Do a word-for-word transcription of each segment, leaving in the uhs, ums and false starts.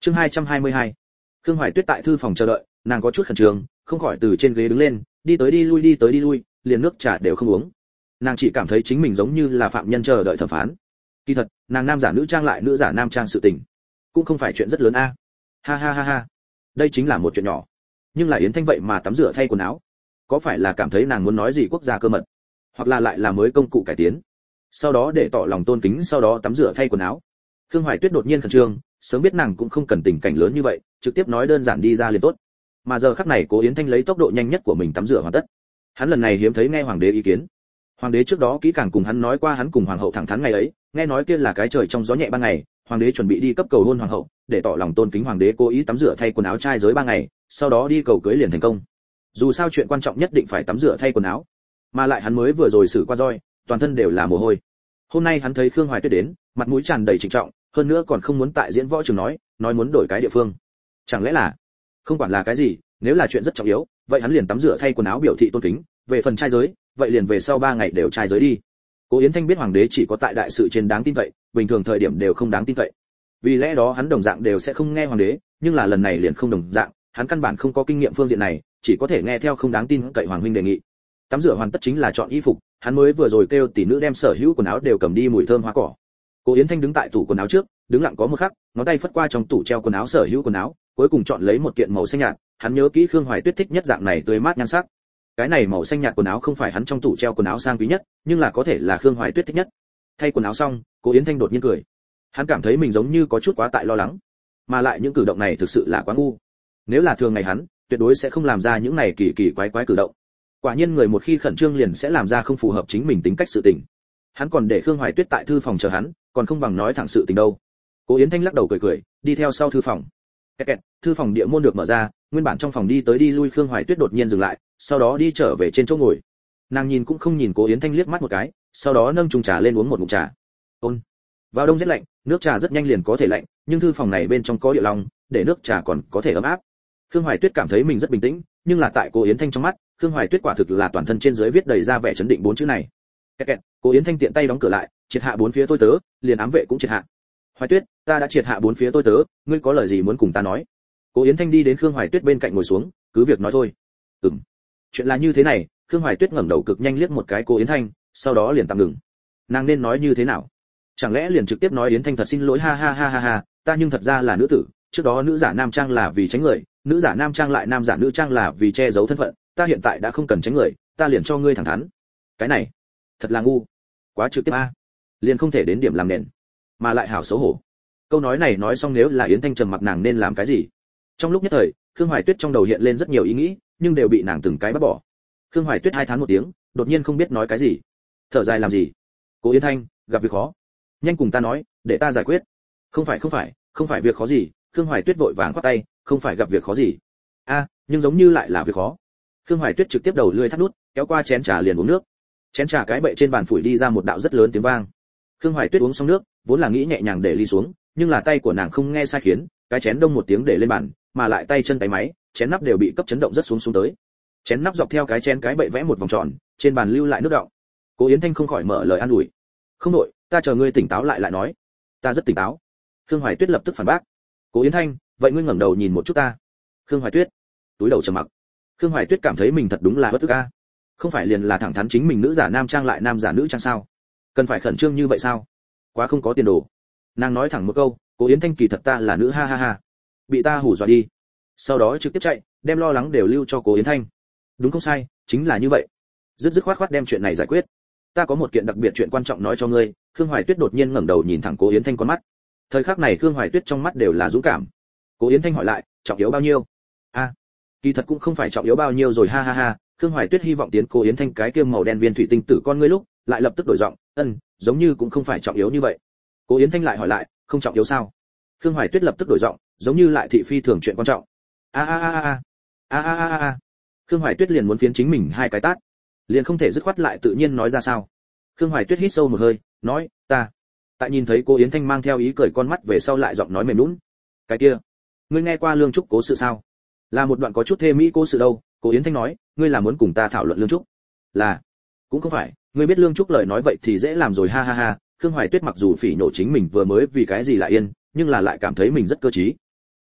Chương hai trăm hai mươi hai. Khương Hoài Tuyết tại thư phòng chờ đợi, nàng có chút khẩn trương, không khỏi từ trên ghế đứng lên, đi tới đi lui đi tới đi lui, liền nước trà đều không uống. Nàng chỉ cảm thấy chính mình giống như là phạm nhân chờ đợi thẩm phán. Kỳ thật, nàng nam giả nữ trang lại nữ giả nam trang sự tình, cũng không phải chuyện rất lớn a. Ha ha ha ha. Đây chính là một chuyện nhỏ. Nhưng là Yến Thanh vậy mà tắm rửa thay quần áo, có phải là cảm thấy nàng muốn nói gì quốc gia cơ mật, hoặc là lại là mới công cụ cải tiến, sau đó để tỏ lòng tôn kính, sau đó tắm rửa thay quần áo. Khương Hoài Tuyết đột nhiên khẩn trương, sớm biết nàng cũng không cần tình cảnh lớn như vậy, trực tiếp nói đơn giản đi ra liền tốt. Mà giờ khắc này Cố Yến Thanh lấy tốc độ nhanh nhất của mình tắm rửa hoàn tất. Hắn lần này hiếm thấy nghe hoàng đế ý kiến. Hoàng đế trước đó kỹ càng cùng hắn nói qua hắn cùng hoàng hậu thẳng thắn ngày ấy, nghe nói kia là cái trời trong gió nhẹ ban ngày, hoàng đế chuẩn bị đi cấp cầu hôn hoàng hậu, để tỏ lòng tôn kính hoàng đế cố ý tắm rửa thay quần áo trai giới ba ngày, sau đó đi cầu cưới liền thành công. Dù sao chuyện quan trọng nhất định phải tắm rửa thay quần áo, mà lại hắn mới vừa rồi xử qua roi, toàn thân đều là mồ hôi. Hôm nay hắn thấy Khương Hoài Tuyết đến, mặt mũi tràn đầy trịnh trọng, hơn nữa còn không muốn tại diễn võ trường nói, nói muốn đổi cái địa phương. Chẳng lẽ là, không quản là cái gì, nếu là chuyện rất trọng yếu, vậy hắn liền tắm rửa thay quần áo biểu thị tôn kính, về phần trai giới, vậy liền về sau ba ngày đều trai giới đi. Cố Yến Thanh biết hoàng đế chỉ có tại đại sự trên đáng tin cậy, bình thường thời điểm đều không đáng tin cậy. Vì lẽ đó hắn đồng dạng đều sẽ không nghe hoàng đế, nhưng là lần này liền không đồng dạng, hắn căn bản không có kinh nghiệm phương diện này, chỉ có thể nghe theo không đáng tin cậy hoàng huynh đề nghị. Tắm rửa hoàn tất chính là chọn y phục, hắn mới vừa rồi kêu tỷ nữ đem sở hữu quần áo đều cầm đi mùi thơm hoa cỏ. Cố Yến Thanh đứng tại tủ quần áo trước, đứng lặng có một khắc, ngón tay phất qua trong tủ treo quần áo sở hữu quần áo, cuối cùng chọn lấy một kiện màu xanh nhạt, hắn nhớ kỹ Khương Hoài Tuyết thích nhất dạng này tươi mát nhan sắc. Cái này màu xanh nhạt quần áo không phải hắn trong tủ treo quần áo sang quý nhất, nhưng là có thể là Khương Hoài Tuyết thích nhất. Thay quần áo xong, Cố Yến Thanh đột nhiên cười. Hắn cảm thấy mình giống như có chút quá tại lo lắng, mà lại những cử động này thực sự là quá ngu. Nếu là thường ngày hắn, tuyệt đối sẽ không làm ra những này kỳ kỳ quái quái cử động. Quả nhiên người một khi khẩn trương liền sẽ làm ra không phù hợp chính mình tính cách sự tình. Hắn còn để Khương Hoài Tuyết tại thư phòng chờ hắn, còn không bằng nói thẳng sự tình đâu. Cố Yến Thanh lắc đầu cười cười, đi theo sau thư phòng. Kẹt kẹt, thư phòng địa môn được mở ra, nguyên bản trong phòng đi tới đi lui Khương Hoài Tuyết đột nhiên dừng lại, sau đó đi trở về trên chỗ ngồi. Nàng nhìn cũng không nhìn Cố Yến Thanh liếc mắt một cái, sau đó nâng chung trà lên uống một ngụm trà. Ôn. Vào đông rất lạnh, nước trà rất nhanh liền có thể lạnh, nhưng thư phòng này bên trong có địa long, để nước trà còn có thể ấm áp. Khương Hoài Tuyết cảm thấy mình rất bình tĩnh, nhưng là tại Cố Yến Thanh trong mắt, Khương Hoài Tuyết quả thực là toàn thân trên dưới viết đầy ra vẻ chấn định bốn chữ này. Kẹt kẹt, Cố Yến Thanh tiện tay đóng cửa lại, triệt hạ bốn phía tôi tớ, liền ám vệ cũng triệt hạ. Hoài Tuyết, ta đã triệt hạ bốn phía tôi tớ, ngươi có lời gì muốn cùng ta nói? Cố Yến Thanh đi đến Khương Hoài Tuyết bên cạnh ngồi xuống, cứ việc nói thôi. Ừm. Chuyện là như thế này, Khương Hoài Tuyết ngẩng đầu cực nhanh liếc một cái Cố Yến Thanh, sau đó liền tạm ngừng. Nàng nên nói như thế nào? Chẳng lẽ liền trực tiếp nói Yến Thanh thật xin lỗi ha ha ha ha ha, ta nhưng thật ra là nữ tử, trước đó nữ giả nam trang là vì tránh người, nữ giả nam trang lại nam giả nữ trang là vì che giấu thân phận, ta hiện tại đã không cần tránh người, ta liền cho ngươi thẳng thắn. Cái này, thật là ngu, quá trực tiếp a. Liền không thể đến điểm làm nền, mà lại hảo xấu hổ. Câu nói này nói xong nếu là Yến Thanh trầm mặc nàng nên làm cái gì? Trong lúc nhất thời, Khương Hoài Tuyết trong đầu hiện lên rất nhiều ý nghĩ, nhưng đều bị nàng từng cái bác bỏ. Khương Hoài Tuyết hai tháng một tiếng, đột nhiên không biết nói cái gì. Thở dài làm gì? Cố Yến Thanh, gặp việc khó, nhanh cùng ta nói, để ta giải quyết. Không phải không phải, không phải việc khó gì. Khương Hoài Tuyết vội vàng khoát tay, không phải gặp việc khó gì. A, nhưng giống như lại là việc khó. Khương Hoài Tuyết trực tiếp đầu lưỡi thắt nút, kéo qua chén trà liền uống nước. Chén trà cái bệ trên bàn phủi đi ra một đạo rất lớn tiếng vang. Khương Hoài Tuyết uống xong nước, vốn là nghĩ nhẹ nhàng để ly xuống, nhưng là tay của nàng không nghe sai khiến, cái chén đông một tiếng để lên bàn, mà lại tay chân tay máy, chén nắp đều bị cấp chấn động rất xuống xuống tới. Chén nắp dọc theo cái chén cái bệ vẽ một vòng tròn, trên bàn lưu lại nước đọng. Cố Yến Thanh không khỏi mở lời an ủi. Không nội, ta chờ ngươi tỉnh táo lại lại nói. Ta rất tỉnh táo. Khương Hoài Tuyết lập tức phản bác. Cố Yến Thanh, vậy ngươi ngẩng đầu nhìn một chút ta. Khương Hoài Tuyết, túi đầu trầm mặc. Khương Hoài Tuyết cảm thấy mình thật đúng là bất tức a. Không phải liền là thẳng thắn chính mình nữ giả nam trang lại nam giả nữ trang sao? Cần phải khẩn trương như vậy sao? Quá không có tiền đồ. Nàng nói thẳng một câu, Cố Yến Thanh kỳ thật ta là nữ ha ha ha. Bị ta hù dọa đi. Sau đó trực tiếp chạy, đem lo lắng đều lưu cho Cố Yến Thanh. Đúng không sai, chính là như vậy. Dứt dứt khoát khoát đem chuyện này giải quyết. Ta có một kiện đặc biệt chuyện quan trọng nói cho ngươi. Khương Hoài Tuyết đột nhiên ngẩng đầu nhìn thẳng Cố Yến Thanh con mắt. Thời khắc này Khương Hoài Tuyết trong mắt đều là dũng cảm. Cố Yến Thanh hỏi lại, trọng yếu bao nhiêu? A, à, kỳ thật cũng không phải trọng yếu bao nhiêu rồi ha ha ha. Khương Hoài Tuyết hy vọng tiến Cố Yến Thanh cái kia màu đen viên thủy tinh tử con ngươi lúc, lại lập tức đổi giọng, ân, giống như cũng không phải trọng yếu như vậy. Cố Yến Thanh lại hỏi lại, không trọng yếu sao? Khương Hoài Tuyết lập tức đổi giọng, giống như lại thị phi thường chuyện quan trọng. A a a a a a a a. Khương Hoài Tuyết liền muốn phiến chính mình hai cái tát, liền không thể dứt khoát lại tự nhiên nói ra sao. Khương Hoài Tuyết hít sâu một hơi, nói, ta. Tại nhìn thấy Cố Yến Thanh mang theo ý cười con mắt về sau lại giọng nói mềm nhũn. Cái kia, ngươi nghe qua Lương Trúc cố sự sao? Là một đoạn có chút thê mỹ cố sự đâu. Cố Yến Thanh nói, ngươi là muốn cùng ta thảo luận Lương Trúc? Là, cũng không phải, ngươi biết Lương Trúc lời nói vậy thì dễ làm rồi ha ha ha. Khương Hoài Tuyết mặc dù phỉ nhổ chính mình vừa mới vì cái gì lại yên, nhưng là lại cảm thấy mình rất cơ trí.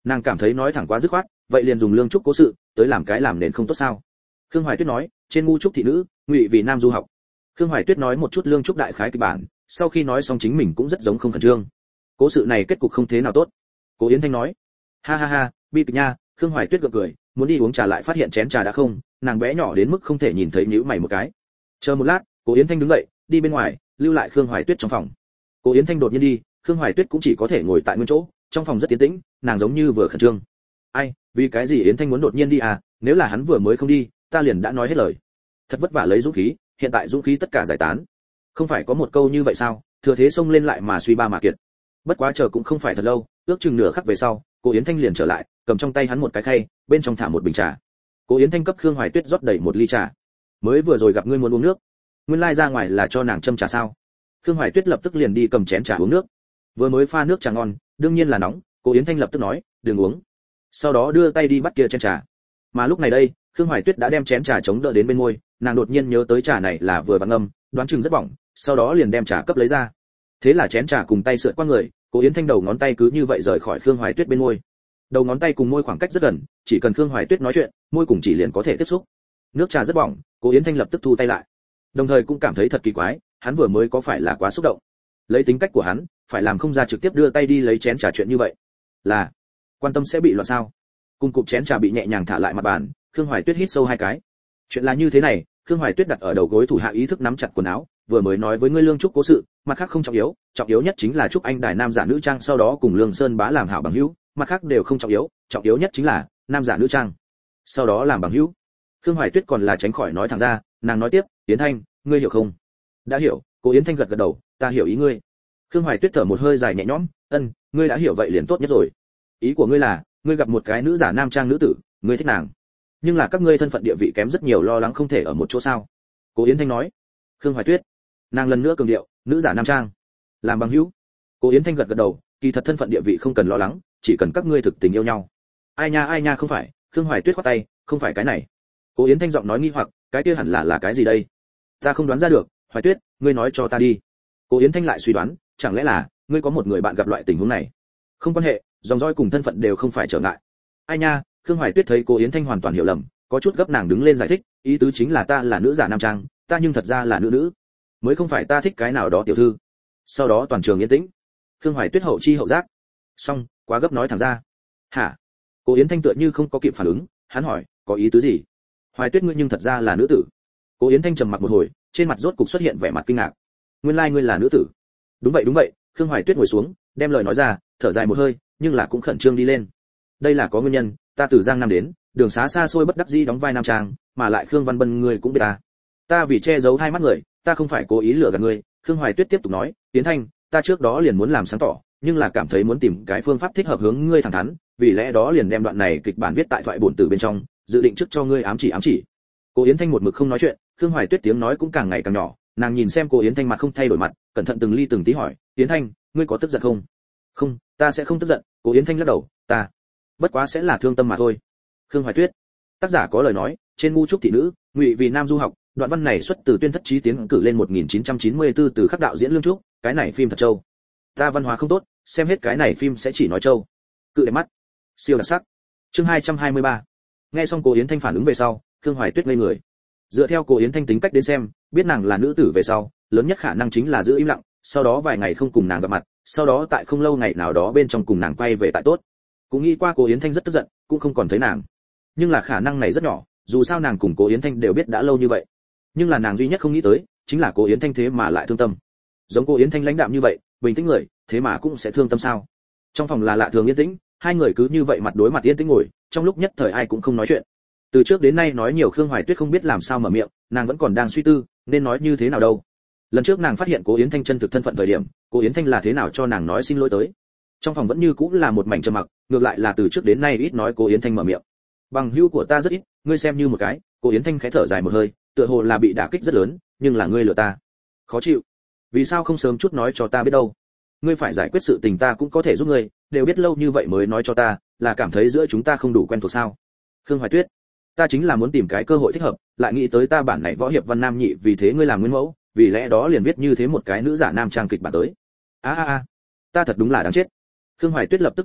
Nàng cảm thấy nói thẳng quá dứt khoát, vậy liền dùng lương trúc cố sự tới làm cái làm nền không tốt sao? Khương Hoài Tuyết nói, trên ngu trúc thị nữ, ngụy vì nam du học. Khương Hoài Tuyết nói một chút lương trúc đại khái kịch bản, sau khi nói xong chính mình cũng rất giống không khẩn trương. Cố sự này kết cục không thế nào tốt. Cố Yến Thanh nói, ha ha ha, bi kịch nha. Khương Hoài Tuyết gượng cười, muốn đi uống trà lại phát hiện chén trà đã không, nàng bé nhỏ đến mức không thể nhìn thấy nhíu mày một cái. Chờ một lát, Cố Yến Thanh đứng dậy, đi bên ngoài, lưu lại Khương Hoài Tuyết trong phòng. Cố Yến Thanh đột nhiên đi, Khương Hoài Tuyết cũng chỉ có thể ngồi tại nguyên chỗ, trong phòng rất tiến tĩnh, nàng giống như vừa khẩn trương. Ai, vì cái gì Yến Thanh muốn đột nhiên đi à, nếu là hắn vừa mới không đi, ta liền đã nói hết lời. Thật vất vả lấy dũng khí, hiện tại dũng khí tất cả giải tán. Không phải có một câu như vậy sao, thừa thế xông lên lại mà suy ba mà kiệt. Bất quá chờ cũng không phải thật lâu, ước chừng nửa khắc về sau, Cố Yến Thanh liền trở lại, cầm trong tay hắn một cái khay, bên trong thả một bình trà. Cố Yến Thanh cấp Khương Hoài Tuyết rót đầy một ly trà. Mới vừa rồi gặp ngươi muốn uống nước, nguyên lai ra ngoài là cho nàng châm trà sao? Khương Hoài Tuyết lập tức liền đi cầm chén trà uống nước. Vừa mới pha nước trà ngon, đương nhiên là nóng, Cố Yến Thanh lập tức nói, đừng uống. Sau đó đưa tay đi bắt kia chén trà. Mà lúc này đây, Khương Hoài Tuyết đã đem chén trà chống đỡ đến bên môi, nàng đột nhiên nhớ tới trà này là vừa vặn ngâm, đoán chừng rất bỏng, sau đó liền đem trà cấp lấy ra. Thế là chén trà cùng tay sượt qua người, Cố Yến Thanh đầu ngón tay cứ như vậy rời khỏi Khương Hoài Tuyết bên môi. Đầu ngón tay cùng môi khoảng cách rất gần, chỉ cần Khương Hoài Tuyết nói chuyện, môi cùng chỉ liền có thể tiếp xúc. Nước trà rất bỏng, Cố Yến Thanh lập tức thu tay lại. Đồng thời cũng cảm thấy thật kỳ quái, hắn vừa mới có phải là quá xúc động. Lấy tính cách của hắn, phải làm không ra trực tiếp đưa tay đi lấy chén trà chuyện như vậy. Là quan tâm sẽ bị loạn sao? Cùng cục chén trà bị nhẹ nhàng thả lại mặt bàn, Khương Hoài Tuyết hít sâu hai cái. Chuyện là như thế này, Khương Hoài Tuyết đặt ở đầu gối thủ hạ ý thức nắm chặt quần áo, vừa mới nói với ngươi lương trúc cố sự, mặt khác không trọng yếu, trọng yếu nhất chính là chúc anh đài nam giả nữ trang sau đó cùng Lương Sơn Bá làm hảo bằng hữu, mặt khác đều không trọng yếu, trọng yếu nhất chính là nam giả nữ trang. Sau đó làm bằng hữu. Khương Hoài Tuyết còn là tránh khỏi nói thẳng ra, nàng nói tiếp, Yến Thanh, ngươi hiểu không? Đã hiểu. Cố Yến Thanh gật gật đầu, ta hiểu ý ngươi. Khương Hoài Tuyết thở một hơi dài nhẹ nhõm, ân, ngươi đã hiểu vậy liền tốt nhất rồi. Ý của ngươi là, ngươi gặp một cái nữ giả nam trang nữ tử, ngươi thích nàng, nhưng là các ngươi thân phận địa vị kém rất nhiều, lo lắng không thể ở một chỗ sao? Cố Yến Thanh nói. Khương Hoài Tuyết, nàng lần nữa cường điệu, nữ giả nam trang, làm bằng hữu. Cố Yến Thanh gật gật đầu, kỳ thật thân phận địa vị không cần lo lắng, chỉ cần các ngươi thực tình yêu nhau. Ai nha ai nha không phải, Khương Hoài Tuyết khoát tay, không phải cái này. Cố Yến Thanh giọng nói nghi hoặc, cái kia hẳn là là cái gì đây? Ta không đoán ra được, Hoài Tuyết, ngươi nói cho ta đi. Cố Yến Thanh lại suy đoán, chẳng lẽ là ngươi có một người bạn gặp loại tình huống này? Không quan hệ, dòng dõi cùng thân phận đều không phải trở ngại. Ai nha, Khương Hoài Tuyết thấy Cố Yến Thanh hoàn toàn hiểu lầm, có chút gấp, nàng đứng lên giải thích, ý tứ chính là ta là nữ giả nam trang, ta nhưng thật ra là nữ nữ, mới không phải ta thích cái nào đó tiểu thư. Sau đó toàn trường yên tĩnh. Khương Hoài Tuyết hậu chi hậu giác. Xong, quá gấp nói thẳng ra. Hả? Cố Yến Thanh tựa như không có kịp phản ứng, hắn hỏi, có ý tứ gì? Hoài Tuyết ngươi nhưng thật ra là nữ tử. Cố Yến Thanh trầm mặc một hồi, trên mặt rốt cục xuất hiện vẻ mặt kinh ngạc. Nguyên lai like ngươi là nữ tử. Đúng vậy đúng vậy. Khương Hoài Tuyết ngồi xuống, đem lời nói ra, thở dài một hơi, nhưng là cũng khẩn trương đi lên. Đây là có nguyên nhân, ta từ Giang Nam đến, đường xá xa xôi bất đắc dĩ đóng vai nam trang, mà lại Khương Văn Bân ngươi cũng biết ta. Ta vì che giấu hai mắt người, ta không phải cố ý lừa gạt ngươi. Khương Hoài Tuyết tiếp tục nói, Tiến Thanh, ta trước đó liền muốn làm sáng tỏ, nhưng là cảm thấy muốn tìm cái phương pháp thích hợp hướng ngươi thẳng thắn, vì lẽ đó liền đem đoạn này kịch bản viết tại thoại bổn tử bên trong, dự định trước cho ngươi ám chỉ ám chỉ. Cố Yến Thanh một mực không nói chuyện, Khương Hoài Tuyết tiếng nói cũng càng ngày càng nhỏ, nàng nhìn xem Cố Yến Thanh mặt không thay đổi mặt, cẩn thận từng ly từng tí hỏi, Yến Thanh, ngươi có tức giận không? Không, ta sẽ không tức giận. Cố Yến Thanh lắc đầu, ta bất quá sẽ là thương tâm mà thôi. Khương Hoài Tuyết, tác giả có lời nói, trên ngu trúc thị nữ, ngụy vì nam du học, đoạn văn này xuất từ Tuyên Thất Chí tiến cử lên một nghìn chín trăm chín mươi tư từ khắc đạo diễn Lương Trúc, cái này phim thật trâu. Ta văn hóa không tốt, xem hết cái này phim sẽ chỉ nói trâu. Cự đẹp mắt, siêu đặc sắc. Chương hai trăm hai mươi ba. Nghe xong Cố Yến Thanh phản ứng về sau, Khương Hoài Tuyết ngây người. Dựa theo Cố Yến Thanh tính cách đến xem, biết nàng là nữ tử về sau, lớn nhất khả năng chính là giữ im lặng, sau đó vài ngày không cùng nàng gặp mặt, sau đó tại không lâu ngày nào đó bên trong cùng nàng quay về tại tốt. Cũng nghĩ qua Cố Yến Thanh rất tức giận, cũng không còn thấy nàng. Nhưng là khả năng này rất nhỏ, dù sao nàng cùng Cố Yến Thanh đều biết đã lâu như vậy. Nhưng là nàng duy nhất không nghĩ tới, chính là Cố Yến Thanh thế mà lại thương tâm. Giống Cố Yến Thanh lãnh đạm như vậy, bình tĩnh người, thế mà cũng sẽ thương tâm sao? Trong phòng là lạ thường yên tĩnh, hai người cứ như vậy mặt đối mặt yên tĩnh ngồi, trong lúc nhất thời ai cũng không nói chuyện. Từ trước đến nay nói nhiều Khương Hoài Tuyết không biết làm sao mở miệng, nàng vẫn còn đang suy tư, nên nói như thế nào đâu. Lần trước nàng phát hiện Cố Yến Thanh chân thực thân phận thời điểm, Cố Yến Thanh là thế nào cho nàng nói xin lỗi tới. Trong phòng vẫn như cũng là một mảnh trầm mặc, ngược lại là từ trước đến nay ít nói Cố Yến Thanh mở miệng. Bằng hữu của ta rất ít, ngươi xem như một cái. Cố Yến Thanh khẽ thở dài một hơi, tựa hồ là bị đả kích rất lớn, nhưng là ngươi lừa ta, khó chịu. Vì sao không sớm chút nói cho ta biết đâu? Ngươi phải giải quyết sự tình ta cũng có thể giúp ngươi, đều biết lâu như vậy mới nói cho ta, là cảm thấy giữa chúng ta không đủ quen thuộc sao? Khương Hoài Tuyết, ta chính là muốn tìm cái cơ hội thích hợp, lại nghĩ tới ta bản này võ hiệp văn nam nhị, vì thế ngươi làm nguyên mẫu, vì lẽ đó liền viết như thế một cái nữ giả nam trang kịch bản tới. A a a, ta thật đúng là đáng chết. Khương Hoài Tuyết lập tức nói tiếp,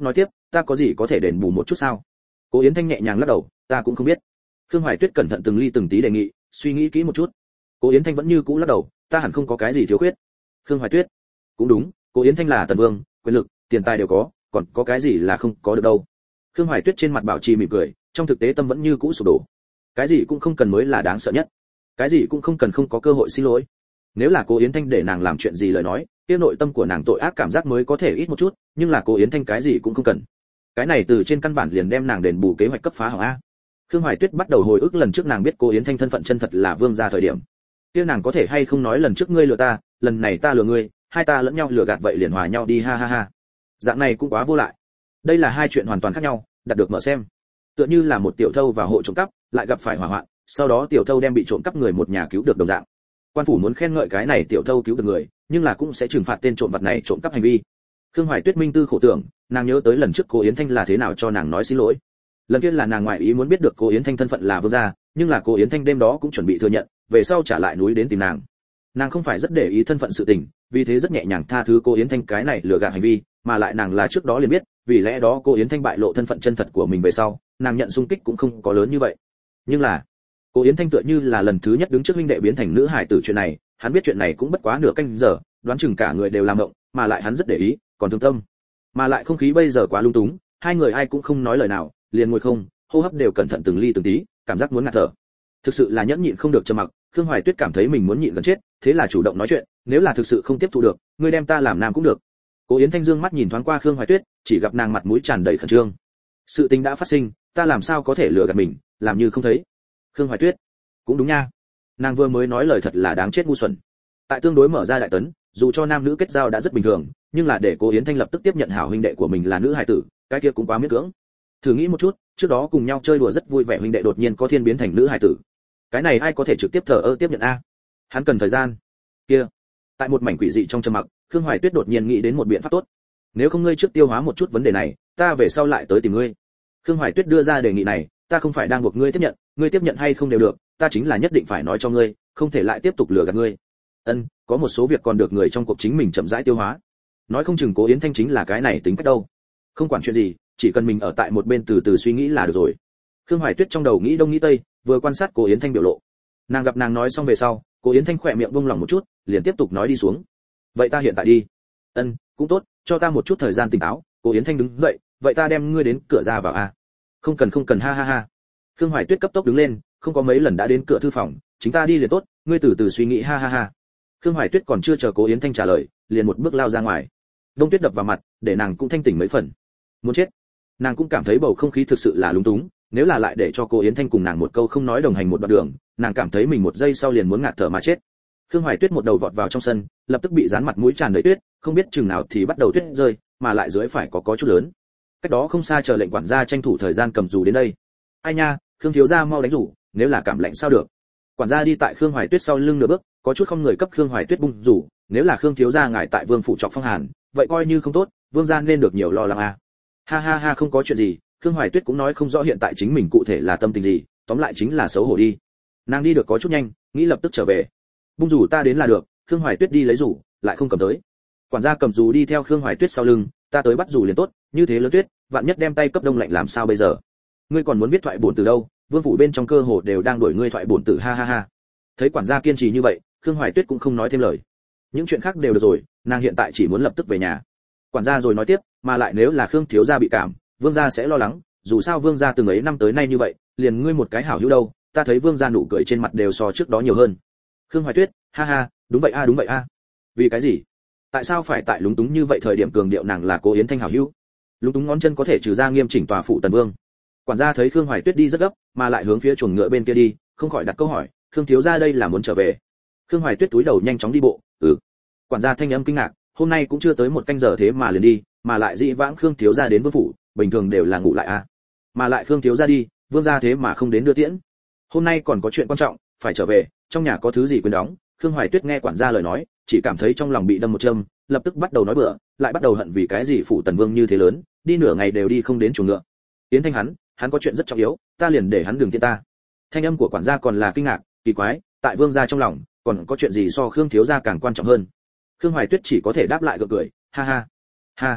ta có gì có thể đền bù một chút sao? Cố Yến Thanh nhẹ nhàng lắc đầu, ta cũng không biết. Khương Hoài Tuyết cẩn thận từng ly từng tí đề nghị, suy nghĩ kỹ một chút. Cố Yến Thanh vẫn như cũ lắc đầu, ta hẳn không có cái gì thiếu khuyết. Khương Hoài Tuyết, cũng đúng, Cố Yến Thanh là tần vương, quyền lực, tiền tài đều có, còn có cái gì là không có được đâu. Khương Hoài Tuyết trên mặt bảo trì mỉm cười, trong thực tế tâm vẫn như cũ sụp đổ. Cái gì cũng không cần mới là đáng sợ nhất. Cái gì cũng không cần không có cơ hội xin lỗi. Nếu là Cố Yến Thanh để nàng làm chuyện gì lời nói, kia nội tâm của nàng tội ác cảm giác mới có thể ít một chút, nhưng là Cố Yến Thanh cái gì cũng không cần. Cái này từ trên căn bản liền đem nàng đền bù kế hoạch cấp phá hỏng a. Khương Hoài Tuyết bắt đầu hồi ức lần trước nàng biết Cố Yến Thanh thân phận chân thật là vương gia thời điểm. Kia nàng có thể hay không nói lần trước ngươi lừa ta, lần này ta lừa ngươi, hai ta lẫn nhau lừa gạt vậy liền hòa nhau đi ha ha ha. Dạng này cũng quá vô lại. Đây là hai chuyện hoàn toàn khác nhau, đặt được mở xem. Tựa như là một tiểu thâu vào hộ trộm cắp, lại gặp phải hỏa hoạn, sau đó tiểu thâu đem bị trộm cắp người một nhà cứu được đồng dạng. Quan phủ muốn khen ngợi cái này tiểu thâu cứu được người, nhưng là cũng sẽ trừng phạt tên trộm vật này trộm cắp hành vi. Khương Hoài Tuyết minh tư khổ tưởng, nàng nhớ tới lần trước Cố Yến Thanh là thế nào cho nàng nói xin lỗi. Lần kia là nàng ngoại ý muốn biết được Cố Yến Thanh thân phận là vương gia, nhưng là Cố Yến Thanh đêm đó cũng chuẩn bị thừa nhận, về sau trả lại núi đến tìm nàng. Nàng không phải rất để ý thân phận sự tình, vì thế rất nhẹ nhàng tha thứ Cố Yến Thanh cái này lừa gạt hành vi, mà lại nàng là trước đó liền biết, vì lẽ đó Cố Yến Thanh bại lộ thân phận chân thật của mình về sau, nàng nhận xung kích cũng không có lớn như vậy. Nhưng là, Cố Yến Thanh tựa như là lần thứ nhất đứng trước huynh đệ biến thành nữ hài tử chuyện này, hắn biết chuyện này cũng bất quá nửa canh giờ, đoán chừng cả người đều làm động, mà lại hắn rất để ý, còn thương tâm. Mà lại không khí bây giờ quá lung túng, hai người ai cũng không nói lời nào, liền ngồi không, hô hấp đều cẩn thận từng ly từng tí, cảm giác muốn ngạt thở. Thực sự là nhẫn nhịn không được trầm mặc, Khương Hoài Tuyết cảm thấy mình muốn nhịn gần chết, thế là chủ động nói chuyện, nếu là thực sự không tiếp thu được, ngươi đem ta làm nam cũng được. Cố Yến Thanh dương mắt nhìn thoáng qua Khương Hoài Tuyết, chỉ gặp nàng mặt mũi tràn đầy khẩn trương. Sự tình đã phát sinh, ta làm sao có thể lừa gạt mình, làm như không thấy. Khương Hoài Tuyết, cũng đúng nha. Nàng vừa mới nói lời thật là đáng chết ngu xuẩn. Tại tương đối mở ra đại tấn, dù cho nam nữ kết giao đã rất bình thường, nhưng là để Cố Yến Thanh lập tức tiếp nhận hảo huynh đệ của mình là nữ hài tử, cái kia cũng quá miễn cưỡng. Thử nghĩ một chút, trước đó cùng nhau chơi đùa rất vui vẻ huynh đệ đột nhiên có thiên biến thành nữ hài tử. Cái này ai có thể trực tiếp thờ ơ tiếp nhận a? Hắn cần thời gian. Kia, tại một mảnh quỷ dị trong trầm mặc, Khương Hoài Tuyết đột nhiên nghĩ đến một biện pháp tốt. Nếu không ngươi trước tiêu hóa một chút vấn đề này, ta về sau lại tới tìm ngươi. Khương Hoài Tuyết đưa ra đề nghị này, ta không phải đang buộc ngươi tiếp nhận, ngươi tiếp nhận hay không đều được, ta chính là nhất định phải nói cho ngươi, không thể lại tiếp tục lừa gạt ngươi. Ân, có một số việc còn được người trong cuộc chính mình chậm rãi tiêu hóa. Nói không chừng Cố Yến Thanh chính là cái này tính cách đâu. Không quản chuyện gì, chỉ cần mình ở tại một bên từ từ suy nghĩ là được rồi. Khương Hoài Tuyết trong đầu nghĩ đông nghĩ tây, vừa quan sát Cố Yến Thanh biểu lộ. Nàng gặp nàng nói xong về sau, Cố Yến Thanh khỏe miệng buông lỏng một chút, liền tiếp tục nói đi xuống. Vậy ta hiện tại đi. Ân, cũng tốt, cho ta một chút thời gian tỉnh táo. Cố Yến Thanh đứng dậy, vậy ta đem ngươi đến cửa ra vào a. À? Không cần không cần ha ha ha. Khương Hoài Tuyết cấp tốc đứng lên, không có mấy lần đã đến cửa thư phòng, chính ta đi liền tốt, ngươi từ từ suy nghĩ ha ha ha. Khương Hoài Tuyết còn chưa chờ Cố Yến Thanh trả lời, liền một bước lao ra ngoài. Đông tuyết đập vào mặt, để nàng cũng thanh tỉnh mấy phần. Muốn chết. Nàng cũng cảm thấy bầu không khí thực sự là lúng túng, nếu là lại để cho Cố Yến Thanh cùng nàng một câu không nói đồng hành một đoạn đường, nàng cảm thấy mình một giây sau liền muốn ngạt thở mà chết. Khương Hoài Tuyết một đầu vọt vào trong sân, lập tức bị dán mặt mũi tràn đầy tuyết, không biết chừng nào thì bắt đầu tuyết rơi, mà lại dưới phải có có chút lớn. Cách đó không xa chờ lệnh quản gia tranh thủ thời gian cầm dù đến đây. Ai nha, Khương thiếu gia mau đánh rủ, nếu là cảm lạnh sao được. Quản gia đi tại Khương Hoài Tuyết sau lưng nửa bước, có chút không người cấp Khương Hoài Tuyết bung rủ, nếu là Khương thiếu gia ngài tại Vương phủ trọc phong hàn, vậy coi như không tốt, Vương gia nên được nhiều lo lắng à. Ha ha ha, không có chuyện gì, Khương Hoài Tuyết cũng nói không rõ hiện tại chính mình cụ thể là tâm tình gì, tóm lại chính là xấu hổ đi. Nàng đi được có chút nhanh, nghĩ lập tức trở về. Bung rủ ta đến là được. Khương Hoài Tuyết đi lấy rủ, lại không cầm tới. Quản gia cầm rủ đi theo Khương Hoài Tuyết sau lưng, ta tới bắt rủ liền tốt, như thế lớn tuyết, vạn nhất đem tay cấp đông lạnh làm sao bây giờ? Ngươi còn muốn viết thoại bổn từ đâu? Vương phủ bên trong cơ hồ đều đang đuổi ngươi thoại bổn tử ha ha ha. Thấy quản gia kiên trì như vậy, Khương Hoài Tuyết cũng không nói thêm lời. Những chuyện khác đều được rồi, nàng hiện tại chỉ muốn lập tức về nhà. Quản gia rồi nói tiếp, mà lại nếu là Khương thiếu gia bị cảm, Vương gia sẽ lo lắng, dù sao Vương gia từng ấy năm tới nay như vậy, liền ngươi một cái hảo hữu đâu, ta thấy Vương gia nụ cười trên mặt đều so trước đó nhiều hơn. Khương Hoài Tuyết, ha ha, đúng vậy a đúng vậy a. Vì cái gì? Tại sao phải tại lúng túng như vậy thời điểm cường điệu nàng là Cố Yến Thanh hảo hữu? Lúng túng ngón chân có thể trừ ra nghiêm chỉnh tòa phụ tần vương. Quản gia thấy Khương Hoài Tuyết đi rất gấp, mà lại hướng phía chuồng ngựa bên kia đi, không khỏi đặt câu hỏi, Khương thiếu gia đây là muốn trở về? Khương Hoài Tuyết túi đầu nhanh chóng đi bộ, ừ. Quản gia thanh âm kinh ngạc, hôm nay cũng chưa tới một canh giờ thế mà liền đi, mà lại dị vãng Khương thiếu gia đến vương phủ, bình thường đều là ngủ lại a. Mà lại Khương thiếu gia đi, vương gia thế mà không đến đưa tiễn. Hôm nay còn có chuyện quan trọng, phải trở về, trong nhà có thứ gì quên đóng. Khương Hoài Tuyết nghe quản gia lời nói, chỉ cảm thấy trong lòng bị đâm một châm, lập tức bắt đầu nói bừa, lại bắt đầu hận vì cái gì phủ tần vương như thế lớn, đi nửa ngày đều đi không đến chuồng ngựa. Yến Thanh hắn, hắn có chuyện rất trọng yếu, ta liền để hắn đừng tiễn ta. Thanh âm của quản gia còn là kinh ngạc, kỳ quái, tại vương gia trong lòng, còn có chuyện gì so Khương thiếu gia càng quan trọng hơn. Khương Hoài Tuyết chỉ có thể đáp lại gượng cười, ha ha, ha.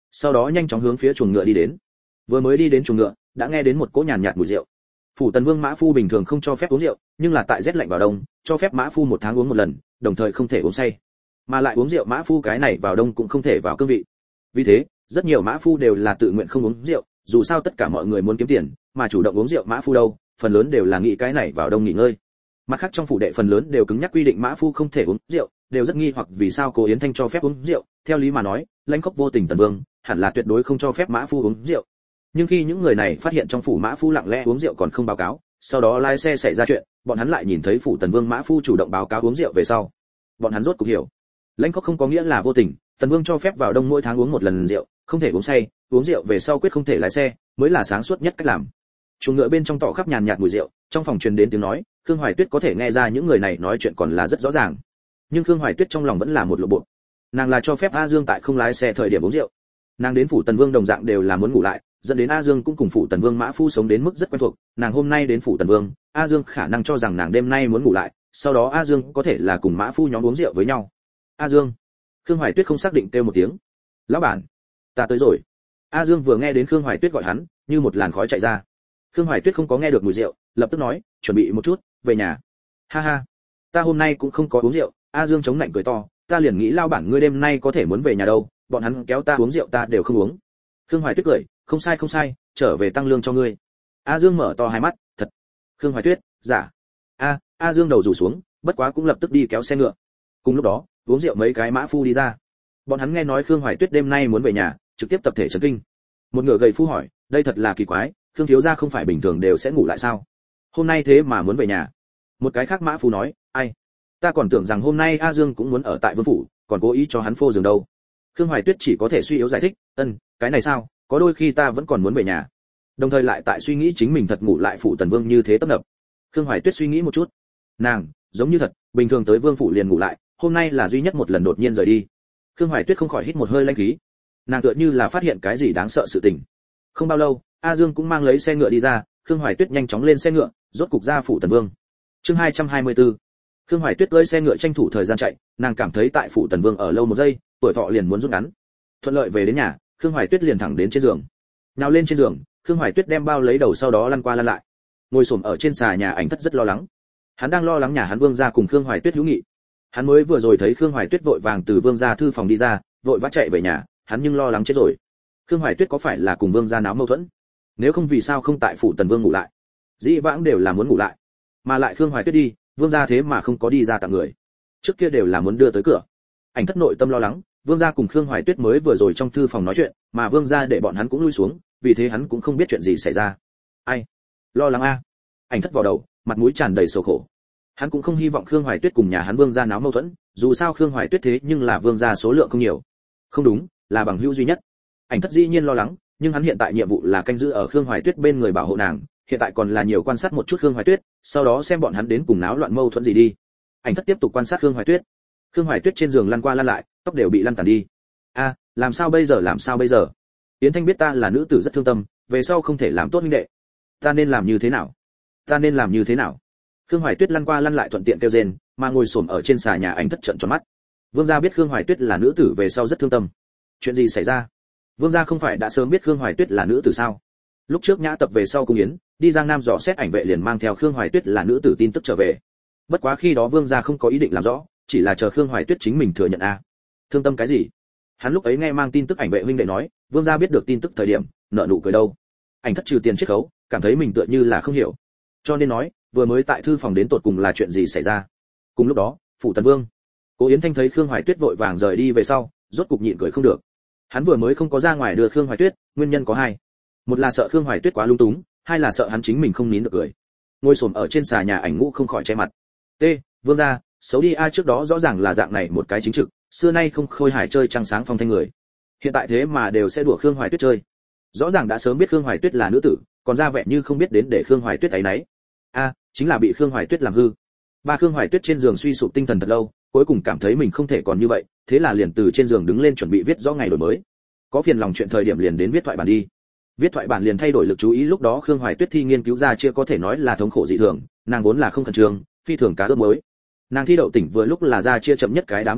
sau đó nhanh chóng hướng phía chuồng ngựa đi đến. Vừa mới đi đến chuồng ngựa, đã nghe đến một cỗ nhàn nhạt mùi rượu. Phủ Tần Vương mã phu bình thường không cho phép uống rượu, nhưng là tại rét lạnh vào đông, cho phép mã phu một tháng uống một lần, đồng thời không thể uống say. Mà lại uống rượu mã phu cái này vào đông cũng không thể vào cương vị. Vì thế, rất nhiều mã phu đều là tự nguyện không uống rượu, dù sao tất cả mọi người muốn kiếm tiền, mà chủ động uống rượu mã phu đâu, phần lớn đều là nghĩ cái này vào đông nghỉ ngơi. Mặt khác trong phủ đệ phần lớn đều cứng nhắc quy định mã phu không thể uống rượu, đều rất nghi hoặc vì sao Cố Yến Thanh cho phép uống rượu, theo lý mà nói, lãnh khốc vô tình Tần Vương, hẳn là tuyệt đối không cho phép mã phu uống rượu. Nhưng khi những người này phát hiện trong phủ mã phu lặng lẽ uống rượu còn không báo cáo, sau đó lái xe xảy ra chuyện, bọn hắn lại nhìn thấy phủ Tần Vương mã phu chủ động báo cáo uống rượu về sau. Bọn hắn rốt cuộc hiểu, lãnh khốc không có nghĩa là vô tình, Tần Vương cho phép vào đông mỗi tháng uống một lần rượu, không thể uống say, uống rượu về sau quyết không thể lái xe, mới là sáng suốt nhất cách làm. Chuồng ngựa bên trong tỏ khắp nhàn nhạt mùi rượu, trong phòng truyền đến tiếng nói, Khương Hoài Tuyết có thể nghe ra những người này nói chuyện còn là rất rõ ràng. Nhưng Khương Hoài Tuyết trong lòng vẫn là một lộ bộ. Nàng là cho phép A Dương tại không lái xe thời điểm uống rượu. Nàng đến phủ Tần Vương đồng dạng đều là muốn ngủ lại, dẫn đến A Dương cũng cùng phủ Tần Vương mã phu sống đến mức rất quen thuộc, nàng hôm nay đến phủ Tần Vương, A Dương khả năng cho rằng nàng đêm nay muốn ngủ lại, sau đó A Dương có thể là cùng mã phu nhóm uống rượu với nhau. A Dương. Khương Hoài Tuyết không xác định kêu một tiếng. Lão bản, ta tới rồi. A Dương vừa nghe đến Khương Hoài Tuyết gọi hắn, như một làn khói chạy ra. Khương Hoài Tuyết không có nghe được mùi rượu, lập tức nói, chuẩn bị một chút, về nhà. Ha ha, ta hôm nay cũng không có uống rượu. A Dương chống nạnh cười to, ta liền nghĩ lao bản ngươi đêm nay có thể muốn về nhà đâu, bọn hắn kéo ta uống rượu ta đều không uống. Khương Hoài Tuyết cười, không sai không sai, trở về tăng lương cho ngươi. A Dương mở to hai mắt, thật. Khương Hoài Tuyết, giả. A, A Dương đầu rủ xuống, bất quá cũng lập tức đi kéo xe ngựa. Cùng lúc đó, uống rượu mấy cái mã phu đi ra. Bọn hắn nghe nói Khương Hoài Tuyết đêm nay muốn về nhà, trực tiếp tập thể chấn kinh. Một ngựa gầy phu hỏi, đây thật là kỳ quái, Khương thiếu gia không phải bình thường đều sẽ ngủ lại sao? Hôm nay thế mà muốn về nhà. Một cái khác mã phu nói, ai? Ta còn tưởng rằng hôm nay A Dương cũng muốn ở tại vương phủ, còn cố ý cho hắn phô giường đâu. Khương Hoài Tuyết chỉ có thể suy yếu giải thích, ân, cái này sao, có đôi khi ta vẫn còn muốn về nhà. Đồng thời lại tại suy nghĩ chính mình thật ngủ lại phủ Tần Vương như thế tấp nập. Khương Hoài Tuyết suy nghĩ một chút, nàng, giống như thật, bình thường tới vương phủ liền ngủ lại, hôm nay là duy nhất một lần đột nhiên rời đi. Khương Hoài Tuyết không khỏi hít một hơi lãnh khí. Nàng tựa như là phát hiện cái gì đáng sợ sự tình. Không bao lâu, A Dương cũng mang lấy xe ngựa đi ra, Khương Hoài Tuyết nhanh chóng lên xe ngựa, rốt cục ra phủ Tần Vương. Chương hai trăm hai mươi tư. Khương Hoài Tuyết cưỡi xe ngựa tranh thủ thời gian chạy, nàng cảm thấy tại phủ Tần Vương ở lâu một giây, tuổi thọ liền muốn rút ngắn. Thuận lợi về đến nhà, Khương Hoài Tuyết liền thẳng đến trên giường. Nào lên trên giường, Khương Hoài Tuyết đem bao lấy đầu sau đó lăn qua lăn lại. Ngồi xổm ở trên xà nhà Ảnh Thất rất lo lắng. Hắn đang lo lắng nhà hắn Vương gia cùng Khương Hoài Tuyết hữu nghị. Hắn mới vừa rồi thấy Khương Hoài Tuyết vội vàng từ Vương gia thư phòng đi ra, vội vã chạy về nhà, hắn nhưng lo lắng chết rồi. Khương Hoài Tuyết có phải là cùng Vương gia náo mâu thuẫn? Nếu không vì sao không tại phủ Tần Vương ngủ lại? Dĩ vãng đều là muốn ngủ lại, mà lại Khương Hoài Tuyết đi, Vương gia thế mà không có đi ra tặng người. Trước kia đều là muốn đưa tới cửa. Ảnh Thất nội tâm lo lắng, Vương gia cùng Khương Hoài Tuyết mới vừa rồi trong thư phòng nói chuyện, mà Vương gia để bọn hắn cũng lui xuống, vì thế hắn cũng không biết chuyện gì xảy ra. Ai? Lo lắng a. Ảnh Thất vào đầu, mặt mũi tràn đầy sầu khổ. Hắn cũng không hy vọng Khương Hoài Tuyết cùng nhà hắn Vương gia náo mâu thuẫn, dù sao Khương Hoài Tuyết thế nhưng là Vương gia số lượng không nhiều. Không đúng, là bằng hữu duy nhất. Ảnh Thất dĩ nhiên lo lắng, nhưng hắn hiện tại nhiệm vụ là canh giữ ở Khương Hoài Tuyết bên người bảo hộ nàng, hiện tại còn là nhiều quan sát một chút Khương Hoài Tuyết, sau đó xem bọn hắn đến cùng náo loạn mâu thuẫn gì đi. Ảnh Thất tiếp tục quan sát Khương Hoài Tuyết. Khương Hoài Tuyết trên giường lăn qua lăn lại, tóc đều bị lăn tàn đi. A, làm sao bây giờ làm sao bây giờ? Yến Thanh biết ta là nữ tử rất thương tâm, về sau không thể làm tốt huynh đệ. Ta nên làm như thế nào? Ta nên làm như thế nào? Khương Hoài Tuyết lăn qua lăn lại thuận tiện kêu rên, mà ngồi xổm ở trên xà nhà Ảnh Thất trợn tròn mắt. Vương gia biết Khương Hoài Tuyết là nữ tử về sau rất thương tâm. Chuyện gì xảy ra? Vương gia không phải đã sớm biết Khương Hoài Tuyết là nữ tử sao? Lúc trước nhã tập về sau cung yến, đi Giang Nam dò xét ảnh vệ liền mang theo Khương Hoài Tuyết là nữ tử tin tức trở về. Bất quá khi đó Vương gia không có ý định làm rõ, chỉ là chờ Khương Hoài Tuyết chính mình thừa nhận a. Thương tâm cái gì? Hắn lúc ấy nghe mang tin tức ảnh vệ huynh đệ nói, Vương gia biết được tin tức thời điểm, nợ nụ cười đâu. Ảnh Thất trừ tiền chiết khấu, cảm thấy mình tựa như là không hiểu. Cho nên nói, vừa mới tại thư phòng đến tột cùng là chuyện gì xảy ra. Cùng lúc đó, phủ Tần Vương, Cố Yến Thanh thấy Khương Hoài Tuyết vội vàng rời đi về sau, rốt cục nhịn cười không được. Hắn vừa mới không có ra ngoài đưa Khương Hoài Tuyết, nguyên nhân có hai. Một là sợ Khương Hoài Tuyết quá lung túng, hai là sợ hắn chính mình không nín được cười. Ngồi xổm ở trên xà nhà Ảnh Ngũ không khỏi che mặt. T, Vương gia, xấu đi a, trước đó rõ ràng là dạng này một cái chính trực, xưa nay không khôi hài chơi trăng sáng phong thanh người. Hiện tại thế mà đều sẽ đùa Khương Hoài Tuyết chơi. Rõ ràng đã sớm biết Khương Hoài Tuyết là nữ tử, còn ra vẻ như không biết đến để Khương Hoài Tuyết ấy nấy. A, chính là bị Khương Hoài Tuyết làm hư. Ba Khương Hoài Tuyết trên giường suy sụp tinh thần thật lâu, cuối cùng cảm thấy mình không thể còn như vậy, thế là liền từ trên giường đứng lên chuẩn bị viết rõ ngày đổi mới. Có phiền lòng chuyện thời điểm liền đến viết thoại bản đi. Viết thoại bản liền thay đổi lực chú ý, lúc đó Khương Hoài Tuyết thi nghiên cứu ra chưa có thể nói là thống khổ dị thường, nàng vốn là không khẩn trương, phi thường cá ướp mới. Nàng thi đậu tỉnh vừa lúc là ra chia chậm nhất cái đám kia tỉnh,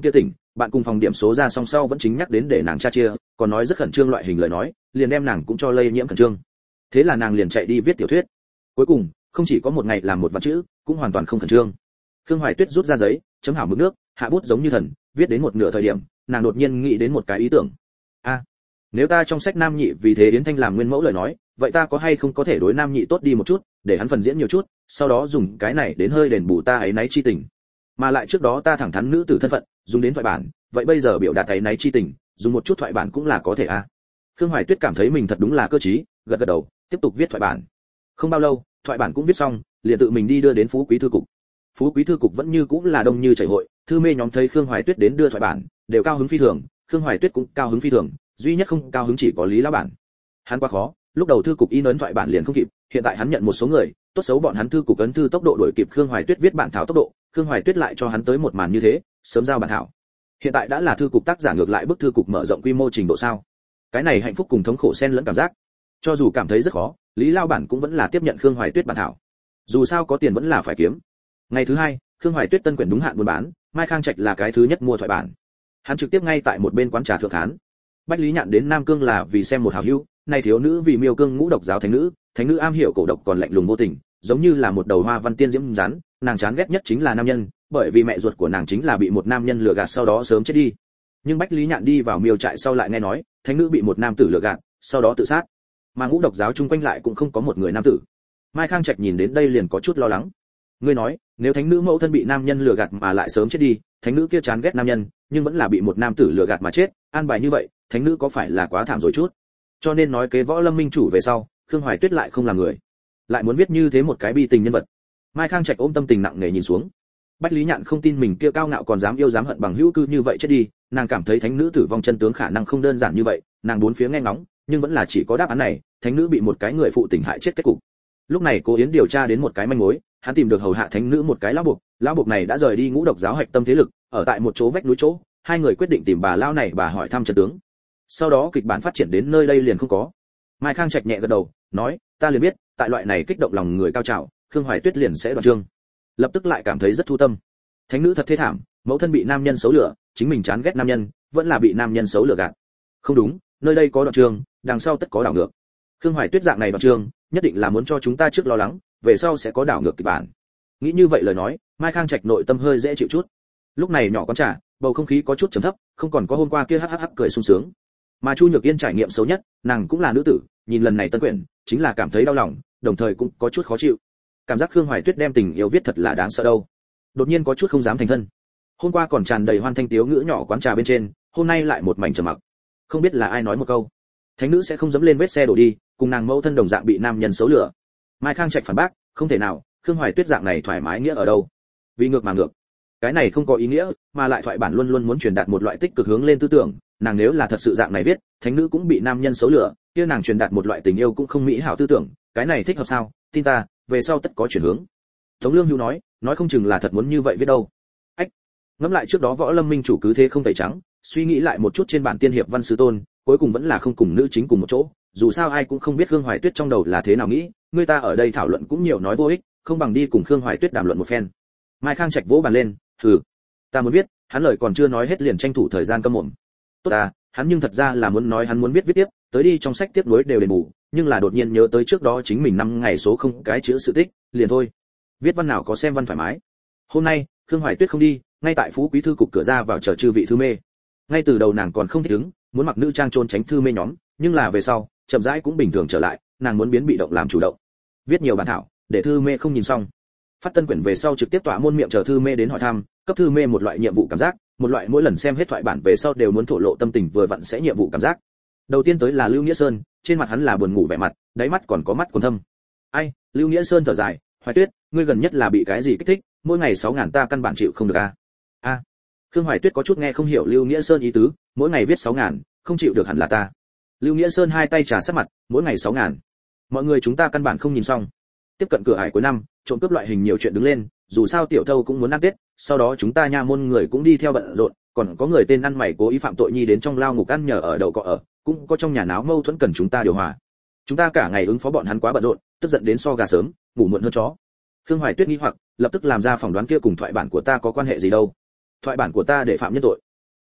bạn cùng phòng điểm số ra song sau vẫn chính nhắc đến để nàng tra chia, còn nói rất khẩn trương loại hình lời nói, liền đem nàng cũng cho lây nhiễm khẩn trương. Thế là nàng liền chạy đi viết tiểu thuyết. Cuối cùng, không chỉ có một ngày làm một vạn chữ, cũng hoàn toàn không khẩn trương. Khương Hoài Tuyết rút ra giấy, chấm hảo mực nước, hạ bút giống như thần, viết đến một nửa thời điểm, nàng đột nhiên nghĩ đến một cái ý tưởng. A, à, nếu ta trong sách nam nhị vì thế Yến Thanh làm nguyên mẫu lời nói, vậy ta có hay không có thể đối nam nhị tốt đi một chút, để hắn phần diễn nhiều chút, sau đó dùng cái này đến hơi đền bù ta ấy náy chi tình. Mà lại trước đó ta thẳng thắn nữ tử thân phận, dùng đến thoại bản, vậy bây giờ biểu đạt ấy náy chi tình, dùng một chút thoại bản cũng là có thể a. À. Khương Hoài Tuyết cảm thấy mình thật đúng là cơ trí, gật gật đầu, tiếp tục viết thoại bản. Không bao lâu, thoại bản cũng viết xong, liền tự mình đi đưa đến Phú Quý thư cục. Phú Quý thư cục vẫn như cũng là đông như chảy hội, thư mê nhóm thấy Khương Hoài Tuyết đến đưa thoại bản, đều cao hứng phi thường, Khương Hoài Tuyết cũng cao hứng phi thường, duy nhất không cao hứng chỉ có Lý lão bản. Hắn quá khó, lúc đầu thư cục in ấn thoại bản liền không kịp, hiện tại hắn nhận một số người, tốt xấu bọn hắn thư cục ấn thư tốc độ đuổi kịp Khương Hoài Tuyết viết bản thảo tốc độ, Khương Hoài Tuyết lại cho hắn tới một màn như thế, sớm giao bản thảo. Hiện tại đã là thư cục tác giả ngược lại bức thư cục mở rộng quy mô trình độ sao? Cái này hạnh phúc cùng thống khổ xen lẫn cảm giác. Cho dù cảm thấy rất khó, Lý lão bản cũng vẫn là tiếp nhận Khương Hoài Tuyết bản thảo. Dù sao có tiền vẫn là phải kiếm. Ngày thứ hai, Khương Hoài Tuyết tân quyển đúng hạn buôn bán, Mai Khang Trạch là cái thứ nhất mua thoại bản. Hắn trực tiếp ngay tại một bên quán trà thượng hán. Bách Lý Nhạn đến Nam Cương là vì xem một hảo hữu, này thiếu nữ vì Miêu Cương ngũ độc giáo thánh nữ, thánh nữ am hiểu cổ độc còn lạnh lùng vô tình, giống như là một đầu hoa văn tiên diễm rắn, nàng chán ghét nhất chính là nam nhân, bởi vì mẹ ruột của nàng chính là bị một nam nhân lừa gạt sau đó sớm chết đi. Nhưng Bách Lý Nhạn đi vào Miêu trại sau lại nghe nói, thánh nữ bị một nam tử lừa gạt, sau đó tự sát. Mà ngũ độc giáo chung quanh lại cũng không có một người nam tử. Mai Khang Trạch nhìn đến đây liền có chút lo lắng. Ngươi nói, nếu thánh nữ mẫu thân bị nam nhân lừa gạt mà lại sớm chết đi, thánh nữ kia chán ghét nam nhân, nhưng vẫn là bị một nam tử lừa gạt mà chết, an bài như vậy, thánh nữ có phải là quá thảm rồi chút? Cho nên nói kế võ lâm minh chủ về sau, Khương Hoài Tuyết lại không làm người, lại muốn viết như thế một cái bi tình nhân vật. Mai Khang Trạch ôm tâm tình nặng nề nhìn xuống. Bách Lý Nhạn không tin mình kia cao ngạo còn dám yêu dám hận bằng hữu cư như vậy chết đi, nàng cảm thấy thánh nữ tử vong chân tướng khả năng không đơn giản như vậy, nàng bốn phía nghe ngóng, nhưng vẫn là chỉ có đáp án này, thánh nữ bị một cái người phụ tình hại chết kết cục. Lúc này Cố Yến điều tra đến một cái manh mối, hắn tìm được hầu hạ thánh nữ một cái lão buộc, lão buộc này đã rời đi ngũ độc giáo hạch tâm thế lực, ở tại một chỗ vách núi chỗ, hai người quyết định tìm bà lão này bà hỏi thăm chân tướng. Sau đó kịch bản phát triển đến nơi đây liền không có. Mai Khang Trạch nhẹ gật đầu, nói, ta liền biết, tại loại này kích động lòng người cao trào, Khương Hoài Tuyết liền sẽ đoạn chương. Lập tức lại cảm thấy rất thu tâm. Thánh nữ thật thê thảm, mẫu thân bị nam nhân xấu lừa, chính mình chán ghét nam nhân, vẫn là bị nam nhân xấu lừa gạt. Không đúng, nơi đây có đoạn chương, đằng sau tất có đảo ngược. Khương Hoài Tuyết dạng này đoạn chương, nhất định là muốn cho chúng ta trước lo lắng, về sau sẽ có đảo ngược kịch bản. Nghĩ như vậy lời nói, Mai Khang Trạch nội tâm hơi dễ chịu chút. Lúc này nhỏ quán trà, bầu không khí có chút trầm thấp, không còn có hôm qua kia hắc hắc hắc cười sung sướng. Mà Chu Nhược Yên trải nghiệm xấu nhất, nàng cũng là nữ tử, nhìn lần này tân quyển, chính là cảm thấy đau lòng, đồng thời cũng có chút khó chịu. Cảm giác Khương Hoài Tuyết đem tình yêu viết thật là đáng sợ đâu. Đột nhiên có chút không dám thành thân. Hôm qua còn tràn đầy hoan thanh tiếu ngữ nhỏ quán trà bên trên, hôm nay lại một mảnh trầm mặc. Không biết là ai nói một câu, thánh nữ sẽ không dám lên vết xe đổ đi, cùng nàng mẫu thân đồng dạng bị nam nhân xấu lửa. Mai Khang Trạch phản bác, không thể nào, Khương Hoài Tuyết dạng này thoải mái nghĩa ở đâu? Vì ngược mà ngược. Cái này không có ý nghĩa, mà lại thoại bản luôn luôn muốn truyền đạt một loại tích cực hướng lên tư tưởng, nàng nếu là thật sự dạng này viết, thánh nữ cũng bị nam nhân xấu lửa, kia nàng truyền đạt một loại tình yêu cũng không mỹ hảo tư tưởng, cái này thích hợp sao? Tin ta, về sau tất có chuyển hướng. Tống Lương Hữu nói, nói không chừng là thật muốn như vậy viết đâu. Ách, ngẫm lại trước đó Võ Lâm minh chủ cứ thế không tẩy trắng, suy nghĩ lại một chút trên bản tiên hiệp văn sư tôn, cuối cùng vẫn là không cùng nữ chính cùng một chỗ, dù sao ai cũng không biết Khương Hoài Tuyết trong đầu là thế nào nghĩ, người ta ở đây thảo luận cũng nhiều nói vô ích, không bằng đi cùng Khương Hoài Tuyết đàm luận một phen. Mai Khang Trạch vỗ bàn lên, hừ, ta muốn viết, hắn lời còn chưa nói hết liền tranh thủ thời gian câm mồm. Tốt à, hắn nhưng thật ra là muốn nói hắn muốn viết viết tiếp, tới đi trong sách tiếp nối đều đền bù, nhưng là đột nhiên nhớ tới trước đó chính mình năm ngày số không cái chữ sự tích, liền thôi. Viết văn nào có xem văn thoải mái. Hôm nay, Khương Hoài Tuyết không đi, ngay tại Phú Quý thư cục cửa ra vào chờ chư vị thư mê. Ngay từ đầu nàng còn không thích ứng, muốn mặc nữ trang trôn tránh thư mê nhóm, nhưng là về sau, chậm rãi cũng bình thường trở lại, nàng muốn biến bị động làm chủ động. Viết nhiều bản thảo, để thư mê không nhìn xong. Phát tân quyển về sau trực tiếp tỏa môn miệng chờ thư mê đến hỏi thăm, cấp thư mê một loại nhiệm vụ cảm giác, một loại mỗi lần xem hết thoại bản về sau đều muốn thổ lộ tâm tình vừa vặn sẽ nhiệm vụ cảm giác. Đầu tiên tới là Lưu Nghĩa Sơn, trên mặt hắn là buồn ngủ vẻ mặt, đáy mắt còn có mắt còn thâm. Ai, Lưu Nghĩa Sơn thở dài, Hoài Tuyết, ngươi gần nhất là bị cái gì kích thích, mỗi ngày sáu ngàn ta căn bản chịu không được a. À? A. À. Khương Hoài Tuyết có chút nghe không hiểu Lưu Nghĩa Sơn ý tứ, mỗi ngày viết sáu ngàn, không chịu được hẳn là ta. Lưu Nghĩa Sơn hai tay trà sát mặt, mỗi ngày sáu ngàn. Mọi người chúng ta căn bản không nhìn xong. Tiếp cận cửa ải cuối năm, trộm cướp loại hình nhiều chuyện đứng lên, dù sao tiểu thâu cũng muốn ăn Tết, sau đó chúng ta nha môn người cũng đi theo bận rộn, còn có người tên ăn mày cố ý phạm tội nhi đến trong lao ngục ăn nhờ ở đậu cọ ở, cũng có trong nhà náo mâu thuẫn cần chúng ta điều hòa. Chúng ta cả ngày ứng phó bọn hắn quá bận rộn, tức giận đến so gà sớm, ngủ muộn hơn chó. Khương Hoài Tuyết nghi hoặc, lập tức làm ra phỏng đoán kia cùng thoại bản của ta có quan hệ gì đâu? Thoại bản của ta để phạm nhân tội.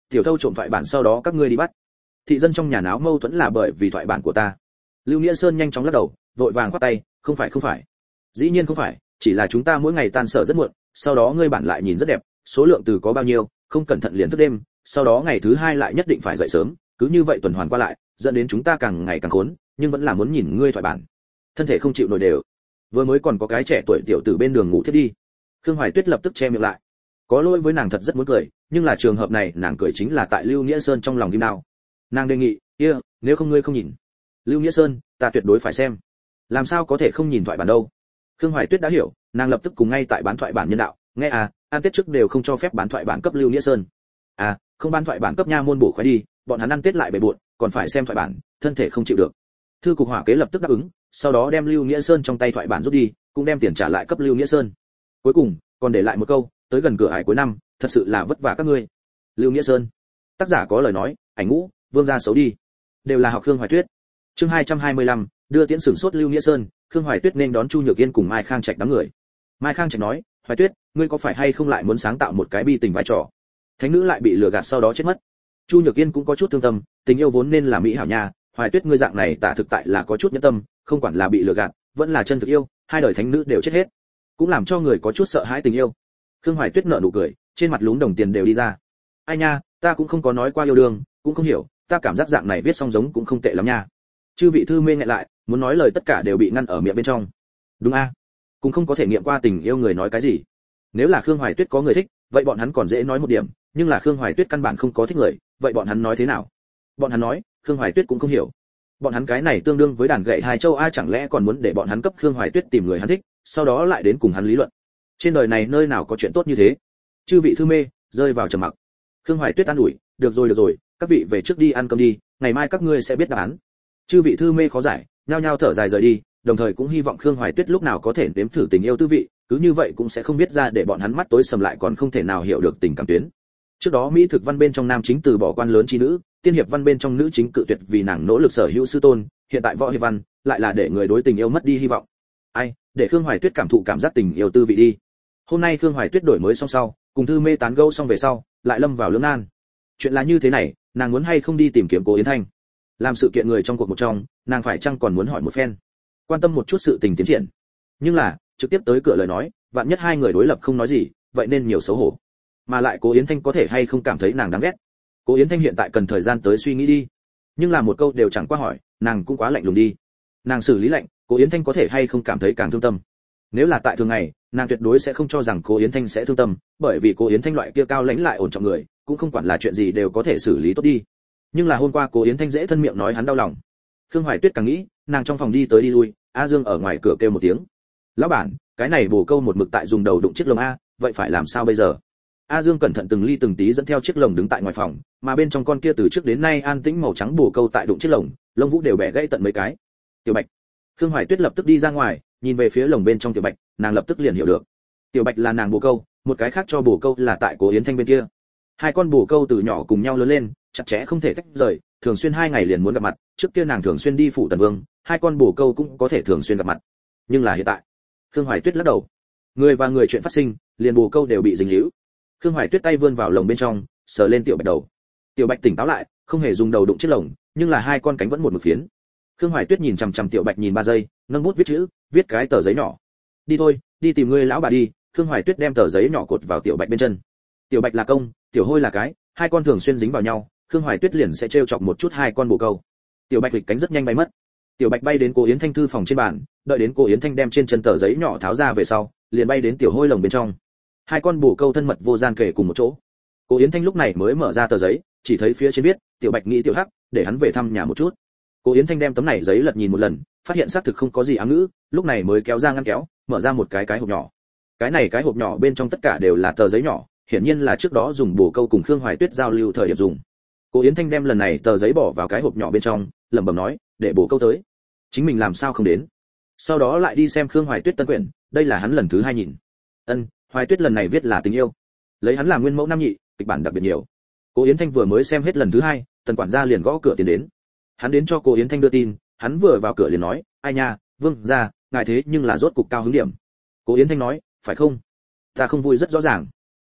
tiểu thâu trộm thoại bản sau đó các ngươi đi bắt. Thị dân trong nhà náo mâu thuẫn là bởi vì thoại bản của ta. Lưu Nghĩa Sơn nhanh chóng lắc đầu, vội vàng khoát tay, không phải không phải. Dĩ nhiên không phải, chỉ là chúng ta mỗi ngày tan sở rất muộn, sau đó ngươi bản lại nhìn rất đẹp, số lượng từ có bao nhiêu, không cẩn thận liền thức đêm, sau đó ngày thứ hai lại nhất định phải dậy sớm, cứ như vậy tuần hoàn qua lại, dẫn đến chúng ta càng ngày càng khốn, nhưng vẫn là muốn nhìn ngươi thoại bản. Thân thể không chịu nổi đều. Vừa mới còn có cái trẻ tuổi tiểu tử bên đường ngủ thiết đi. Khương Hoài Tuyết lập tức che miệng lại. Có lỗi với nàng thật rất muốn cười, nhưng là trường hợp này nàng cười chính là tại Lưu Nghĩa Sơn trong lòng kim đao. Nàng đề nghị, kia, yeah, nếu không ngươi không nhìn. Lưu Nghĩa Sơn, ta tuyệt đối phải xem. Làm sao có thể không nhìn thoại bản đâu? Khương Hoài Tuyết đã hiểu, nàng lập tức cùng ngay tại bán thoại bản nhân đạo, nghe à, ăn Tết trước đều không cho phép bán thoại bản cấp Lưu Nghĩa Sơn. À, không bán thoại bản cấp nha môn bổ khoái đi, bọn hắn ăn Tết lại bề bộn, còn phải xem thoại bản, thân thể không chịu được. Thư cục hỏa kế lập tức đáp ứng, sau đó đem Lưu Nghĩa Sơn trong tay thoại bản rút đi, cũng đem tiền trả lại cấp Lưu Nghĩa Sơn. Cuối cùng, còn để lại một câu, tới gần cửa ải cuối năm, thật sự là vất vả các ngươi. Lưu Nghĩa Sơn. Tác giả có lời nói, ảnh ngũ, vương gia xấu đi. Đều là học Khương Hoài Tuyết. Chương hai trăm hai mươi lăm, đưa tiễn sửng sốt Lưu Nghĩa Sơn, Khương Hoài Tuyết nên đón Chu Nhược Yên cùng Mai Khang Trạch đám người. Mai Khang Trạch nói, Hoài Tuyết, ngươi có phải hay không lại muốn sáng tạo một cái bi tình vai trò? Thánh nữ lại bị lừa gạt sau đó chết mất. Chu Nhược Yên cũng có chút thương tâm, tình yêu vốn nên là mỹ hảo nha, Hoài Tuyết ngươi dạng này tả thực tại là có chút nhẫn tâm, không quản là bị lừa gạt, vẫn là chân thực yêu, hai đời thánh nữ đều chết hết, cũng làm cho người có chút sợ hãi tình yêu. Khương Hoài Tuyết nở nụ cười, trên mặt lún đồng tiền đều đi ra. Ai nha, ta cũng không có nói qua yêu đương, cũng không hiểu, ta cảm giác dạng này viết xong giống cũng không tệ lắm nha. Chư vị thư mê nghẹn lại, muốn nói lời tất cả đều bị ngăn ở miệng bên trong. Đúng a, cũng không có thể nghiệm qua tình yêu người nói cái gì. Nếu là Khương Hoài Tuyết có người thích, vậy bọn hắn còn dễ nói một điểm, nhưng là Khương Hoài Tuyết căn bản không có thích người, vậy bọn hắn nói thế nào? Bọn hắn nói, Khương Hoài Tuyết cũng không hiểu. Bọn hắn cái này tương đương với đàn gậy hai châu a, chẳng lẽ còn muốn để bọn hắn cấp Khương Hoài Tuyết tìm người hắn thích, sau đó lại đến cùng hắn lý luận. Trên đời này nơi nào có chuyện tốt như thế? Chư vị thư mê rơi vào trầm mặc. Khương Hoài Tuyết an ủi, được rồi được rồi, các vị về trước đi ăn cơm đi, ngày mai các ngươi sẽ biết đáp án. Chư vị thư mê khó giải, nhao nhao thở dài rời đi, đồng thời cũng hy vọng Khương Hoài Tuyết lúc nào có thể nếm thử tình yêu tư vị, cứ như vậy cũng sẽ không biết ra để bọn hắn mắt tối sầm lại còn không thể nào hiểu được tình cảm tuyến. Trước đó mỹ thực văn bên trong nam chính từ bỏ quan lớn chi nữ, tiên hiệp văn bên trong nữ chính cự tuyệt vì nàng nỗ lực sở hữu sư tôn, hiện tại võ hiệp văn lại là để người đối tình yêu mất đi hy vọng. Ai, để Khương Hoài Tuyết cảm thụ cảm giác tình yêu tư vị đi. Hôm nay Khương Hoài Tuyết đổi mới xong sau, cùng thư mê tán gẫu xong về sau, lại lâm vào lưỡng nan. Chuyện là như thế này, nàng muốn hay không đi tìm kiếm Cố Yến Thanh? Làm sự kiện người trong cuộc một trong, nàng phải chăng còn muốn hỏi một phen, quan tâm một chút sự tình tiến triển. Nhưng là, trực tiếp tới cửa lời nói, vạn nhất hai người đối lập không nói gì, vậy nên nhiều xấu hổ. Mà lại Cố Yến Thanh có thể hay không cảm thấy nàng đáng ghét. Cố Yến Thanh hiện tại cần thời gian tới suy nghĩ đi. Nhưng là một câu đều chẳng qua hỏi, nàng cũng quá lạnh lùng đi. Nàng xử lý lạnh, Cố Yến Thanh có thể hay không cảm thấy càng thương tâm. Nếu là tại thường ngày, nàng tuyệt đối sẽ không cho rằng Cố Yến Thanh sẽ thương tâm, bởi vì Cố Yến Thanh loại kia cao lãnh lại ổn trọng người, cũng không quản là chuyện gì đều có thể xử lý tốt đi. Nhưng là hôm qua Cố Yến Thanh dễ thân miệng nói hắn đau lòng. Khương Hoài Tuyết càng nghĩ, nàng trong phòng đi tới đi lui, A Dương ở ngoài cửa kêu một tiếng. "Lão bản, cái này bồ câu một mực tại dùng đầu đụng chiếc lồng a, vậy phải làm sao bây giờ?" A Dương cẩn thận từng ly từng tí dẫn theo chiếc lồng đứng tại ngoài phòng, mà bên trong con kia từ trước đến nay an tĩnh màu trắng bồ câu tại đụng chiếc lồng, lông vũ đều bẻ gãy tận mấy cái. "Tiểu Bạch." Khương Hoài Tuyết lập tức đi ra ngoài, nhìn về phía lồng bên trong Tiểu Bạch, nàng lập tức liền hiểu được. Tiểu Bạch là nàng bồ câu, một cái khác cho bồ câu là tại Cố Yến Thanh bên kia. Hai con bồ câu từ nhỏ cùng nhau lớn lên, chặt chẽ không thể tách rời, thường xuyên hai ngày liền muốn gặp mặt, trước kia nàng thường xuyên đi phủ Tần Vương, hai con bồ câu cũng có thể thường xuyên gặp mặt. Nhưng là hiện tại, Khương Hoài Tuyết lắc đầu. Người và người chuyện phát sinh, liền bồ câu đều bị dính líu. Khương Hoài Tuyết tay vươn vào lồng bên trong, sờ lên Tiểu Bạch đầu. Tiểu Bạch tỉnh táo lại, không hề dùng đầu đụng chiếc lồng, nhưng là hai con cánh vẫn một mực phiến. Khương Hoài Tuyết nhìn chằm chằm Tiểu Bạch nhìn ba giây, nâng bút viết chữ, viết cái tờ giấy nhỏ. "Đi thôi, đi tìm ngươi lão bà đi." Khương Hoài Tuyết đem tờ giấy nhỏ cột vào Tiểu Bạch bên chân. Tiểu Bạch là công, Tiểu Hôi là cái, hai con thường xuyên dính vào nhau, Khương Hoài Tuyết liền sẽ trêu chọc một chút hai con bồ câu. Tiểu Bạch vịch cánh rất nhanh bay mất. Tiểu Bạch bay đến Cố Yến Thanh thư phòng trên bàn, đợi đến Cố Yến Thanh đem trên chân tờ giấy nhỏ tháo ra về sau, liền bay đến Tiểu Hôi lồng bên trong. Hai con bồ câu thân mật vô gian kể cùng một chỗ. Cố Yến Thanh lúc này mới mở ra tờ giấy, chỉ thấy phía trên viết, Tiểu Bạch nghĩ Tiểu Hắc, để hắn về thăm nhà một chút. Cố Yến Thanh đem tấm này giấy lật nhìn một lần, phát hiện xác thực không có gì ám ngữ, lúc này mới kéo ra ngăn kéo, mở ra một cái cái hộp nhỏ. Cái này cái hộp nhỏ bên trong tất cả đều là tờ giấy nhỏ, hiển nhiên là trước đó dùng bồ câu cùng Khương Hoài Tuyết giao lưu thời điểm dùng. Cố Yến Thanh đem lần này tờ giấy bỏ vào cái hộp nhỏ bên trong, lẩm bẩm nói, để bồ câu tới, chính mình làm sao không đến. Sau đó lại đi xem Khương Hoài Tuyết tân quyển, đây là hắn lần thứ hai nhìn. Ân, Hoài Tuyết lần này viết là tình yêu, lấy hắn làm nguyên mẫu nam nhị, kịch bản đặc biệt nhiều. Cố Yến Thanh vừa mới xem hết lần thứ hai, tần quản gia liền gõ cửa tiến đến. Hắn đến cho Cố Yến Thanh đưa tin, hắn vừa vào cửa liền nói, ai nha, Vương gia, ngài thế nhưng là rốt cục cao hứng điểm. Cố Yến Thanh nói, phải không? Ta không vui rất rõ ràng.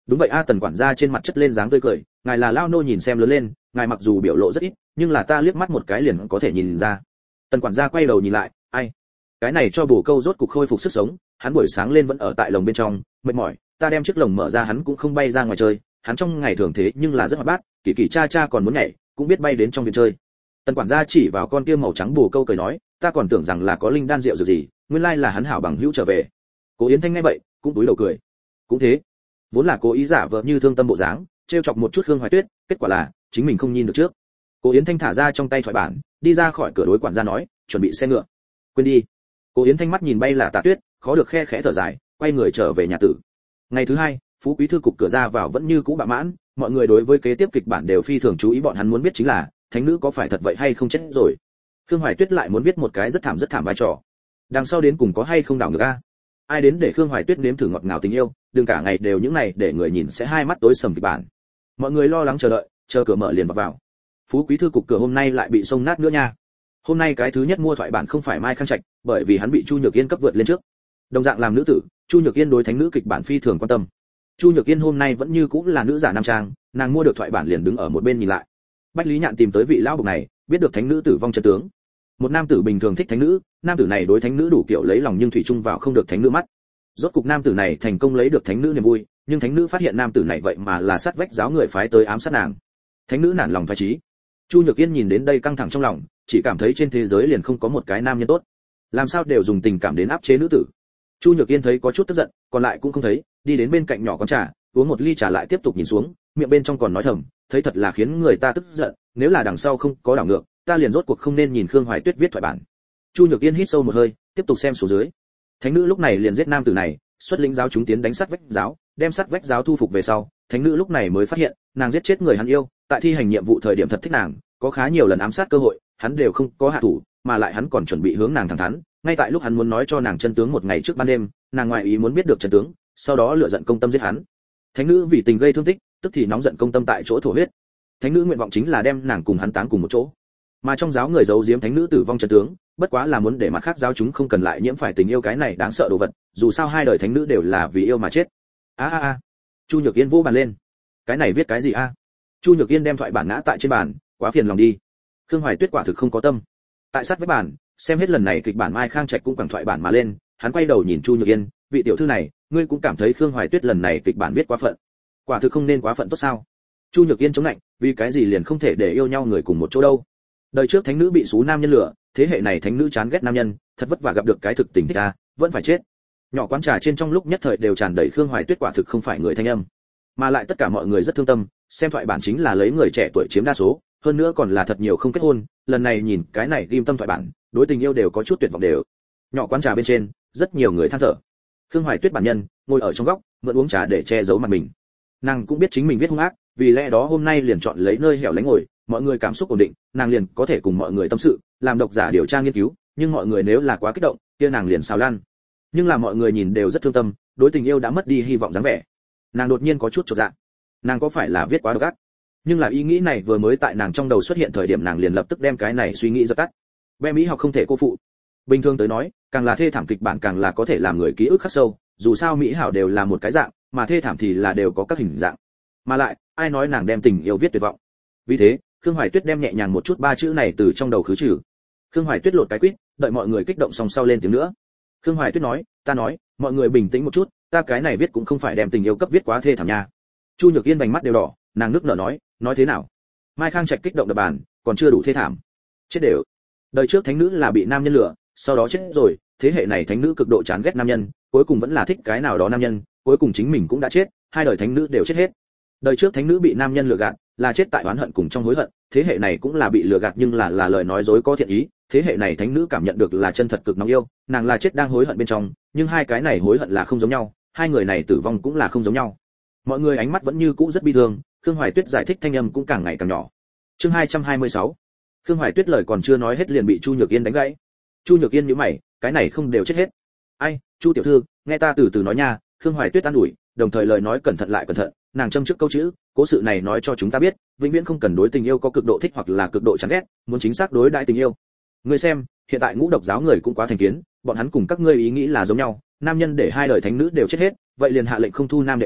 Đúng vậy a, Tần quản gia trên mặt chất lên dáng tươi cười, ngài là lao nô nhìn xem lớn lên, ngài mặc dù biểu lộ rất ít, nhưng là ta liếc mắt một cái liền có thể nhìn ra. Tần quản gia quay đầu nhìn lại, ai? Cái này cho bổ câu rốt cục khôi phục sức sống, hắn buổi sáng lên vẫn ở tại lồng bên trong, mệt mỏi, ta đem chiếc lồng mở ra hắn cũng không bay ra ngoài chơi, hắn trong ngày thường thế nhưng là rất hoạt bát, kỳ kỳ cha cha còn muốn nhảy, cũng biết bay đến trong viện chơi. Tần quản gia chỉ vào con kia màu trắng bổ câu cười nói, ta còn tưởng rằng là có linh đan rượu dược gì, nguyên lai là hắn hảo bằng hữu trở về. Cố Yến Thanh nghe vậy, cũng túi đầu cười. Cũng thế, vốn là cố ý giả vờ như thương tâm bộ dáng, trêu chọc một chút Khương Hoài Tuyết, kết quả là chính mình không nhìn được trước. Cố Yến Thanh thả ra trong tay thoại bản, đi ra khỏi cửa đối quản gia nói, chuẩn bị xe ngựa. Quên đi. Cố Yến Thanh mắt nhìn bay là Tạ Tuyết, khó được khe khẽ thở dài, quay người trở về nhà tử. Ngày thứ hai, Phú Quý thư cục cửa ra vào vẫn như cũ bạ mãn, mọi người đối với kế tiếp kịch bản đều phi thường chú ý, bọn hắn muốn biết chính là thánh nữ có phải thật vậy hay không chết rồi. Khương Hoài Tuyết lại muốn viết một cái rất thảm rất thảm vai trò. Đằng sau đến cùng có hay không đảo ngược a? Ai đến để Khương Hoài Tuyết nếm thử ngọt ngào tình yêu, đừng cả ngày đều những này để người nhìn sẽ hai mắt tối sầm kịch bản. Mọi người lo lắng chờ đợi, chờ cửa mở liền vào vào. Phú Quý thư cục cửa hôm nay lại bị xông nát nữa nha. Hôm nay cái thứ nhất mua thoại bản không phải Mai Khang Trạch, bởi vì hắn bị Chu Nhược Yên cấp vượt lên trước. Đồng dạng làm nữ tử, Chu Nhược Yên đối thánh nữ kịch bản phi thường quan tâm. Chu Nhược Yên hôm nay vẫn như cũng là nữ giả nam trang, nàng mua được thoại bản liền đứng ở một bên nhìn lại. Bách Lý Nhạn tìm tới vị lão bục này, biết được thánh nữ tử vong chân tướng. Một nam tử bình thường thích thánh nữ, nam tử này đối thánh nữ đủ kiểu lấy lòng nhưng thủy chung vào không được thánh nữ mắt. Rốt cục nam tử này thành công lấy được thánh nữ niềm vui, nhưng thánh nữ phát hiện nam tử này vậy mà là sát vách giáo người phái tới ám sát nàng. Thánh nữ nản lòng phái trí. Chu Nhược Yên nhìn đến đây căng thẳng trong lòng, chỉ cảm thấy trên thế giới liền không có một cái nam nhân tốt, làm sao đều dùng tình cảm đến áp chế nữ tử. Chu Nhược Yên thấy có chút tức giận, còn lại cũng không thấy, đi đến bên cạnh nhỏ con trà, uống một ly trà lại tiếp tục nhìn xuống, miệng bên trong còn nói thầm, thấy thật là khiến người ta tức giận, nếu là đằng sau không có đảo ngược, ta liền rốt cuộc không nên nhìn Khương Hoài Tuyết viết thoại bản. Chu Nhược Yên hít sâu một hơi, tiếp tục xem số dưới. Thánh nữ lúc này liền giết nam tử này, xuất lĩnh giáo chúng tiến đánh sát vách giáo, đem sát vách giáo thu phục về sau, thánh nữ lúc này mới phát hiện, nàng giết chết người hắn yêu, tại thi hành nhiệm vụ thời điểm thật thích nàng, có khá nhiều lần ám sát cơ hội, hắn đều không có hạ thủ, mà lại hắn còn chuẩn bị hướng nàng thẳng thắn, ngay tại lúc hắn muốn nói cho nàng chân tướng một ngày trước ban đêm, nàng ngoại ý muốn biết được chân tướng, sau đó lựa giận công tâm giết hắn. Thánh nữ vì tình gây thương tích, tức thì nóng giận công tâm tại chỗ thổ huyết. Thánh nữ nguyện vọng chính là đem nàng cùng hắn táng cùng một chỗ. Mà trong giáo người giấu giếm thánh nữ tử vong chân tướng, bất quá là muốn để mặt khác giáo chúng không cần lại nhiễm phải tình yêu cái này đáng sợ đồ vật, dù sao hai đời thánh nữ đều là vì yêu mà chết. A a a. Chu Nhược Yên vỗ bàn lên. Cái này viết cái gì a? Chu Nhược Yên đem thoại bản ngã tại trên bàn, quá phiền lòng đi. Khương Hoài Tuyết quả thực không có tâm. Tại sát với bàn, xem hết lần này kịch bản Mai Khang Trạch cũng quẳng thoại bản mà lên, hắn quay đầu nhìn Chu Nhược Yên, vị tiểu thư này, ngươi cũng cảm thấy Khương Hoài Tuyết lần này kịch bản viết quá phận. Quả thực không nên quá phận tốt sao? Chu Nhược Yên chống lạnh, vì cái gì liền không thể để yêu nhau người cùng một chỗ đâu? Đời trước thánh nữ bị xú nam nhân lừa, thế hệ này thánh nữ chán ghét nam nhân, thật vất vả gặp được cái thực tình thích a, vẫn phải chết. Nhỏ quán trà trên trong lúc nhất thời đều tràn đầy Khương Hoài Tuyết quả thực không phải người thanh âm, mà lại tất cả mọi người rất thương tâm, xem thoại bản chính là lấy người trẻ tuổi chiếm đa số, hơn nữa còn là thật nhiều không kết hôn, lần này nhìn cái này ghim tâm thoại bản, đối tình yêu đều có chút tuyệt vọng đều. Nhỏ quán trà bên trên, rất nhiều người than thở. Khương Hoài Tuyết bản nhân ngồi ở trong góc, mượn uống trà để che giấu mặt mình. Nàng cũng biết chính mình viết hung ác, vì lẽ đó hôm nay liền chọn lấy nơi hẻo lánh ngồi, mọi người cảm xúc ổn định, nàng liền có thể cùng mọi người tâm sự, làm độc giả điều tra nghiên cứu, nhưng mọi người nếu là quá kích động, kia nàng liền xào lan. Nhưng là mọi người nhìn đều rất thương tâm, đối tình yêu đã mất đi hy vọng dáng vẻ. Nàng đột nhiên có chút chột dạ. Nàng có phải là viết quá độc ác? Nhưng là ý nghĩ này vừa mới tại nàng trong đầu xuất hiện thời điểm nàng liền lập tức đem cái này suy nghĩ dập tắt. Bé mỹ học không thể cô phụ. Bình thường tới nói, càng là thê thảm kịch bản càng là có thể làm người ký ức khắc sâu, dù sao mỹ hảo đều là một cái dạng, mà thê thảm thì là đều có các hình dạng. Mà lại, ai nói nàng đem tình yêu viết tuyệt vọng? Vì thế, Khương Hoài Tuyết đem nhẹ nhàng một chút ba chữ này từ trong đầu khứ trừ. Khương Hoài Tuyết lột cái quýt, đợi mọi người kích động xong sau lên tiếng nữa. Khương Hoài Tuyết nói, ta nói, mọi người bình tĩnh một chút, ta cái này viết cũng không phải đem tình yêu cấp viết quá thê thảm nha. Chu Nhược Yên vành mắt đều đỏ, nàng nước nở nói, nói thế nào? Mai Khang Trạch kích động đập bàn, còn chưa đủ thê thảm. Chết đều. Đời trước thánh nữ là bị nam nhân lừa, sau đó chết rồi, thế hệ này thánh nữ cực độ chán ghét nam nhân, cuối cùng vẫn là thích cái nào đó nam nhân, cuối cùng chính mình cũng đã chết, hai đời thánh nữ đều chết hết. Đời trước thánh nữ bị nam nhân lừa gạt, là chết tại oán hận cùng trong hối hận, thế hệ này cũng là bị lừa gạt nhưng là là lời nói dối có thiện ý, thế hệ này thánh nữ cảm nhận được là chân thật cực nóng yêu, nàng là chết đang hối hận bên trong, nhưng hai cái này hối hận là không giống nhau, hai người này tử vong cũng là không giống nhau. Mọi người ánh mắt vẫn như cũ rất bi thương, Khương Hoài Tuyết giải thích thanh âm cũng càng ngày càng nhỏ. Chương hai trăm hai mươi sáu. Khương Hoài Tuyết lời còn chưa nói hết liền bị Chu Nhược Yên đánh gãy. Chu Nhược Yên nhíu mày, cái này không đều chết hết. Ai, Chu tiểu thư, nghe ta từ từ nói nha, Khương Hoài Tuyết an ủi, đồng thời lời nói cẩn thận lại cẩn thận, nàng châm trước câu chữ, cố sự này nói cho chúng ta biết, vĩnh viễn không cần đối tình yêu có cực độ thích hoặc là cực độ chán ghét, muốn chính xác đối đãi tình yêu. Ngươi xem, hiện tại ngũ độc giáo người cũng quá thành kiến, bọn hắn cùng các ngươi ý nghĩ là giống nhau, nam nhân để hai đời thánh nữ đều chết hết, vậy liền hạ lệnh không thu nam đệ tử,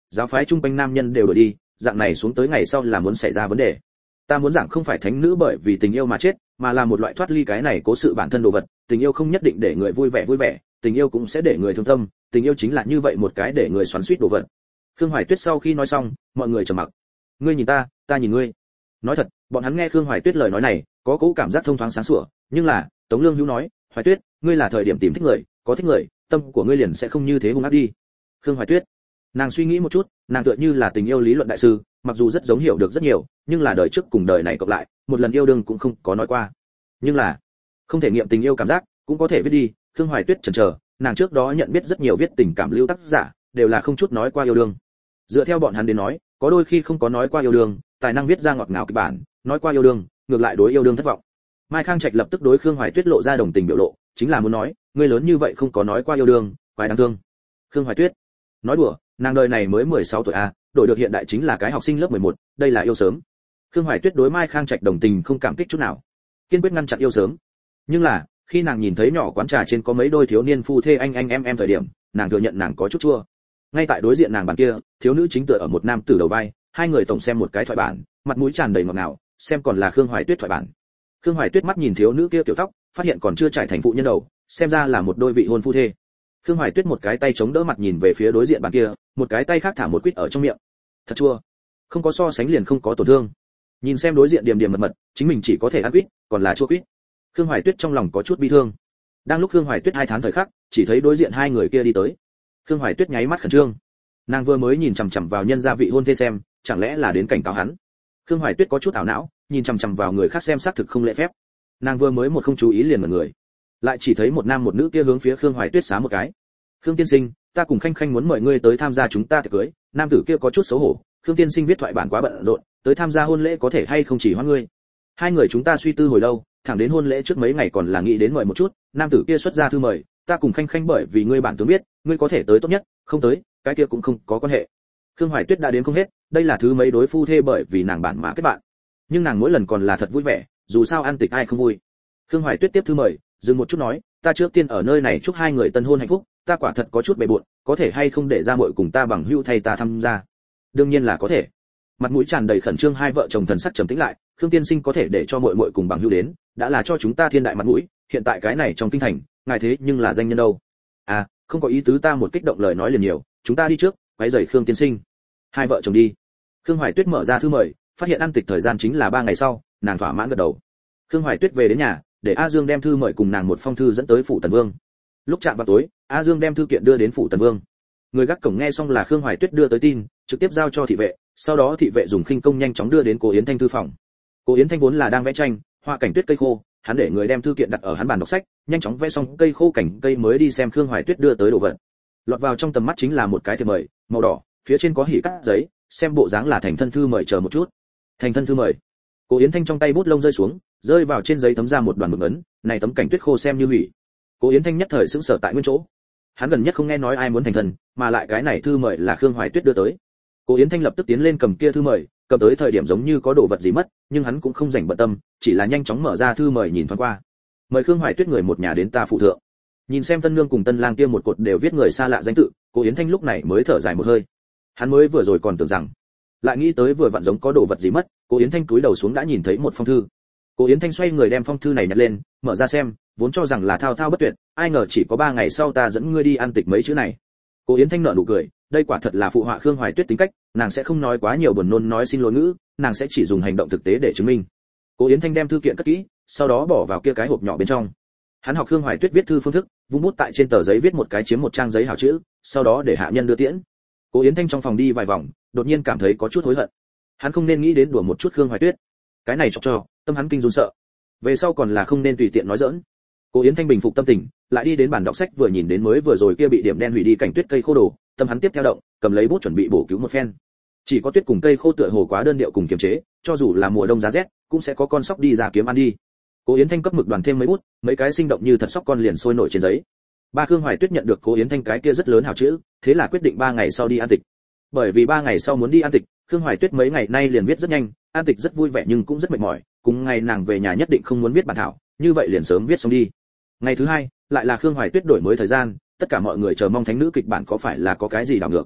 giáo phái trung quanh nam nhân đều đổi đi, dạng này xuống tới ngày sau là muốn xảy ra vấn đề. Ta muốn giảng không phải thánh nữ bởi vì tình yêu mà chết, mà là một loại thoát ly cái này cố sự bản thân đồ vật, tình yêu không nhất định để người vui vẻ vui vẻ, tình yêu cũng sẽ để người thương tâm, tình yêu chính là như vậy một cái để người xoắn xuýt đồ vật. Khương Hoài Tuyết sau khi nói xong, mọi người trầm mặc. Ngươi nhìn ta, ta nhìn ngươi. Nói thật, bọn hắn nghe Khương Hoài Tuyết lời nói này, có cố cảm giác thông thoáng sáng sủa, nhưng là, Tống Lương Hữu nói, Hoài Tuyết, ngươi là thời điểm tìm thích người, có thích người, tâm của ngươi liền sẽ không như thế hung ác đi. Khương Hoài Tuyết, nàng suy nghĩ một chút, nàng tựa như là tình yêu lý luận đại sư, mặc dù rất giống hiểu được rất nhiều, nhưng là đời trước cùng đời này cộng lại, một lần yêu đương cũng không có nói qua. Nhưng là, không thể nghiệm tình yêu cảm giác, cũng có thể viết đi. Khương Hoài Tuyết chần chờ, nàng trước đó nhận biết rất nhiều viết tình cảm lưu tác giả, đều là không chút nói qua yêu đương. Dựa theo bọn hắn đến nói, có đôi khi không có nói qua yêu đương, tài năng viết ra ngọt ngào kịch bản, nói qua yêu đương, ngược lại đối yêu đương thất vọng. Mai Khang Trạch lập tức đối Khương Hoài Tuyết lộ ra đồng tình biểu lộ, chính là muốn nói, ngươi lớn như vậy không có nói qua yêu đương, quái đáng thương. Khương Hoài Tuyết, nói đùa, nàng đời này mới mười sáu tuổi a, đổi được hiện đại chính là cái học sinh lớp mười một, đây là yêu sớm. Khương Hoài Tuyết đối Mai Khang Trạch đồng tình không cảm kích chút nào, kiên quyết ngăn chặn yêu sớm. Nhưng là, khi nàng nhìn thấy nhỏ quán trà trên có mấy đôi thiếu niên phu thê anh anh em em thời điểm, nàng thừa nhận nàng có chút chua. Ngay tại đối diện nàng bàn kia, thiếu nữ chính tựa ở một nam tử đầu vai, hai người tổng xem một cái thoại bản, mặt mũi tràn đầy ngọt ngào, xem còn là Khương Hoài Tuyết thoại bản. Khương Hoài Tuyết mắt nhìn thiếu nữ kia kiểu tóc, phát hiện còn chưa trải thành phụ nhân đầu, xem ra là một đôi vị hôn phu thê. Khương Hoài Tuyết một cái tay chống đỡ mặt nhìn về phía đối diện bàn kia, một cái tay khác thả một quýt ở trong miệng. Thật chua, không có so sánh liền không có tổn thương. Nhìn xem đối diện điềm điềm mật mật, chính mình chỉ có thể ăn quýt, còn là chua quýt. Khương Hoài Tuyết trong lòng có chút bi thương. Đang lúc Khương Hoài Tuyết hai tháng thời khắc, chỉ thấy đối diện hai người kia đi tới. Khương Hoài Tuyết nháy mắt khẩn trương. Nàng vừa mới nhìn chằm chằm vào nhân gia vị hôn thê xem, chẳng lẽ là đến cảnh cáo hắn. Khương Hoài Tuyết có chút ảo não, nhìn chằm chằm vào người khác xem xác thực không lễ phép. Nàng vừa mới một không chú ý liền mở người, lại chỉ thấy một nam một nữ kia hướng phía Khương Hoài Tuyết xá một cái. Khương tiên sinh, ta cùng Khanh Khanh muốn mời ngươi tới tham gia chúng ta tiệc cưới. Nam tử kia có chút xấu hổ, Khương tiên sinh viết thoại bản quá bận rộn, tới tham gia hôn lễ có thể hay không chỉ hoãn ngươi. Hai người chúng ta suy tư hồi lâu, thẳng đến hôn lễ trước mấy ngày còn là nghĩ đến mời một chút. Nam tử kia xuất ra thư mời, ta cùng Khanh Khanh bởi vì ngươi bản tướng biết, ngươi có thể tới tốt nhất, không tới, cái kia cũng không có quan hệ. Khương Hoài Tuyết đã đến không hết, đây là thứ mấy đối phu thê bởi vì nàng bản mà kết bạn, nhưng nàng mỗi lần còn là thật vui vẻ, dù sao ăn tiệc ai không vui. Khương Hoài Tuyết tiếp thư mời, dừng một chút nói, ta trước tiên ở nơi này chúc hai người tân hôn hạnh phúc, ta quả thật có chút bề bộn, có thể hay không để ra muội cùng ta bằng hữu thay ta tham gia. Đương nhiên là có thể. Mặt mũi tràn đầy khẩn trương hai vợ chồng thần sắc trầm tĩnh lại, Khương tiên sinh có thể để cho muội muội cùng bằng hữu đến, đã là cho chúng ta thiên đại mặt mũi, hiện tại cái này trong kinh thành, ngài thế nhưng là danh nhân đâu. À, không có ý tứ, ta một kích động lời nói liền nhiều, chúng ta đi trước, quấy rầy Khương tiên sinh. Hai vợ chồng đi. Khương Hoài Tuyết mở ra thư mời, phát hiện ăn tiệc thời gian chính là ba ngày sau, nàng thỏa mãn gật đầu. Khương Hoài Tuyết về đến nhà, để A Dương đem thư mời cùng nàng một phong thư dẫn tới phủ Tần Vương. Lúc chạm vào tối, A Dương đem thư kiện đưa đến phủ Tần Vương. Người gác cổng nghe xong là Khương Hoài Tuyết đưa tới tin, trực tiếp giao cho thị vệ, sau đó thị vệ dùng khinh công nhanh chóng đưa đến Cố Yến Thanh thư phòng. Cố Yến Thanh vốn là đang vẽ tranh, họa cảnh tuyết cây khô, hắn để người đem thư kiện đặt ở hắn bàn đọc sách, nhanh chóng vẽ xong cây khô cảnh cây mới đi xem Khương Hoài Tuyết đưa tới đồ vật. Lọt vào trong tầm mắt chính là một cái thiệp mời, màu đỏ, phía trên có hỉ cắt giấy, xem bộ dáng là thành thân thư mời, chờ một chút. Thành thân thư mời. Cố Yến Thanh trong tay bút lông rơi xuống, rơi vào trên giấy thấm ra một đoàn mực ấn, này tấm cảnh tuyết khô xem như hủy. Cố Yến Thanh nhất thời sững sờ tại nguyên chỗ. Hắn gần nhất không nghe nói ai muốn thành thân, mà lại cái này thư mời là Khương Hoài Tuyết đưa tới. Cố Yến Thanh lập tức tiến lên cầm kia thư mời, cầm tới thời điểm giống như có đồ vật gì mất, nhưng hắn cũng không rảnh bận tâm, chỉ là nhanh chóng mở ra thư mời nhìn thoáng qua. Mời Khương Hoài Tuyết người một nhà đến ta phụ thượng. Nhìn xem tân nương cùng tân lang kia một cột đều viết người xa lạ danh tự, Cố Yến Thanh lúc này mới thở dài một hơi. Hắn mới vừa rồi còn tưởng rằng, lại nghĩ tới vừa vặn giống có đồ vật gì mất, Cố Yến Thanh cúi đầu xuống đã nhìn thấy một phong thư. Cố Yến Thanh xoay người đem phong thư này nhặt lên, mở ra xem, vốn cho rằng là thao thao bất tuyệt, ai ngờ chỉ có ba ngày sau ta dẫn ngươi đi ăn tiệc mấy chữ này. Cố Yến Thanh nở nụ cười, đây quả thật là phụ họa Khương Hoài Tuyết tính cách, nàng sẽ không nói quá nhiều buồn nôn nói xin lỗi ngữ, nàng sẽ chỉ dùng hành động thực tế để chứng minh. Cố Yến Thanh đem thư kiện cất kỹ, sau đó bỏ vào kia cái hộp nhỏ bên trong. Hắn học Khương Hoài Tuyết viết thư phương thức, vung bút tại trên tờ giấy viết một cái chiếm một trang giấy hảo chữ, sau đó để hạ nhân đưa tiễn. Cố Yến Thanh trong phòng đi vài vòng, đột nhiên cảm thấy có chút hối hận. Hắn không nên nghĩ đến đùa một chút Khương Hoài Tuyết. Cái này chọc cho, tâm hắn kinh run sợ. Về sau còn là không nên tùy tiện nói giỡn. Cố Yến Thanh bình phục tâm tình, lại đi đến bàn đọc sách vừa nhìn đến mới vừa rồi kia bị điểm đen hủy đi cảnh tuyết cây khô đồ, tâm hắn tiếp theo động, cầm lấy bút chuẩn bị bổ cứu một phen. Chỉ có tuyết cùng cây khô tựa hồ quá đơn điệu cùng kiềm chế, cho dù là mùa đông giá rét, cũng sẽ có con sóc đi ra kiếm ăn đi. Cố Yến Thanh cấp mực đoàn thêm mấy bút, mấy cái sinh động như thật sóc con liền sôi nổi trên giấy. Ba Khương Hoài Tuyết nhận được Cố Yến Thanh cái kia rất lớn hảo chữ, thế là quyết định ba ngày sau đi ăn tịch. Bởi vì ba ngày sau muốn đi ăn tịch, Khương Hoài Tuyết mấy ngày nay liền viết rất nhanh, ăn tịch rất vui vẻ nhưng cũng rất mệt mỏi, cùng ngày nàng về nhà nhất định không muốn viết bản thảo, như vậy liền sớm viết xong đi. Ngày thứ hai, lại là Khương Hoài Tuyết đổi mới thời gian, tất cả mọi người chờ mong thánh nữ kịch bản có phải là có cái gì đảo ngược.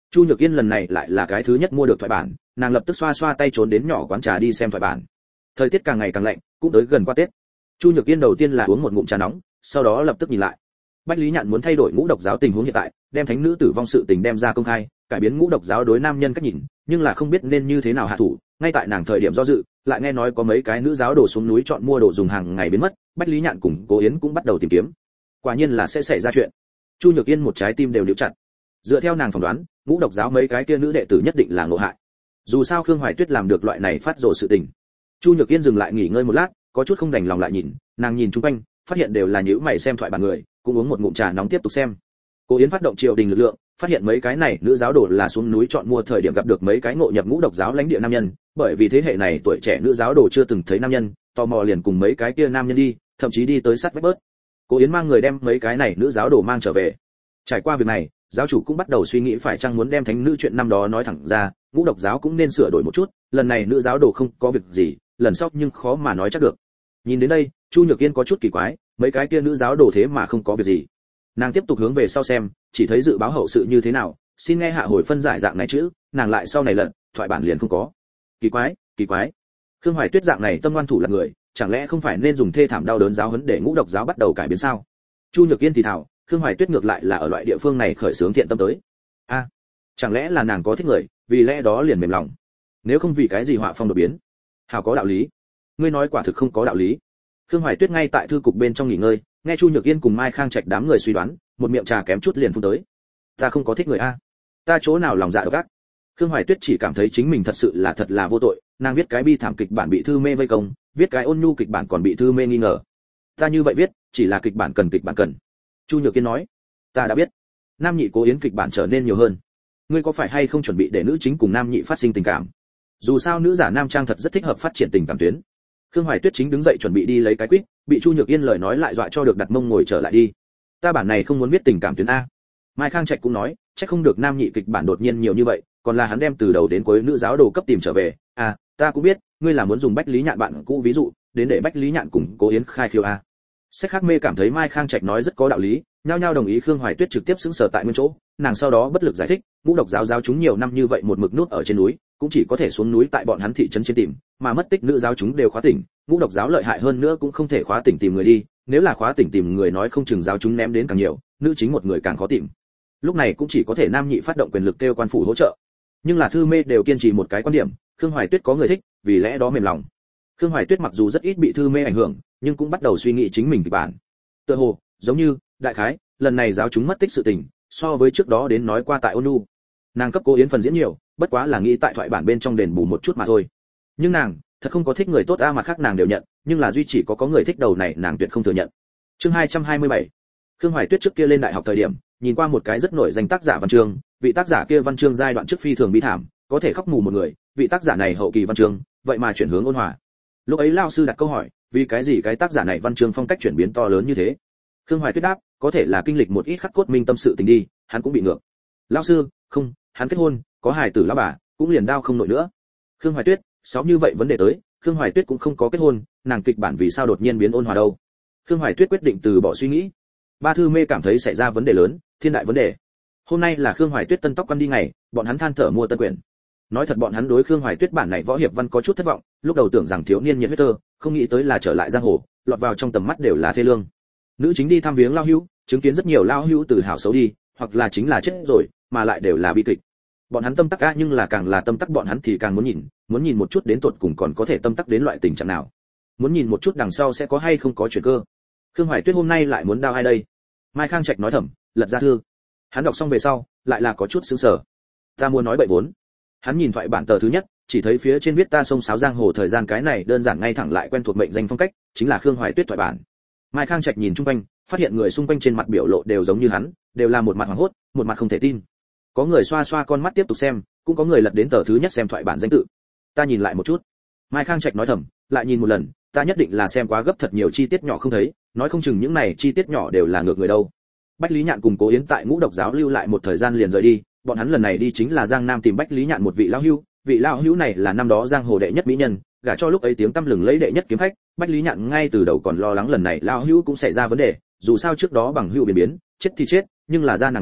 Chu Nhược Yên lần này lại là cái thứ nhất mua được thoại bản, nàng lập tức xoa xoa tay trốn đến nhỏ quán trà đi xem thoại bản. Thời tiết càng ngày càng lạnh, cũng tới gần qua Tết. Chu Nhược Yên đầu tiên là uống một ngụm trà nóng, sau đó lập tức nhìn lại. Bách Lý Nhạn muốn thay đổi ngũ độc giáo tình huống hiện tại, đem thánh nữ tử vong sự tình đem ra công khai, cải biến ngũ độc giáo đối nam nhân cách nhìn, nhưng là không biết nên như thế nào hạ thủ. Ngay tại nàng thời điểm do dự, lại nghe nói có mấy cái nữ giáo đồ xuống núi chọn mua đồ dùng hàng ngày biến mất, Bách Lý Nhạn cùng Cố Yến cũng bắt đầu tìm kiếm. Quả nhiên là sẽ xảy ra chuyện. Chu Nhược Yên một trái tim đều níu chặt. Dựa theo nàng phỏng đoán, ngũ độc giáo mấy cái kia nữ đệ tử nhất định là ngộ hại. Dù sao Khương Hoài Tuyết làm được loại này phát rồ sự tình. Chu Nhược Yên dừng lại nghỉ ngơi một lát, có chút không đành lòng lại nhìn, nàng nhìn xung quanh, phát hiện đều là nhíu mày xem thoại bản người, cũng uống một ngụm trà nóng tiếp tục xem. Cố Yến phát động triều đình lực lượng, phát hiện mấy cái này nữ giáo đồ là xuống núi chọn mua thời điểm gặp được mấy cái ngộ nhập ngũ độc giáo lãnh địa nam nhân, bởi vì thế hệ này tuổi trẻ nữ giáo đồ chưa từng thấy nam nhân, tò mò liền cùng mấy cái kia nam nhân đi, thậm chí đi tới sát vách bớt. Cố Yến mang người đem mấy cái này nữ giáo đồ mang trở về. Trải qua việc này, giáo chủ cũng bắt đầu suy nghĩ phải chăng muốn đem thánh nữ chuyện năm đó nói thẳng ra, ngũ độc giáo cũng nên sửa đổi một chút, lần này nữ giáo đồ không có việc gì, lần sau nhưng khó mà nói chắc được. Nhìn đến đây, Chu Nhược Yên có chút kỳ quái, mấy cái kia nữ giáo đồ thế mà không có việc gì. Nàng tiếp tục hướng về sau xem, chỉ thấy dự báo hậu sự như thế nào, xin nghe hạ hồi phân giải dạng này chữ, nàng lại sau này lật, thoại bản liền không có. Kỳ quái, kỳ quái. Khương Hoài Tuyết dạng này tâm ngoan thủ là người, chẳng lẽ không phải nên dùng thê thảm đau đớn giáo huấn để ngũ độc giáo bắt đầu cải biến sao? Chu Nhược Yên thì thào, Khương Hoài Tuyết ngược lại là ở loại địa phương này khởi xướng thiện tâm tới. A, à, chẳng lẽ là nàng có thích người, vì lẽ đó liền mềm lòng. Nếu không vì cái gì họa phong đột biến? Hào có đạo lý. Ngươi nói quả thực không có đạo lý. Khương Hoài Tuyết ngay tại thư cục bên trong nghỉ ngơi, nghe Chu Nhược Yên cùng Mai Khang Trạch đám người suy đoán, một miệng trà kém chút liền phun tới. Ta không có thích người a, ta chỗ nào lòng dạ độc ác. Khương Hoài Tuyết chỉ cảm thấy chính mình thật sự là thật là vô tội, nàng viết cái bi thảm kịch bản bị thư mê vây công, viết cái ôn nhu kịch bản còn bị thư mê nghi ngờ. Ta như vậy viết, chỉ là kịch bản cần kịch bản cần. Chu Nhược Yên nói, ta đã biết. Nam nhị Cố Yến kịch bản trở nên nhiều hơn. Ngươi có phải hay không chuẩn bị để nữ chính cùng nam nhị phát sinh tình cảm? Dù sao nữ giả nam trang thật rất thích hợp phát triển tình cảm tuyến. Khương Hoài Tuyết chính đứng dậy chuẩn bị đi lấy cái quýt, bị Chu Nhược Yên lời nói lại dọa cho được đặt mông ngồi trở lại đi. Ta bản này không muốn viết tình cảm tuyến a. Mai Khang Trạch cũng nói, chắc không được nam nhị kịch bản đột nhiên nhiều như vậy, còn là hắn đem từ đầu đến cuối nữ giáo đồ cấp tìm trở về. À, ta cũng biết, ngươi là muốn dùng Bách Lý Nhạn bạn cũ ví dụ, đến để Bách Lý Nhạn cùng Cố Yến khai khiêu a. Sách Khắc Mê cảm thấy Mai Khang Trạch nói rất có đạo lý, nhao nhao đồng ý. Khương Hoài Tuyết trực tiếp xứng sở tại nguyên chỗ, nàng sau đó bất lực giải thích, ngũ độc giáo giáo chúng nhiều năm như vậy một mực nút ở trên núi, cũng chỉ có thể xuống núi tại bọn hắn thị trấn trên tìm, mà mất tích nữ giáo chúng đều khóa tỉnh, ngũ độc giáo lợi hại hơn nữa cũng không thể khóa tỉnh tìm người đi, nếu là khóa tỉnh tìm người nói không chừng giáo chúng ném đến càng nhiều, nữ chính một người càng khó tìm. Lúc này cũng chỉ có thể nam nhị phát động quyền lực kêu quan phủ hỗ trợ. Nhưng là Thư Mê đều kiên trì một cái quan điểm, Khương Hoài Tuyết có người thích, vì lẽ đó mềm lòng. Khương Hoài Tuyết mặc dù rất ít bị Thư Mê ảnh hưởng, nhưng cũng bắt đầu suy nghĩ chính mình kịch bản. Tựa hồ, giống như, đại khái, lần này giáo chúng mất tích sự tình, so với trước đó đến nói qua tại Ônu. Nàng cấp Cố Yến phần diễn nhiều, bất quá là nghĩ tại thoại bản bên trong đền bù một chút mà thôi. Nhưng nàng, thật không có thích người tốt a, mà khác nàng đều nhận, nhưng là duy chỉ có có người thích đầu này nàng tuyệt không thừa nhận. Chương hai trăm hai mươi bảy. Khương Hoài Tuyết trước kia lên đại học thời điểm, nhìn qua một cái rất nổi danh tác giả văn chương, vị tác giả kia văn chương giai đoạn trước phi thường bi thảm, có thể khóc mù một người, vị tác giả này hậu kỳ văn chương, vậy mà chuyển hướng ôn hòa. Lúc ấy lao sư đặt câu hỏi, vì cái gì cái tác giả này văn chương phong cách chuyển biến to lớn như thế? Khương Hoài Tuyết đáp, có thể là kinh lịch một ít khắc cốt minh tâm sự tình đi, hắn cũng bị ngược. Lao sư, không, hắn kết hôn, có hài tử lão bà, cũng liền đau không nổi nữa. Khương Hoài Tuyết, sáu như vậy vấn đề tới, Khương Hoài Tuyết cũng không có kết hôn, nàng kịch bản vì sao đột nhiên biến ôn hòa đâu? Khương Hoài Tuyết quyết định từ bỏ suy nghĩ. Ba Thư Mê cảm thấy xảy ra vấn đề lớn, thiên đại vấn đề. Hôm nay là Khương Hoài Tuyết tân tóc quan đi ngày, bọn hắn than thở mua tân quyển. Nói thật bọn hắn đối Khương Hoài Tuyết bản này võ hiệp văn có chút thất vọng, lúc đầu tưởng rằng thiếu niên nhiệt huyết thơ, không nghĩ tới là trở lại giang hồ, lọt vào trong tầm mắt đều là thê lương. Nữ chính đi thăm viếng lao hữu, chứng kiến rất nhiều lao hữu từ hảo xấu đi, hoặc là chính là chết rồi, mà lại đều là bi kịch. Bọn hắn tâm tắc a, nhưng là càng là tâm tắc bọn hắn thì càng muốn nhìn, muốn nhìn một chút đến tột cùng còn có thể tâm tắc đến loại tình trạng nào. Muốn nhìn một chút đằng sau sẽ có hay không có chuyển cơ. Khương Hoài Tuyết hôm nay lại muốn đao ai đây? Mai Khang Trạch nói thầm, lật ra thư. Hắn đọc xong về sau, lại là có chút sững sờ. Ta muốn nói bậy vốn. Hắn nhìn thoại bản tờ thứ nhất, chỉ thấy phía trên viết ta sông sáo giang hồ thời gian, cái này đơn giản ngay thẳng lại quen thuộc mệnh danh phong cách, chính là Khương Hoài Tuyết thoại bản. Mai Khang Trạch nhìn chung quanh, phát hiện người xung quanh trên mặt biểu lộ đều giống như hắn, đều là một mặt hoảng hốt, một mặt không thể tin. Có người xoa xoa con mắt tiếp tục xem, cũng có người lật đến tờ thứ nhất xem thoại bản danh tự. Ta nhìn lại một chút. Mai Khang Trạch nói thầm, lại nhìn một lần, ta nhất định là xem quá gấp thật nhiều chi tiết nhỏ không thấy, nói không chừng những này chi tiết nhỏ đều là ngược người đâu. Bách Lý Nhạn cùng Cố Yến tại Ngũ Độc giáo lưu lại một thời gian liền rời đi, bọn hắn lần này đi chính là Giang Nam tìm Bách Lý Nhạn một vị lão hữu, vị lão hữu này là năm đó giang hồ đệ nhất mỹ nhân, gả cho lúc ấy tiếng tăm lừng lấy đệ nhất kiếm khách. Bách Lý Nhạn ngay từ đầu còn lo lắng lần này lão hữu cũng xảy ra vấn đề, dù sao trước đó bằng hữu biến biến, chết thì chết, nhưng là ra nàng đoán,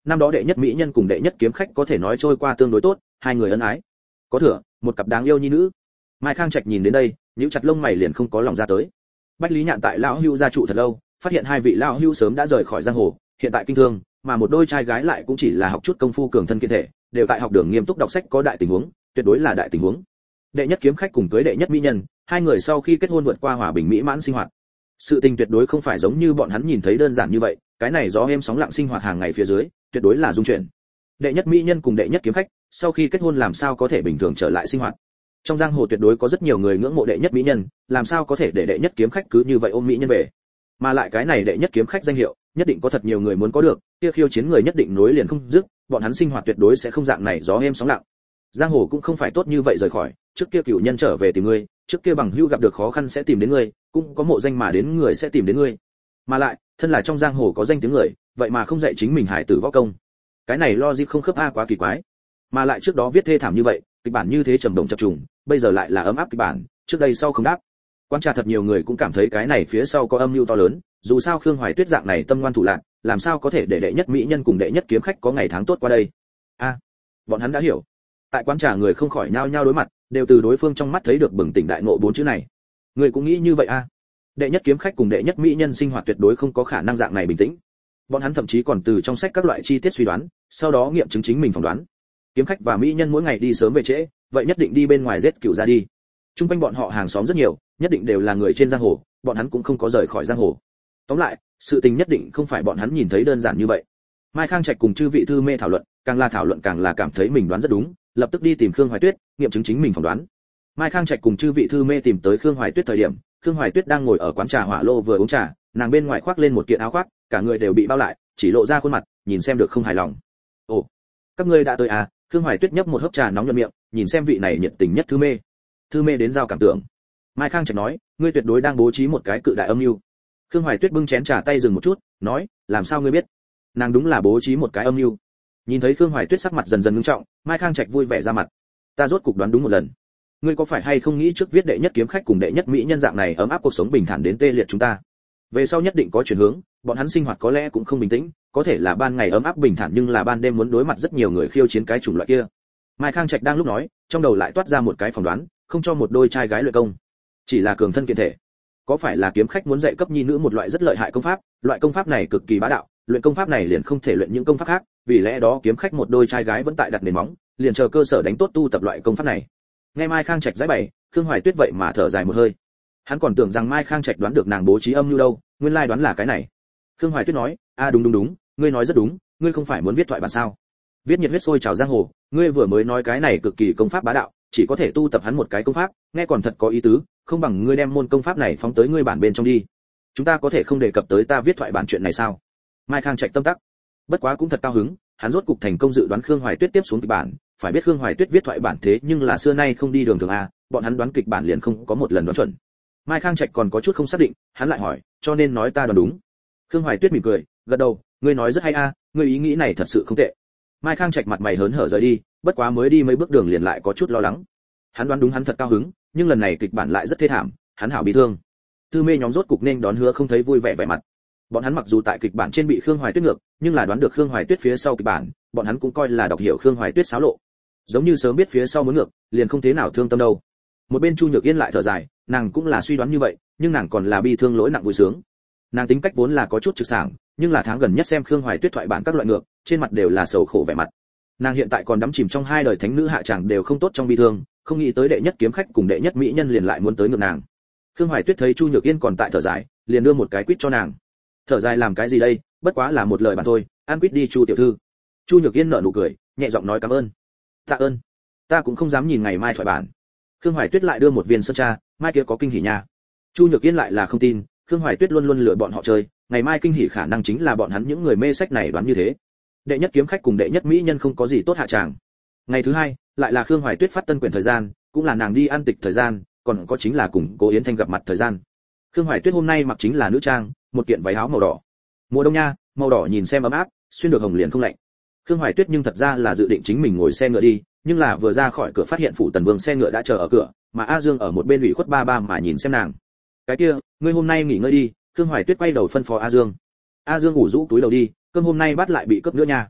năm đó đệ nhất mỹ nhân cùng đệ nhất kiếm khách có thể nói trôi qua tương đối tốt, hai người ân ái. Có thừa, một cặp đáng yêu nhi nữ. Mai Khang Trạch nhìn đến đây, nhíu chặt lông mày liền không có lòng ra tới. Bách Lý Nhạn tại lão hưu gia trụ thật lâu, phát hiện hai vị lão hưu sớm đã rời khỏi giang hồ, hiện tại kinh thương, mà một đôi trai gái lại cũng chỉ là học chút công phu cường thân kiên thể, đều tại học đường nghiêm túc đọc sách có đại tình huống, tuyệt đối là đại tình huống. Đệ nhất kiếm khách cùng cưới đệ nhất mỹ nhân, hai người sau khi kết hôn vượt qua hòa bình mỹ mãn sinh hoạt. Sự tình tuyệt đối không phải giống như bọn hắn nhìn thấy đơn giản như vậy, cái này gió êm sóng lặng sinh hoạt hàng ngày phía dưới, tuyệt đối là dung chuyển. Đệ nhất mỹ nhân cùng đệ nhất kiếm khách, sau khi kết hôn làm sao có thể bình thường trở lại sinh hoạt? Trong giang hồ tuyệt đối có rất nhiều người ngưỡng mộ đệ nhất mỹ nhân, làm sao có thể để đệ nhất kiếm khách cứ như vậy ôm mỹ nhân về? Mà lại cái này đệ nhất kiếm khách danh hiệu, nhất định có thật nhiều người muốn có được, kia khiêu chiến người nhất định nối liền không dứt, bọn hắn sinh hoạt tuyệt đối sẽ không dạng này gió êm sóng lặng. Giang hồ cũng không phải tốt như vậy rời khỏi, trước kia cửu nhân trở về tìm ngươi, trước kia bằng hữu gặp được khó khăn sẽ tìm đến ngươi, cũng có mộ danh mà đến người sẽ tìm đến ngươi. Mà lại, thân là trong giang hồ có danh tiếng người, vậy mà không dạy chính mình hải tử võ công. Cái này logic không khớp a, quá kỳ quái. Mà lại trước đó viết thê thảm như vậy, kịch bản như thế trầm động chập trùng, bây giờ lại là ấm áp kịch bản, trước đây sau không đáp. Quan trà thật nhiều người cũng cảm thấy cái này phía sau có âm mưu to lớn, dù sao Khương Hoài Tuyết dạng này tâm ngoan thủ lạn, làm sao có thể để đệ nhất mỹ nhân cùng đệ nhất kiếm khách có ngày tháng tốt qua đây. A, bọn hắn đã hiểu. Tại quán trà người không khỏi nhao nhao đối mặt, đều từ đối phương trong mắt thấy được bừng tỉnh đại ngộ bốn chữ này. Người cũng nghĩ như vậy a? Đệ nhất kiếm khách cùng đệ nhất mỹ nhân sinh hoạt tuyệt đối không có khả năng dạng này bình tĩnh. Bọn hắn thậm chí còn từ trong sách các loại chi tiết suy đoán, sau đó nghiệm chứng chính mình phỏng đoán. Kiếm khách và mỹ nhân mỗi ngày đi sớm về trễ, vậy nhất định đi bên ngoài giết cửu ra đi. Trung quanh bọn họ hàng xóm rất nhiều, nhất định đều là người trên giang hồ, bọn hắn cũng không có rời khỏi giang hồ. Tóm lại, sự tình nhất định không phải bọn hắn nhìn thấy đơn giản như vậy. Mai Khang Trạch cùng chư vị thư mê thảo luận, càng là thảo luận càng là cảm thấy mình đoán rất đúng, lập tức đi tìm Khương Hoài Tuyết, nghiệm chứng chính mình phỏng đoán. Mai Khang Trạch cùng chư vị thư mê tìm tới Khương Hoài Tuyết thời điểm, Khương Hoài Tuyết đang ngồi ở quán trà hỏa lô vừa uống trà, nàng bên ngoài khoác lên một kiện áo khoác, cả người đều bị bao lại, chỉ lộ ra khuôn mặt, nhìn xem được không hài lòng. Ồ, các ngươi đã tới à? Khương Hoài Tuyết nhấp một hớp trà nóng nhuận miệng, nhìn xem vị này nhiệt tình nhất thư mê. Thư mê đến giao cảm tưởng. Mai Khang Trạch nói, ngươi tuyệt đối đang bố trí một cái cự đại âm mưu. Khương Hoài Tuyết bưng chén trà tay dừng một chút, nói, làm sao ngươi biết? Nàng đúng là bố trí một cái âm mưu. Nhìn thấy Khương Hoài Tuyết sắc mặt dần dần ngưng trọng, Mai Khang Trạch vui vẻ ra mặt. Ta rốt cục đoán đúng một lần. Ngươi có phải hay không nghĩ trước viết đệ nhất kiếm khách cùng đệ nhất mỹ nhân dạng này ấm áp cuộc sống bình thản đến tê liệt chúng ta? Về sau nhất định có chuyển hướng, bọn hắn sinh hoạt có lẽ cũng không bình tĩnh, có thể là ban ngày ấm áp bình thản nhưng là ban đêm muốn đối mặt rất nhiều người khiêu chiến cái chủng loại kia. Mai Khang Trạch đang lúc nói, trong đầu lại toát ra một cái phỏng đoán, không cho một đôi trai gái luyện công, chỉ là cường thân kiện thể. Có phải là kiếm khách muốn dạy cấp nhi nữ một loại rất lợi hại công pháp, loại công pháp này cực kỳ bá đạo, luyện công pháp này liền không thể luyện những công pháp khác, vì lẽ đó kiếm khách một đôi trai gái vẫn tại đặt nền móng, liền chờ cơ sở đánh tốt tu tập loại công pháp này. Nghe Mai Khang Trạch giải bày, Khương Hoài Tuyết vậy mà thở dài một hơi. Hắn còn tưởng rằng Mai Khang Trạch đoán được nàng bố trí âm mưu đâu, nguyên lai đoán là cái này. Khương Hoài Tuyết nói, a đúng đúng đúng, ngươi nói rất đúng, ngươi không phải muốn viết thoại bản sao? Viết nhiệt huyết sôi trào giang hồ, ngươi vừa mới nói cái này cực kỳ công pháp bá đạo, chỉ có thể tu tập hắn một cái công pháp, nghe còn thật có ý tứ, không bằng ngươi đem môn công pháp này phóng tới ngươi bản bên trong đi. Chúng ta có thể không đề cập tới ta viết thoại bản chuyện này sao? Mai Khang Trạch tâm tắc. Bất quá cũng thật cao hứng, hắn rốt cục thành công dự đoán Khương Hoài Tuyết tiếp xuống kịch bản, phải biết Khương Hoài Tuyết viết thoại bản thế nhưng là xưa nay không đi đường thường a, bọn hắn đoán kịch bản liền không có một lần đoán chuẩn. Mai Khang Trạch còn có chút không xác định, hắn lại hỏi, cho nên nói ta đoán đúng. Khương Hoài Tuyết mỉm cười, gật đầu, ngươi nói rất hay a, ngươi ý nghĩ này thật sự không tệ. Mai Khang Trạch mặt mày hớn hở rời đi, bất quá mới đi mấy bước đường liền lại có chút lo lắng. Hắn đoán đúng hắn thật cao hứng, nhưng lần này kịch bản lại rất thê thảm, hắn hảo bị thương. Thư mê nhóm rốt cục nên đón hứa không thấy vui vẻ vẻ mặt. Bọn hắn mặc dù tại kịch bản trên bị Khương Hoài Tuyết ngược, nhưng là đoán được Khương Hoài Tuyết phía sau kịch bản, bọn hắn cũng coi là đọc hiểu Khương Hoài Tuyết xáo lộ. Giống như sớm biết phía sau muốn ngược, liền không thế nào thương tâm đâu. Một bên Chu Nhược Yên lại thở dài, nàng cũng là suy đoán như vậy, nhưng nàng còn là bi thương lỗi nặng vui sướng. Nàng tính cách vốn là có chút trực sảng, nhưng là tháng gần nhất xem Khương Hoài Tuyết thoại bản các loại ngược, trên mặt đều là sầu khổ vẻ mặt. Nàng hiện tại còn đắm chìm trong hai đời thánh nữ hạ tràng đều không tốt trong bi thương, không nghĩ tới đệ nhất kiếm khách cùng đệ nhất mỹ nhân liền lại muốn tới ngược nàng. Khương Hoài Tuyết thấy Chu Nhược Yên còn tại thở dài, liền đưa một cái quýt cho nàng. Thở dài làm cái gì đây, bất quá là một lời bàn thôi, ăn quýt đi Chu tiểu thư. Chu Nhược Yên nở nụ cười, nhẹ giọng nói cảm ơn. Tạ ơn, ta cũng không dám nhìn ngày mai thoại bản. Khương Hoài Tuyết lại đưa một viên sơn tra, mai kia có kinh hỉ nha. Chu Nhược Yên lại là không tin, Khương Hoài Tuyết luôn luôn lừa bọn họ chơi, ngày mai kinh hỉ khả năng chính là bọn hắn những người mê sách này đoán như thế. Đệ nhất kiếm khách cùng đệ nhất mỹ nhân không có gì tốt hạ tràng. Ngày thứ hai, lại là Khương Hoài Tuyết phát tân quyển thời gian, cũng là nàng đi ăn tịch thời gian, còn có chính là cùng Cố Yến Thanh gặp mặt thời gian. Khương Hoài Tuyết hôm nay mặc chính là nữ trang, một kiện váy áo màu đỏ. Mùa đông nha, màu đỏ nhìn xem ấm áp, xuyên được hồng liền không lạnh. Khương Hoài Tuyết nhưng thật ra là dự định chính mình ngồi xe ngựa đi, nhưng là vừa ra khỏi cửa phát hiện phủ Tần Vương xe ngựa đã chờ ở cửa, mà A Dương ở một bên ủy khuất ba ba mà nhìn xem nàng. Cái kia, ngươi hôm nay nghỉ ngơi đi. Khương Hoài Tuyết quay đầu phân phó A Dương. A Dương ủ rũ túi đầu đi, cơm hôm nay bắt lại bị cướp nữa nha.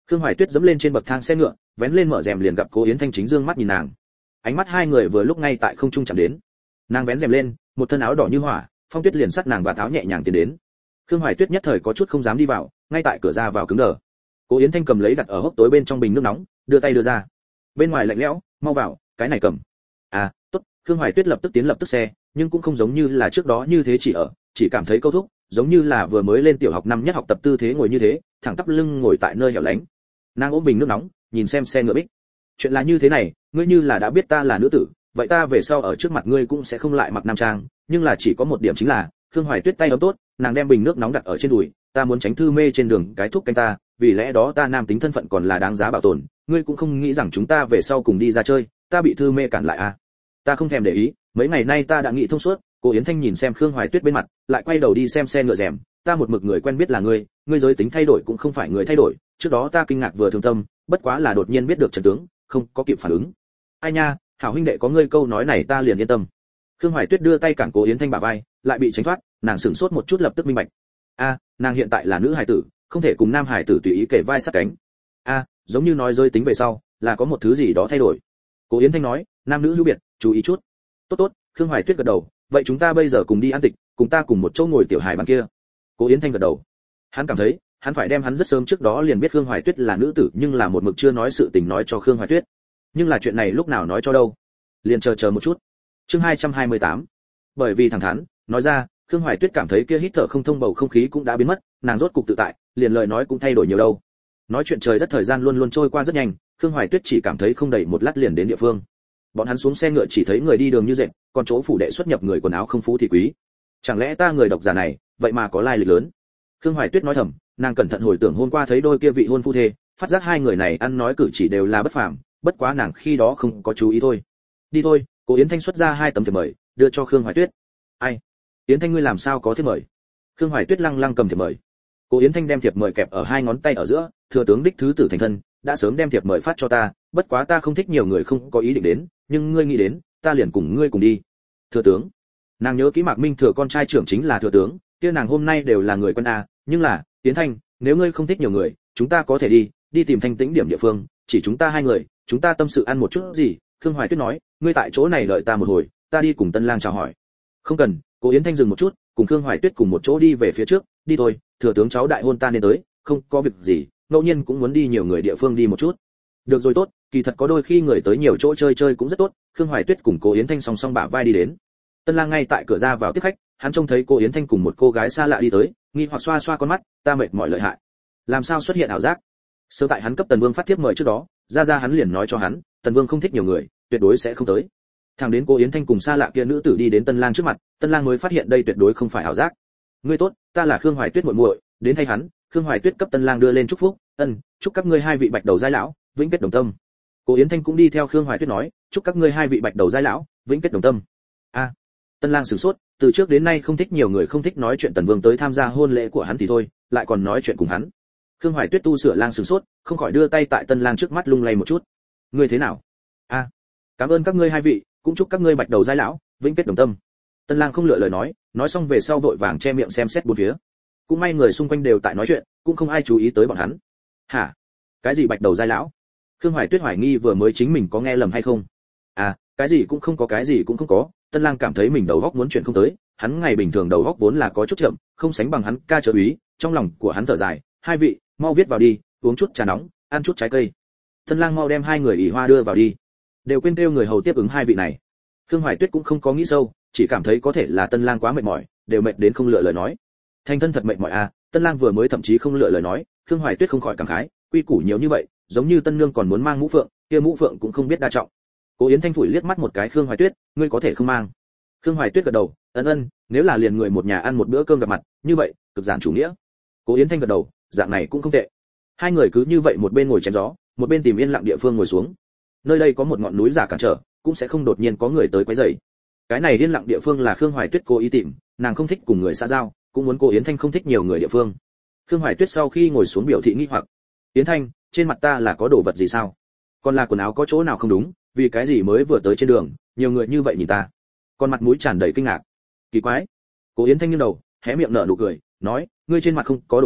Khương Hoài Tuyết dẫm lên trên bậc thang xe ngựa, vén lên mở rèm liền gặp Cố Yến Thanh chính dương mắt nhìn nàng. Ánh mắt hai người vừa lúc ngay tại không trung chạm đến. Nàng vén rèm lên, một thân áo đỏ như hỏa, phong tuyết liền sắt nàng và tháo nhẹ nhàng tiến đến. Khương Hoài Tuyết nhất thời có chút không dám đi vào, ngay tại cửa ra vào cứng đờ. Cố Yến Thanh cầm lấy đặt ở hốc tối bên trong bình nước nóng, đưa tay đưa ra. Bên ngoài lạnh lẽo, mau vào, cái này cầm. À, tốt. Khương Hoài Tuyết lập tức tiến lập tức xe, nhưng cũng không giống như là trước đó như thế chỉ ở, chỉ cảm thấy câu thúc, giống như là vừa mới lên tiểu học năm nhất học tập tư thế ngồi như thế, thẳng tắp lưng ngồi tại nơi hẻo lánh. Nàng ôm bình nước nóng, nhìn xem xe ngựa bích. Chuyện là như thế này, ngươi như là đã biết ta là nữ tử, vậy ta về sau ở trước mặt ngươi cũng sẽ không lại mặc nam trang, nhưng là chỉ có một điểm chính là, Khương Hoài Tuyết tay ấm tốt, nàng đem bình nước nóng đặt ở trên đùi, ta muốn tránh thư mê trên đường cái thúc canh ta, vì lẽ đó ta nam tính thân phận còn là đáng giá bảo tồn, ngươi cũng không nghĩ rằng chúng ta về sau cùng đi ra chơi, ta bị thư mê cản lại à? Ta không thèm để ý, mấy ngày nay ta đã nghĩ thông suốt. Cố Yến Thanh nhìn xem Khương Hoài Tuyết bên mặt, lại quay đầu đi xem xe ngựa rèm, ta một mực người quen biết là ngươi, ngươi giới tính thay đổi cũng không phải người thay đổi, trước đó ta kinh ngạc vừa thương tâm, bất quá là đột nhiên biết được trận tướng, không có kịp phản ứng. Ai nha, hảo huynh đệ có ngươi câu nói này ta liền yên tâm. Khương Hoài Tuyết đưa tay cản Cố Yến Thanh bả vai, lại bị tránh thoát, nàng sửng sốt một chút lập tức minh bạch. A, nàng hiện tại là nữ hài tử, không thể cùng nam hài tử tùy ý kể vai sát cánh. A, giống như nói giới tính về sau, là có một thứ gì đó thay đổi. Cố Yến Thanh nói, nam nữ hữu biệt, chú ý chút. Tốt tốt. Khương Hoài Tuyết gật đầu, vậy chúng ta bây giờ cùng đi ăn tịch, cùng ta cùng một chỗ ngồi tiểu hài bàn kia. Cố Yến Thanh gật đầu. Hắn cảm thấy, hắn phải đem hắn rất sớm trước đó liền biết Khương Hoài Tuyết là nữ tử, nhưng là một mực chưa nói sự tình nói cho Khương Hoài Tuyết. Nhưng là chuyện này lúc nào nói cho đâu? Liền chờ chờ một chút. Chương hai trăm hai mươi tám. Bởi vì thẳng thắn, nói ra, Khương Hoài Tuyết cảm thấy kia hít thở không thông bầu không khí cũng đã biến mất, nàng rốt cục tự tại, liền lời nói cũng thay đổi nhiều đâu. Nói chuyện trời đất thời gian luôn luôn trôi qua rất nhanh, Khương Hoài Tuyết chỉ cảm thấy không đầy một lát liền đến địa phương. Bọn hắn xuống xe ngựa chỉ thấy người đi đường như dệt, còn chỗ phủ đệ xuất nhập người quần áo không phú thì quý. Chẳng lẽ ta người độc giả này, vậy mà có lai lịch lớn? Khương Hoài Tuyết nói thầm, nàng cẩn thận hồi tưởng hôm qua thấy đôi kia vị hôn phu thê, phát giác hai người này ăn nói cử chỉ đều là bất phàm, bất quá nàng khi đó không có chú ý thôi. Đi thôi. Cố Yến Thanh xuất ra hai tấm thiệp mời, đưa cho Khương Hoài Tuyết. Ai? Yến Thanh ngươi làm sao có thiệp mời? Khương Hoài Tuyết lăng lăng cầm thiệp mời. Cố Yến Thanh đem thiệp mời kẹp ở hai ngón tay ở giữa, thừa tướng đích thứ tử thành thân, đã sớm đem thiệp mời phát cho ta, bất quá ta không thích nhiều người không có ý định đến, nhưng ngươi nghĩ đến, ta liền cùng ngươi cùng đi. Thừa tướng. Nàng nhớ kỹ Mạc Minh Thừa con trai trưởng chính là thừa tướng, kia nàng hôm nay đều là người quân a, nhưng là, Yến Thanh, nếu ngươi không thích nhiều người, chúng ta có thể đi, đi tìm thanh tĩnh điểm địa phương, chỉ chúng ta hai người, chúng ta tâm sự ăn một chút gì? Khương Hoài Tuyết nói, ngươi tại chỗ này đợi ta một hồi, ta đi cùng Tân Lang chào hỏi. Không cần. Cố Yến Thanh dừng một chút, cùng Khương Hoài Tuyết cùng một chỗ đi về phía trước, đi thôi, thừa tướng cháu đại hôn ta nên tới, không có việc gì, ngẫu nhiên cũng muốn đi nhiều người địa phương đi một chút. Được rồi tốt, kỳ thật có đôi khi người tới nhiều chỗ chơi chơi cũng rất tốt. Khương Hoài Tuyết cùng Cố Yến Thanh song song bả vai đi đến. Tân Lang ngay tại cửa ra vào tiếp khách, hắn trông thấy Cố Yến Thanh cùng một cô gái xa lạ đi tới, nghi hoặc xoa xoa con mắt, ta mệt mỏi lợi hại. Làm sao xuất hiện ảo giác? Sớm tại hắn cấp Tần Vương phát thiếp mời trước đó, ra ra hắn liền nói cho hắn, Tần Vương không thích nhiều người, tuyệt đối sẽ không tới. Thằng đến Cố Yến Thanh cùng xa lạ kia nữ tử đi đến Tân Lang trước mặt, Tân Lang mới phát hiện đây tuyệt đối không phải ảo giác. Ngươi tốt, ta là Khương Hoài Tuyết muội muội, đến thay hắn. Khương Hoài Tuyết cấp Tân Lang đưa lên chúc phúc, ân, chúc các ngươi hai vị bạch đầu giai lão, vĩnh kết đồng tâm. Cố Yến Thanh cũng đi theo Khương Hoài Tuyết nói, chúc các ngươi hai vị bạch đầu giai lão, vĩnh kết đồng tâm. A, Tân Lang sửng sốt, từ trước đến nay không thích nhiều người không thích nói chuyện Tần Vương tới tham gia hôn lễ của hắn thì thôi, lại còn nói chuyện cùng hắn. Khương Hoài Tuyết tu sửa Lang sửng sốt, không khỏi đưa tay tại Tân Lang trước mắt lung lay một chút. Ngươi thế nào? A, cảm ơn các ngươi hai vị, cũng chúc các ngươi bạch đầu giai lão, vĩnh kết đồng tâm. Tân Lang không lựa lời nói, nói xong về sau vội vàng che miệng xem xét bốn phía. Cũng may người xung quanh đều tại nói chuyện, cũng không ai chú ý tới bọn hắn. Hả? Cái gì bạch đầu giai lão? Khương Hoài Tuyết hoài nghi vừa mới chính mình có nghe lầm hay không. À, cái gì cũng không có, cái gì cũng không có. Tân Lang cảm thấy mình đầu óc muốn chuyện không tới, hắn ngày bình thường đầu óc vốn là có chút chậm, không sánh bằng hắn ca trợ úy, trong lòng của hắn thở dài, hai vị, mau viết vào đi, uống chút trà nóng, ăn chút trái cây. Tân Lang mau đem hai người ỷ hoa đưa vào đi. Đều quên kêu người hầu tiếp ứng hai vị này. Khương Hoài Tuyết cũng không có nghĩ sâu, chỉ cảm thấy có thể là Tân Lang quá mệt mỏi, đều mệt đến không lựa lời nói. Thanh thân thật mệt mỏi à, Tân Lang vừa mới thậm chí không lựa lời nói, Khương Hoài Tuyết không khỏi cảm khái, quy củ nhiều như vậy, giống như Tân nương còn muốn mang mũ phượng, kia mũ phượng cũng không biết đa trọng. Cố Yến Thanh phủi liếc mắt một cái Khương Hoài Tuyết, ngươi có thể không mang. Khương Hoài Tuyết gật đầu, ân ân, nếu là liền người một nhà ăn một bữa cơm gặp mặt, như vậy, cực giản chủ nghĩa. Cố Yến Thanh gật đầu, dạng này cũng không tệ. Hai người cứ như vậy một bên ngồi chém gió, một bên tìm yên lặng địa phương ngồi xuống. Nơi đây có một ngọn núi giả cản trở, cũng sẽ không đột nhiên có người tới quấy rầy. Cái này yên lặng địa phương là Khương Hoài Tuyết cố ý tìm, nàng không thích cùng người xã giao, cũng muốn Cố Yến Thanh không thích nhiều người địa phương. Khương Hoài Tuyết sau khi ngồi xuống biểu thị nghi hoặc, Yến Thanh, trên mặt ta là có đồ vật gì sao? Còn là quần áo có chỗ nào không đúng, vì cái gì mới vừa tới trên đường, nhiều người như vậy nhìn ta? Con mặt mũi tràn đầy kinh ngạc. Kỳ quái. Cố Yến Thanh nghiêng đầu, hé miệng nở nụ cười, nói, ngươi trên mặt không có đồ vật,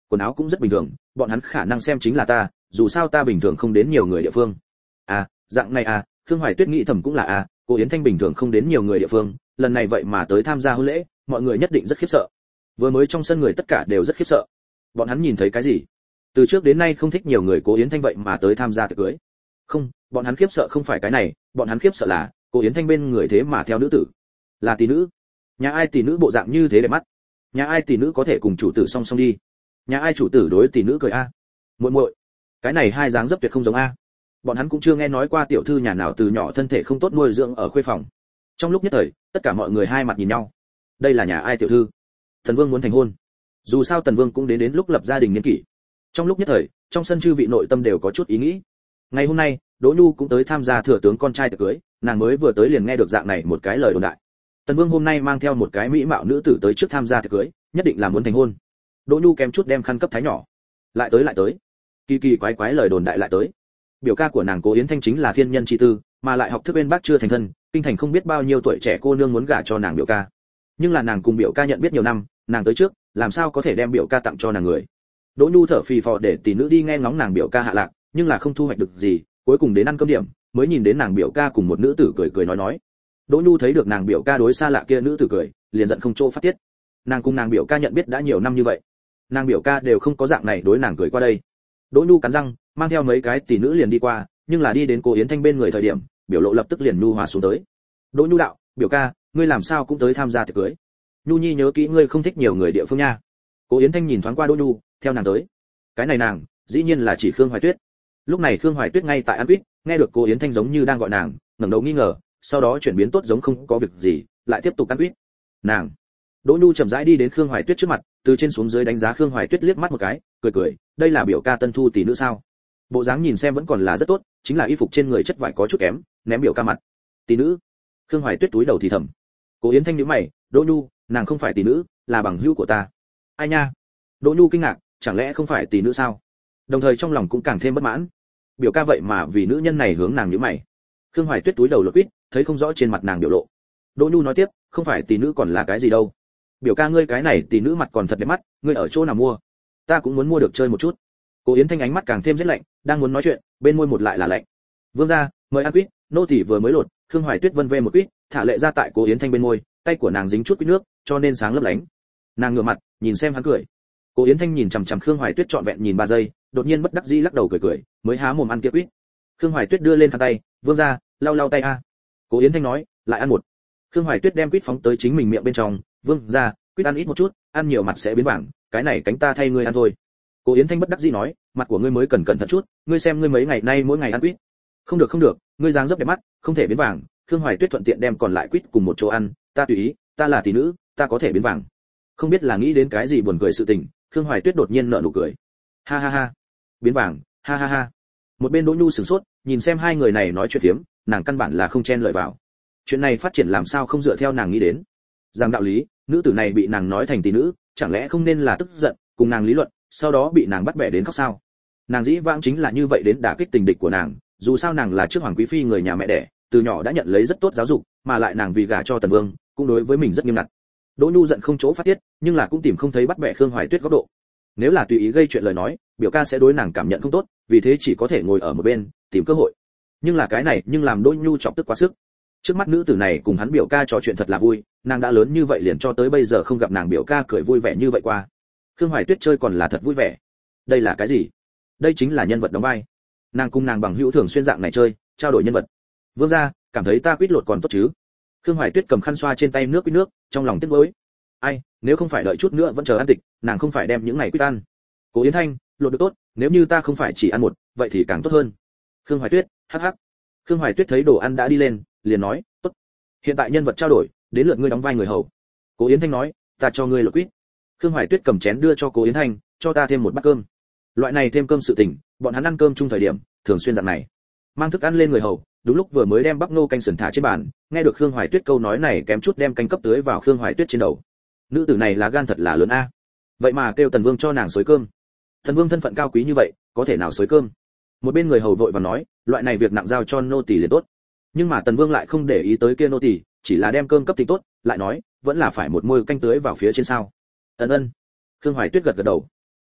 quần áo cũng rất bình thường, bọn hắn khả năng xem chính là ta, dù sao ta bình thường không đến nhiều người địa phương. À, dạng này à, Khương Hoài Tuyết nghĩ thầm cũng là à, cô Yến Thanh bình thường không đến nhiều người địa phương, lần này vậy mà tới tham gia hôn lễ, mọi người nhất định rất khiếp sợ. Vừa mới trong sân người tất cả đều rất khiếp sợ. Bọn hắn nhìn thấy cái gì? Từ trước đến nay không thích nhiều người cô Yến Thanh vậy mà tới tham gia tiệc cưới. Không, bọn hắn khiếp sợ không phải cái này, bọn hắn khiếp sợ là cô Yến Thanh bên người thế mà theo nữ tử, là tỷ nữ. Nhà ai tỷ nữ bộ dạng như thế đẹp mắt? Nhà ai tỷ nữ có thể cùng chủ tử song song đi? Nhà ai chủ tử đối tỷ nữ cười a? Muội muội, cái này hai dáng dấp tuyệt không giống a. Bọn hắn cũng chưa nghe nói qua tiểu thư nhà nào từ nhỏ thân thể không tốt nuôi dưỡng ở khuê phòng. Trong lúc nhất thời, tất cả mọi người hai mặt nhìn nhau. Đây là nhà ai tiểu thư? Tần Vương muốn thành hôn. Dù sao Tần Vương cũng đến đến lúc lập gia đình niên kỷ. Trong lúc nhất thời, trong sân chư vị nội tâm đều có chút ý nghĩ. Ngày hôm nay, Đỗ Nhu cũng tới tham gia thừa tướng con trai tiệc cưới, nàng mới vừa tới liền nghe được dạng này một cái lời đồn đại. Tần Vương hôm nay mang theo một cái mỹ mạo nữ tử tới trước tham gia tiệc cưới, nhất định là muốn thành hôn. Đỗ Nhu kém chút đem khăn cấp thái nhỏ. Lại tới lại tới. Kỳ kỳ quái quái lời đồn đại lại tới. Biểu ca của nàng Cố Yến Thanh chính là thiên nhân chi tư, mà lại học thức bên bác chưa thành thân, kinh thành không biết bao nhiêu tuổi trẻ cô nương muốn gả cho nàng biểu ca. Nhưng là nàng cùng biểu ca nhận biết nhiều năm, nàng tới trước, làm sao có thể đem biểu ca tặng cho nàng người. Đỗ Nhu thở phì phò để tỷ nữ đi nghe ngóng nàng biểu ca hạ lạc, nhưng là không thu hoạch được gì, cuối cùng đến ăn cơm điểm, mới nhìn đến nàng biểu ca cùng một nữ tử cười cười nói nói. Đỗ Nhu thấy được nàng biểu ca đối xa lạ kia nữ tử cười, liền giận không chỗ phát tiết. Nàng cùng nàng biểu ca nhận biết đã nhiều năm như vậy, nàng biểu ca đều không có dạng này đối nàng cười qua đây. Đỗ Nhu cắn răng, mang theo mấy cái tỷ nữ liền đi qua, nhưng là đi đến Cố Yến Thanh bên người thời điểm, biểu lộ lập tức liền nhu hòa xuống tới. Đỗ Nhu đạo, biểu ca, ngươi làm sao cũng tới tham gia tiệc cưới? Nhu Nhi nhớ kỹ ngươi không thích nhiều người địa phương nha. Cố Yến Thanh nhìn thoáng qua Đỗ Nhu, theo nàng tới. Cái này nàng, dĩ nhiên là chỉ Khương Hoài Tuyết. Lúc này Khương Hoài Tuyết ngay tại ăn quýt, nghe được Cố Yến Thanh giống như đang gọi nàng, ngẩng đầu nghi ngờ, sau đó chuyển biến tốt giống không có việc gì, lại tiếp tục ăn quýt. Nàng. Đỗ Nhu chậm rãi đi đến Khương Hoài Tuyết trước mặt, từ trên xuống dưới đánh giá Khương Hoài Tuyết liếc mắt một cái, cười cười, đây là biểu ca tân thu tỷ nữ sao? Bộ dáng nhìn xem vẫn còn là rất tốt, chính là y phục trên người chất vải có chút kém, ném biểu ca mặt. Tỷ nữ? Khương Hoài Tuyết túi đầu thì thầm. Cố Yến Thanh nhíu mày, Đỗ Nhu, nàng không phải tỷ nữ, là bằng hữu của ta. Ai nha? Đỗ Nhu kinh ngạc, chẳng lẽ không phải tỷ nữ sao? Đồng thời trong lòng cũng càng thêm bất mãn. Biểu ca vậy mà vì nữ nhân này hướng nàng nhíu mày. Khương Hoài Tuyết túi đầu lột quýt, thấy không rõ trên mặt nàng biểu lộ. Đỗ Nhu nói tiếp, không phải tỷ nữ còn là cái gì đâu? Biểu ca ngươi cái này tỷ nữ mặt còn thật đẹp mắt, ngươi ở chỗ nào mua? Ta cũng muốn mua được chơi một chút. Cố Yến Thanh ánh mắt càng thêm rất lạnh, đang muốn nói chuyện, bên môi một lại là lạnh. Vương gia, mời ăn quýt, nô tỳ vừa mới lột. Khương Hoài Tuyết vân vê một quýt, thả lệ ra tại Cố Yến Thanh bên môi, tay của nàng dính chút quýt nước, cho nên sáng lấp lánh. Nàng ngửa mặt, nhìn xem hắn cười. Cố Yến Thanh nhìn chằm chằm Khương Hoài Tuyết trọn vẹn nhìn ba giây, đột nhiên bất đắc dĩ lắc đầu cười cười, mới há mồm ăn kia quýt. Khương Hoài Tuyết đưa lên khăn tay, vương gia, lau lau tay a. Cố Yến Thanh nói, lại ăn một. Khương Hoài Tuyết đem quýt phóng tới chính mình miệng bên trong, vương gia, quýt ăn ít một chút, ăn nhiều mặt sẽ biến vàng, cái này cánh ta thay ngươi ăn thôi. Cố Yến Thanh bất đắc dĩ nói, mặt của ngươi mới cần cẩn thận chút, ngươi xem ngươi mấy ngày nay mỗi ngày ăn quýt. Không được không được, ngươi dáng dấp đẹp mắt, không thể biến vàng. Khương Hoài Tuyết thuận tiện đem còn lại quýt cùng một chỗ ăn, ta tùy ý, ta là tỷ nữ, ta có thể biến vàng. Không biết là nghĩ đến cái gì buồn cười sự tình, Khương Hoài Tuyết đột nhiên nở nụ cười. Ha ha ha, biến vàng, ha ha ha. Một bên Đỗ Nhu sửng sốt, nhìn xem hai người này nói chuyện phiếm, nàng căn bản là không chen lời vào. Chuyện này phát triển làm sao không dựa theo nàng nghĩ đến. Rằng đạo lý, nữ tử này bị nàng nói thành tỷ nữ, chẳng lẽ không nên là tức giận, cùng nàng lý luận, sau đó bị nàng bắt bẻ đến khóc sao? Nàng dĩ vãng chính là như vậy đến đả kích tình địch của nàng, dù sao nàng là trước hoàng quý phi người nhà mẹ đẻ, từ nhỏ đã nhận lấy rất tốt giáo dục, mà lại nàng vì gả cho Tần Vương, cũng đối với mình rất nghiêm ngặt. Đỗ Nhu giận không chỗ phát tiết, nhưng là cũng tìm không thấy bắt bẻ Khương Hoài Tuyết góc độ. Nếu là tùy ý gây chuyện lời nói, biểu ca sẽ đối nàng cảm nhận không tốt, vì thế chỉ có thể ngồi ở một bên, tìm cơ hội. Nhưng là cái này, nhưng làm Đỗ Nhu chọc tức quá sức. Trước mắt nữ tử này cùng hắn biểu ca trò chuyện thật là vui, nàng đã lớn như vậy liền cho tới bây giờ không gặp nàng biểu ca cười vui vẻ như vậy qua. Khương Hoài Tuyết chơi còn là thật vui vẻ. Đây là cái gì? Đây chính là nhân vật đóng vai. Nàng cùng nàng bằng hữu thường xuyên dạng này chơi, trao đổi nhân vật. Vương gia, cảm thấy ta quýt lột còn tốt chứ? Khương Hoài Tuyết cầm khăn xoa trên tay nước quýt nước, trong lòng tiếc nuối. Ai, nếu không phải đợi chút nữa vẫn chờ ăn tịch, nàng không phải đem những này quýt ăn. Cố Yến Thanh, lột được tốt, nếu như ta không phải chỉ ăn một, vậy thì càng tốt hơn. Khương Hoài Tuyết, hắc hắc. Khương Hoài Tuyết thấy đồ ăn đã đi lên, liền nói, tốt. Hiện tại nhân vật trao đổi, đến lượt ngươi đóng vai người hầu. Cố Yến Thanh nói, ta cho ngươi lột quýt. Khương Hoài Tuyết cầm chén đưa cho Cố Yến Thanh, cho ta thêm một bát cơm. Loại này thêm cơm sự tình, bọn hắn ăn cơm chung thời điểm, thường xuyên dạng này. Mang thức ăn lên người hầu, đúng lúc vừa mới đem bắp nô canh sườn thả trên bàn, nghe được Khương Hoài Tuyết câu nói này kém chút đem canh cấp tưới vào Khương Hoài Tuyết trên đầu. Nữ tử này là gan thật là lớn a. Vậy mà kêu Tần Vương cho nàng xới cơm. Tần Vương thân phận cao quý như vậy, có thể nào xới cơm? Một bên người hầu vội vàng nói, loại này việc nặng giao cho nô tỳ liền tốt. Nhưng mà Tần Vương lại không để ý tới kia nô tỳ, chỉ là đem cơm cấp thì tốt, lại nói, vẫn là phải một môi canh tưới vào phía trên sao. Ân ân. Khương Hoài Tuyết gật gật đầu.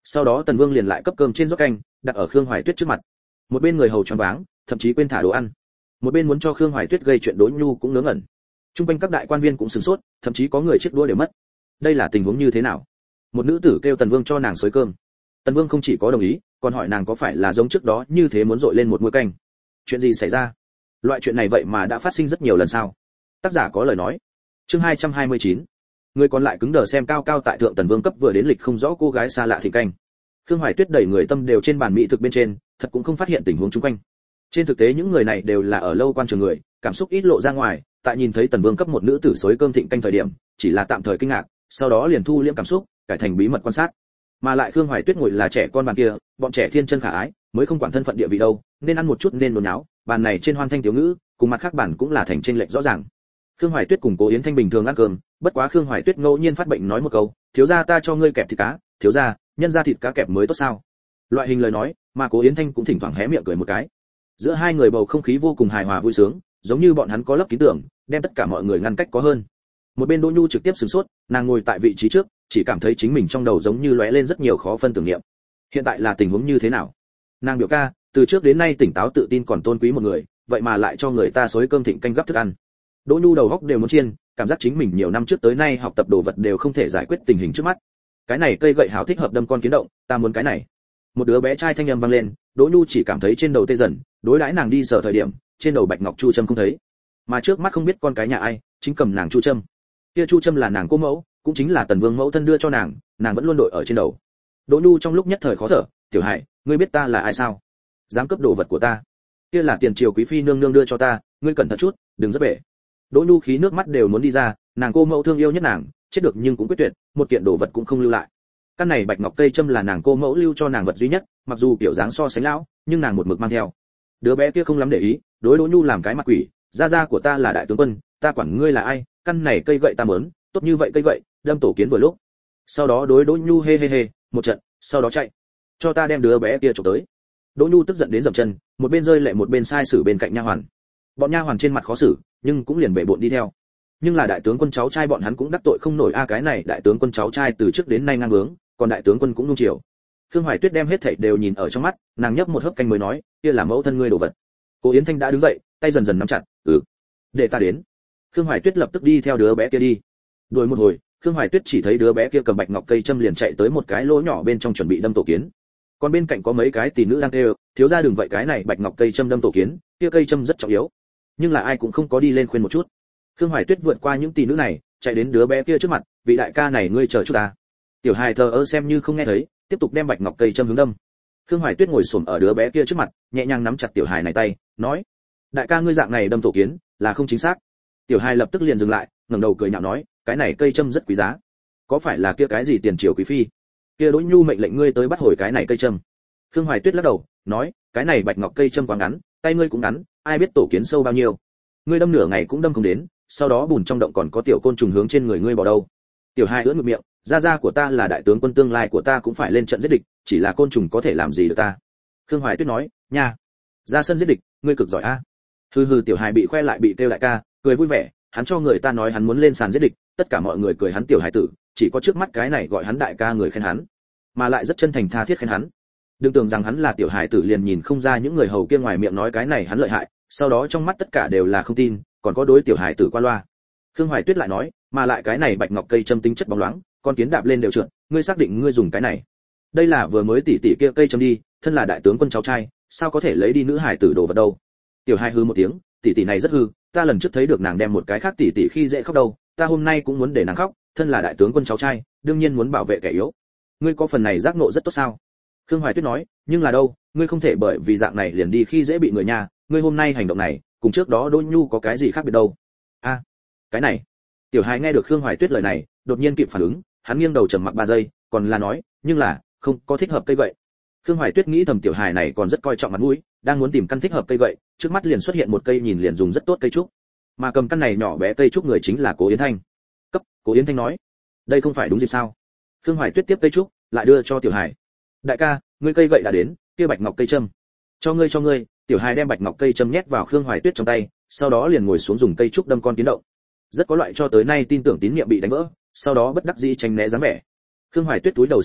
Sau đó Tần Vương liền lại cấp cơm trên rót canh, đặt ở Khương Hoài Tuyết trước mặt. Một bên người hầu choáng váng, thậm chí quên thả đồ ăn. Một bên muốn cho Khương Hoài Tuyết gây chuyện Đỗ Nhu cũng ngớ ngẩn. Trung quanh các đại quan viên cũng sửng sốt, thậm chí có người chiếc đũa đều mất. Đây là tình huống như thế nào? Một nữ tử kêu Tần Vương cho nàng xới cơm. Tần Vương không chỉ có đồng ý, còn hỏi nàng có phải là giống trước đó như thế muốn dội lên một muôi canh. Chuyện gì xảy ra? Loại chuyện này vậy mà đã phát sinh rất nhiều lần sao? Tác giả có lời nói. Chương hai trăm hai mươi chín. Người còn lại cứng đờ xem cao cao tại thượng Tần Vương cấp vừa đến lịch không rõ cô gái xa lạ thịnh canh. Khương Hoài Tuyết đẩy người tâm đều trên bàn mỹ thực bên trên, thật cũng không phát hiện tình huống xung quanh. Trên thực tế những người này đều là ở lâu quan trường người, cảm xúc ít lộ ra ngoài, tại nhìn thấy Tần Vương cấp một nữ tử xối cơm thịnh canh thời điểm, chỉ là tạm thời kinh ngạc, sau đó liền thu liễm cảm xúc, cải thành bí mật quan sát. Mà lại Khương Hoài Tuyết ngồi là trẻ con bàn kia, bọn trẻ thiên chân khả ái, mới không quản thân phận địa vị đâu, nên ăn một chút nên nôn náo, bàn này trên hoan thanh thiếu ngữ, cùng mặt khác bàn cũng là thành chênh lệch rõ ràng. Khương Hoài Tuyết cùng Cố Yến Thanh bình thường ăn cơm, bất quá Khương Hoài Tuyết ngẫu nhiên phát bệnh nói một câu, thiếu gia ta cho ngươi kẹp thịt cá, thiếu gia, nhân ra thịt cá kẹp mới tốt sao? Loại hình lời nói, mà Cố Yến Thanh cũng thỉnh thoảng hé miệng cười một cái. Giữa hai người bầu không khí vô cùng hài hòa vui sướng, giống như bọn hắn có lấp ký tưởng, đem tất cả mọi người ngăn cách có hơn. Một bên Đỗ Nhu trực tiếp sửng sốt, nàng ngồi tại vị trí trước, chỉ cảm thấy chính mình trong đầu giống như lóe lên rất nhiều khó phân tưởng niệm. Hiện tại là tình huống như thế nào? Nàng biểu ca, từ trước đến nay tỉnh táo tự tin còn tôn quý một người, vậy mà lại cho người ta xối cơm thịnh canh gấp thức ăn. Đỗ Nhu đầu góc đều muốn chiên, cảm giác chính mình nhiều năm trước tới nay học tập đồ vật đều không thể giải quyết tình hình trước mắt. Cái này cây gậy hảo thích hợp đâm con kiến động, ta muốn cái này. Một đứa bé trai thanh âm vang lên, Đỗ Nhu chỉ cảm thấy trên đầu tê dần, đối đãi nàng đi sở thời điểm, trên đầu bạch ngọc chu châm không thấy, mà trước mắt không biết con cái nhà ai, chính cầm nàng chu châm. Kia chu châm là nàng cô mẫu, cũng chính là Tần Vương mẫu thân đưa cho nàng, nàng vẫn luôn đội ở trên đầu. Đỗ Nhu trong lúc nhất thời khó thở, "Tiểu Hải, ngươi biết ta là ai sao? Dám cướp đồ vật của ta? Kia là tiền triều quý phi nương nương đưa cho ta, ngươi cẩn thận chút, đừng rất bể." Đỗ Nhu khí nước mắt đều muốn đi ra, nàng cô mẫu thương yêu nhất nàng, chết được nhưng cũng quyết tuyệt, một kiện đồ vật cũng không lưu lại. Căn này bạch ngọc cây châm là nàng cô mẫu lưu cho nàng vật duy nhất, mặc dù kiểu dáng so sánh lão, nhưng nàng một mực mang theo. Đứa bé kia không lắm để ý, đối Đỗ Nhu làm cái mặt quỷ, gia gia của ta là đại tướng quân, ta quản ngươi là ai, căn này cây gậy ta mớn, tốt như vậy cây gậy, đâm tổ kiến vừa lúc. Sau đó đối Đỗ Nhu hê hê hê, một trận, sau đó chạy. Cho ta đem đứa bé kia chụp tới. Đỗ Nhu tức giận đến dậm chân, một bên rơi lệ một bên sai sử bên cạnh nha hoàn. Bọn nha hoàn trên mặt khó xử, nhưng cũng liền bệ bội đi theo. Nhưng là đại tướng quân cháu trai bọn hắn cũng đắc tội không nổi a, cái này đại tướng quân cháu trai từ trước đến nay ngang bướng, còn đại tướng quân cũng nuông chiều. Khương Hoài Tuyết đem hết thảy đều nhìn ở trong mắt, nàng nhấp một hớp canh mới nói, kia là mẫu thân ngươi đồ vật. Cố Yến Thanh đã đứng dậy, tay dần dần nắm chặt, "Ừ, để ta đến." Khương Hoài Tuyết lập tức đi theo đứa bé kia đi. Đuổi một hồi, Khương Hoài Tuyết chỉ thấy đứa bé kia cầm bạch ngọc cây châm liền chạy tới một cái lỗ nhỏ bên trong chuẩn bị đâm tổ kiến. Còn bên cạnh có mấy cái tỷ nữ đang kêu, "Thiếu gia đừng vậy, cái này bạch ngọc cây châm đâm tổ kiến, kia cây châm rất trọng yếu." Nhưng là ai cũng không có đi lên khuyên một chút. Khương Hoài Tuyết vượt qua những tỷ nữ này, chạy đến đứa bé kia trước mặt, "Vị đại ca này ngươi chờ chút ta." Tiểu hài thờ ơ xem như không nghe thấy, tiếp tục đem bạch ngọc cây châm hướng đâm. Khương Hoài Tuyết ngồi xổm ở đứa bé kia trước mặt, nhẹ nhàng nắm chặt tiểu hài này tay, nói: "Đại ca ngươi dạng này đâm tổ kiến, là không chính xác." Tiểu hài lập tức liền dừng lại, ngẩng đầu cười nhạo nói: "Cái này cây châm rất quý giá, có phải là kia cái gì tiền triều quý phi? Kia Đỗ Nhu mệnh lệnh ngươi tới bắt hồi cái này cây châm." Khương Hoài Tuyết lắc đầu, nói: "Cái này bạch ngọc cây châm quá ngắn, tay ngươi cũng ngắn, ai biết tổ kiến sâu bao nhiêu? Ngươi đâm nửa ngày cũng đâm không đến, sau đó bùn trong động còn có tiểu côn trùng hướng trên người ngươi bỏ đâu." Tiểu hài ưỡn ngực miệng, "Gia gia của ta là đại tướng quân, tương lai của ta cũng phải lên trận giết địch, chỉ là côn trùng có thể làm gì được ta?" Khương Hoài Tuyết nói: "Nha, ra sân giết địch, ngươi cực giỏi a." Hừ hừ, tiểu hài bị khoe lại bị kêu đại ca, cười vui vẻ, hắn cho người ta nói hắn muốn lên sàn giết địch, tất cả mọi người cười hắn tiểu hài tử, chỉ có trước mắt cái này gọi hắn đại ca người khen hắn, mà lại rất chân thành tha thiết khen hắn. Đừng tưởng rằng hắn là tiểu hài tử liền nhìn không ra những người hầu kia ngoài miệng nói cái này hắn lợi hại, sau đó trong mắt tất cả đều là không tin, còn có đối tiểu hài tử qua loa. Khương Hoài Tuyết lại nói, mà lại cái này bạch ngọc cây châm tính chất bóng loáng, con kiến đạp lên đều trượt, ngươi xác định ngươi dùng cái này? Đây là vừa mới tỉ tỉ kia cây châm đi, thân là đại tướng quân cháu trai, sao có thể lấy đi nữ hài tử đồ vật đâu? Tiểu hài hư một tiếng, tỉ tỉ này rất hư, ta lần trước thấy được nàng đem một cái khác tỉ tỉ khi dễ khóc đâu, ta hôm nay cũng muốn để nàng khóc, thân là đại tướng quân cháu trai, đương nhiên muốn bảo vệ kẻ yếu. Ngươi có phần này giác ngộ rất tốt sao? Khương Hoài Tuyết nói, nhưng là đâu, ngươi không thể bởi vì dạng này liền đi khi dễ bị người nhà, ngươi hôm nay hành động này, cùng trước đó Đỗ Nhu có cái gì khác biệt đâu? A, à, cái này. Tiểu hài nghe được Khương Hoài Tuyết lời này, đột nhiên kịp phản ứng, hắn nghiêng đầu trầm mặc ba giây, còn là nói, nhưng là, không có thích hợp cây gậy. Khương Hoài Tuyết nghĩ thầm tiểu hài này còn rất coi trọng mặt mũi, đang muốn tìm căn thích hợp cây gậy, trước mắt liền xuất hiện một cây nhìn liền dùng rất tốt cây trúc. Mà cầm căn này nhỏ bé cây trúc người chính là Cố Yến Thanh. Cấp, Cố Yến Thanh nói, đây không phải đúng dịp sao? Khương Hoài Tuyết tiếp cây trúc, lại đưa cho tiểu hài. Đại ca, ngươi cây gậy đã đến, kia bạch ngọc cây châm. Cho ngươi cho ngươi, tiểu hài đem bạch ngọc cây châm nhét vào Khương Hoài Tuyết trong tay, sau đó liền ngồi xuống dùng cây trúc đâm con kiến động. Rất có loại cho tới nay tin tưởng tín niệm bị đánh vỡ, sau đó bất đắc dĩ tránh né dáng vẻ. Khương Hoài Tuyết túi đầu xem xét,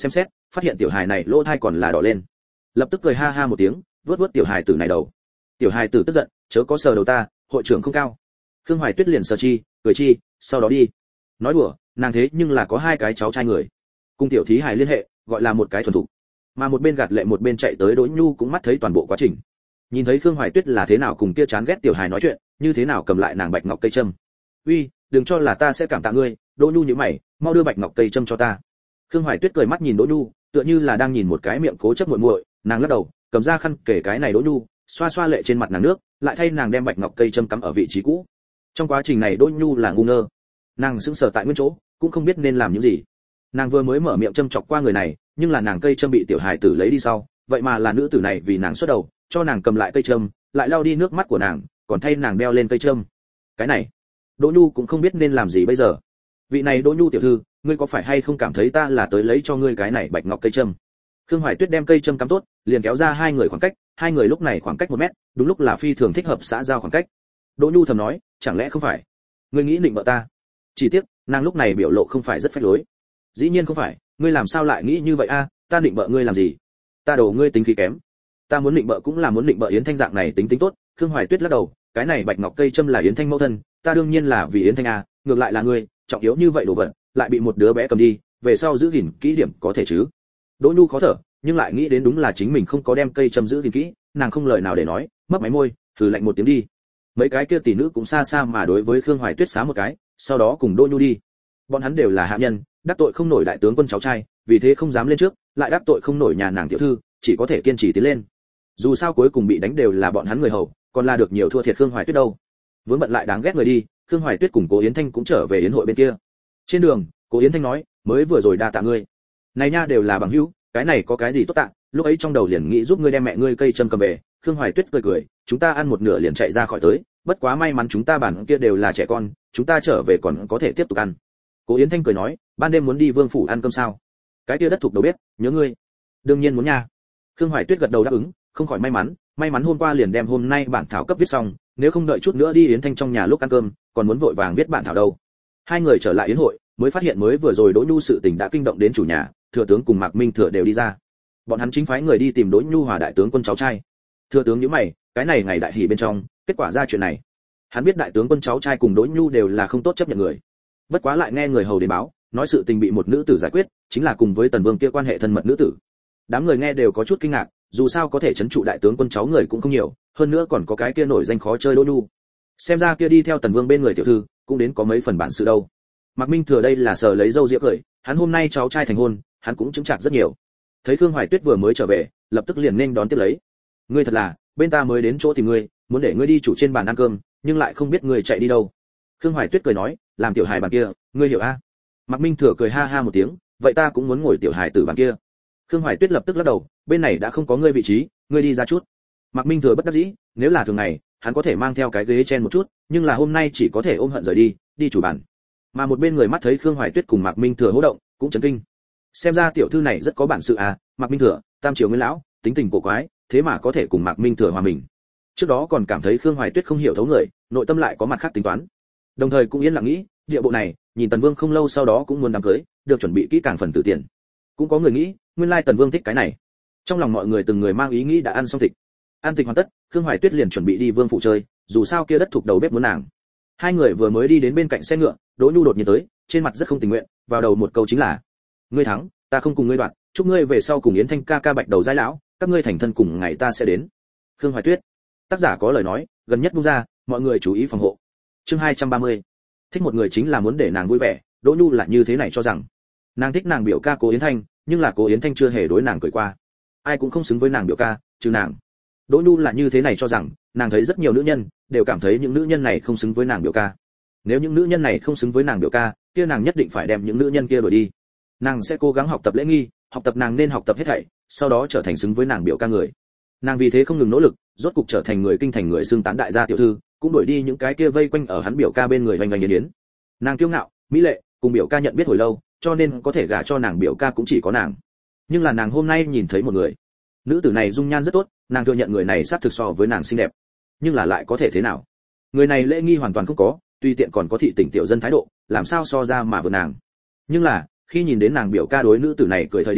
phát hiện tiểu hài này lỗ thai còn là đỏ lên, lập tức cười ha ha một tiếng, vuốt vuốt tiểu hài tử này đầu. Tiểu hài tử tức giận, chớ có sờ đầu ta, hội trưởng không cao. Khương Hoài Tuyết liền sờ chi, cười chi, sau đó đi. Nói đùa, nàng thế nhưng là có hai cái cháu trai người, cùng tiểu thí hài liên hệ, gọi là một cái thuần thục. Mà một bên gạt lệ một bên chạy tới Đỗ Nhu cũng mắt thấy toàn bộ quá trình. Nhìn thấy Khương Hoài Tuyết là thế nào cùng kia chán ghét tiểu hài nói chuyện, như thế nào cầm lại nàng bạch ngọc cây châm. Uy, đừng cho là ta sẽ cảm tạ ngươi, Đỗ Nhu nhíu mày, mau đưa bạch ngọc cây châm cho ta. Khương Hoài Tuyết cười mắt nhìn Đỗ Nhu, tựa như là đang nhìn một cái miệng cố chấp muội muội, nàng lắc đầu, cầm ra khăn kể cái này Đỗ Nhu, xoa xoa lệ trên mặt nàng nước, lại thay nàng đem bạch ngọc cây châm cắm ở vị trí cũ. Trong quá trình này Đỗ Nhu là ngu ngơ, nàng sững sờ tại nguyên chỗ, cũng không biết nên làm những gì. Nàng vừa mới mở miệng châm chọc qua người này, nhưng là nàng cây châm bị tiểu hài tử lấy đi sau, vậy mà là nữ tử này vì nàng xuất đầu, cho nàng cầm lại cây châm, lại lau đi nước mắt của nàng, còn thay nàng đeo lên cây châm. Cái này, Đỗ Nhu cũng không biết nên làm gì bây giờ. Vị này Đỗ Nhu tiểu thư, ngươi có phải hay không cảm thấy ta là tới lấy cho ngươi cái này bạch ngọc cây châm? Khương Hoài Tuyết đem cây châm cắm tốt, liền kéo ra hai người khoảng cách, hai người lúc này khoảng cách một mét, đúng lúc là phi thường thích hợp xã giao khoảng cách. Đỗ Nhu thầm nói, chẳng lẽ không phải? Ngươi nghĩ định bợ ta? Chỉ tiếc, nàng lúc này biểu lộ không phải rất phách lối. Dĩ nhiên không phải, ngươi làm sao lại nghĩ như vậy a? Ta định bợ ngươi làm gì? Ta đổ ngươi tính khí kém. Ta muốn định bợ cũng là muốn định bợ Yến Thanh dạng này tính tính tốt. Khương Hoài Tuyết lắc đầu, cái này bạch ngọc cây châm là Yến Thanh mẫu thân, ta đương nhiên là vì Yến Thanh a, ngược lại là ngươi, trọng yếu như vậy đồ vật, lại bị một đứa bé cầm đi, về sau giữ gìn kỹ điểm có thể chứ? Đỗ Nhu khó thở, nhưng lại nghĩ đến đúng là chính mình không có đem cây châm giữ gìn kỹ, nàng không lời nào để nói, mấp máy môi, thử lạnh một tiếng đi. Mấy cái kia tỷ nữ cũng xa xa mà đối với Khương Hoài Tuyết xá một cái, sau đó cùng Đỗ Nhu đi. Bọn hắn đều là hạ nhân, đắc tội không nổi đại tướng quân cháu trai, vì thế không dám lên trước, lại đắc tội không nổi nhà nàng tiểu thư, chỉ có thể kiên trì tiến lên. Dù sao cuối cùng bị đánh đều là bọn hắn người hầu, còn là được nhiều thua thiệt Khương Hoài Tuyết đâu. Vướng bận lại đáng ghét người đi, Khương Hoài Tuyết cùng Cố Yến Thanh cũng trở về yến hội bên kia. Trên đường, Cố Yến Thanh nói, mới vừa rồi đa tạ ngươi. Này nha đều là bằng hữu, cái này có cái gì tốt tạ, lúc ấy trong đầu liền nghĩ giúp ngươi đem mẹ ngươi cây châm cầm về. Khương Hoài Tuyết cười cười, chúng ta ăn một nửa liền chạy ra khỏi tới, bất quá may mắn chúng ta bản kia đều là trẻ con, chúng ta trở về còn có thể tiếp tục ăn. Cố Yến Thanh cười nói, ban đêm muốn đi Vương phủ ăn cơm sao? Cái kia đất thuộc đầu bếp, nhớ ngươi. Đương nhiên muốn nha. Khương Hoài Tuyết gật đầu đáp ứng, không khỏi may mắn, may mắn hôm qua liền đem hôm nay bản thảo cấp viết xong, nếu không đợi chút nữa đi Yến Thanh trong nhà lúc ăn cơm, còn muốn vội vàng viết bản thảo đâu. Hai người trở lại yến hội, mới phát hiện mới vừa rồi Đỗ Nhu sự tình đã kinh động đến chủ nhà, thừa tướng cùng Mạc Minh Thừa đều đi ra. Bọn hắn chính phái người đi tìm Đỗ Nhu Hòa đại tướng quân cháu trai. Thừa tướng nhíu mày, cái này ngày đại hỉ bên trong, kết quả ra chuyện này. Hắn biết đại tướng quân cháu trai cùng Đỗ Nhu đều là không tốt chấp nhận người. Bất quá lại nghe người hầu đến báo, nói sự tình bị một nữ tử giải quyết, chính là cùng với Tần Vương kia quan hệ thân mật nữ tử. Đám người nghe đều có chút kinh ngạc, dù sao có thể trấn trụ đại tướng quân cháu người cũng không nhiều, hơn nữa còn có cái kia nổi danh khó chơi Đỗ Nhu. Xem ra kia đi theo Tần Vương bên người tiểu thư, cũng đến có mấy phần bản sự đâu. Mạc Minh Thừa đây là sờ lấy dâu diễm cười, hắn hôm nay cháu trai thành hôn, hắn cũng chứng chạc rất nhiều. Thấy Khương Hoài Tuyết vừa mới trở về, lập tức liền nên đón tiếp lấy. Ngươi thật là, bên ta mới đến chỗ tìm ngươi, muốn để ngươi đi chủ trên bàn ăn cơm, nhưng lại không biết ngươi chạy đi đâu. Khương Hoài Tuyết cười nói, làm tiểu hài bàn kia, ngươi hiểu a? Mạc Minh Thừa cười ha ha một tiếng, vậy ta cũng muốn ngồi tiểu hài tử bàn kia. Khương Hoài Tuyết lập tức lắc đầu, bên này đã không có ngươi vị trí, ngươi đi ra chút. Mạc Minh Thừa bất đắc dĩ, nếu là thường ngày, hắn có thể mang theo cái ghế chen một chút, nhưng là hôm nay chỉ có thể ôm hận rời đi, đi chủ bàn. Mà một bên người mắt thấy Khương Hoài Tuyết cùng Mạc Minh Thừa hô động, cũng chấn kinh. Xem ra tiểu thư này rất có bản sự à, Mạc Minh Thừa, tam triều nguyên lão, tính tình cổ quái, thế mà có thể cùng Mạc Minh Thừa hòa mình. Trước đó còn cảm thấy Khương Hoài Tuyết không hiểu thấu người, nội tâm lại có mặt khác tính toán. Đồng thời cũng yên lặng nghĩ, địa bộ này, nhìn Tần Vương không lâu sau đó cũng muốn đám cưới, được chuẩn bị kỹ càng phần tử tiền. Cũng có người nghĩ, nguyên lai Tần Vương thích cái này. Trong lòng mọi người từng người mang ý nghĩ đã ăn xong thịt. Ăn thịt hoàn tất, Khương Hoài Tuyết liền chuẩn bị đi Vương phủ chơi, dù sao kia đất thuộc đầu bếp muốn nàng. Hai người vừa mới đi đến bên cạnh xe ngựa, Đỗ Nhu đột nhiên tới, trên mặt rất không tình nguyện, vào đầu một câu chính là: "Ngươi thắng, ta không cùng ngươi đoạt, chúc ngươi về sau cùng Yến Thanh ca ca bạch đầu giai lão, các ngươi thành thân cùng ngày ta sẽ đến." Khương Hoài Tuyết. Tác giả có lời nói, gần nhất buông ra, mọi người chú ý phòng hộ. Chương hai trăm ba mươi. Thích một người chính là muốn để nàng vui vẻ, Đỗ Nhu là như thế này cho rằng. Nàng thích nàng biểu ca Cố Yến Thanh, nhưng là Cố Yến Thanh chưa hề đối nàng cười qua. Ai cũng không xứng với nàng biểu ca, trừ nàng. Đỗ Nhu là như thế này cho rằng, nàng thấy rất nhiều nữ nhân, đều cảm thấy những nữ nhân này không xứng với nàng biểu ca. Nếu những nữ nhân này không xứng với nàng biểu ca, kia nàng nhất định phải đem những nữ nhân kia đuổi đi. Nàng sẽ cố gắng học tập lễ nghi, học tập nàng nên học tập hết thảy, sau đó trở thành xứng với nàng biểu ca người. Nàng vì thế không ngừng nỗ lực, rốt cục trở thành người kinh thành người xưng tán đại gia tiểu thư, cũng đuổi đi những cái kia vây quanh ở hắn biểu ca bên người oanh oanh yến yến. Nàng kiêu ngạo, mỹ lệ, cùng biểu ca nhận biết hồi lâu, cho nên có thể gả cho nàng biểu ca cũng chỉ có nàng. Nhưng là nàng hôm nay nhìn thấy một người, nữ tử này dung nhan rất tốt, nàng thừa nhận người này sát thực so với nàng xinh đẹp, nhưng là lại có thể thế nào? Người này lễ nghi hoàn toàn không có, tuy tiện còn có thị tỉnh tiểu dân thái độ, làm sao so ra mà vượt nàng. Nhưng là khi nhìn đến nàng biểu ca đối nữ tử này cười thời điểm,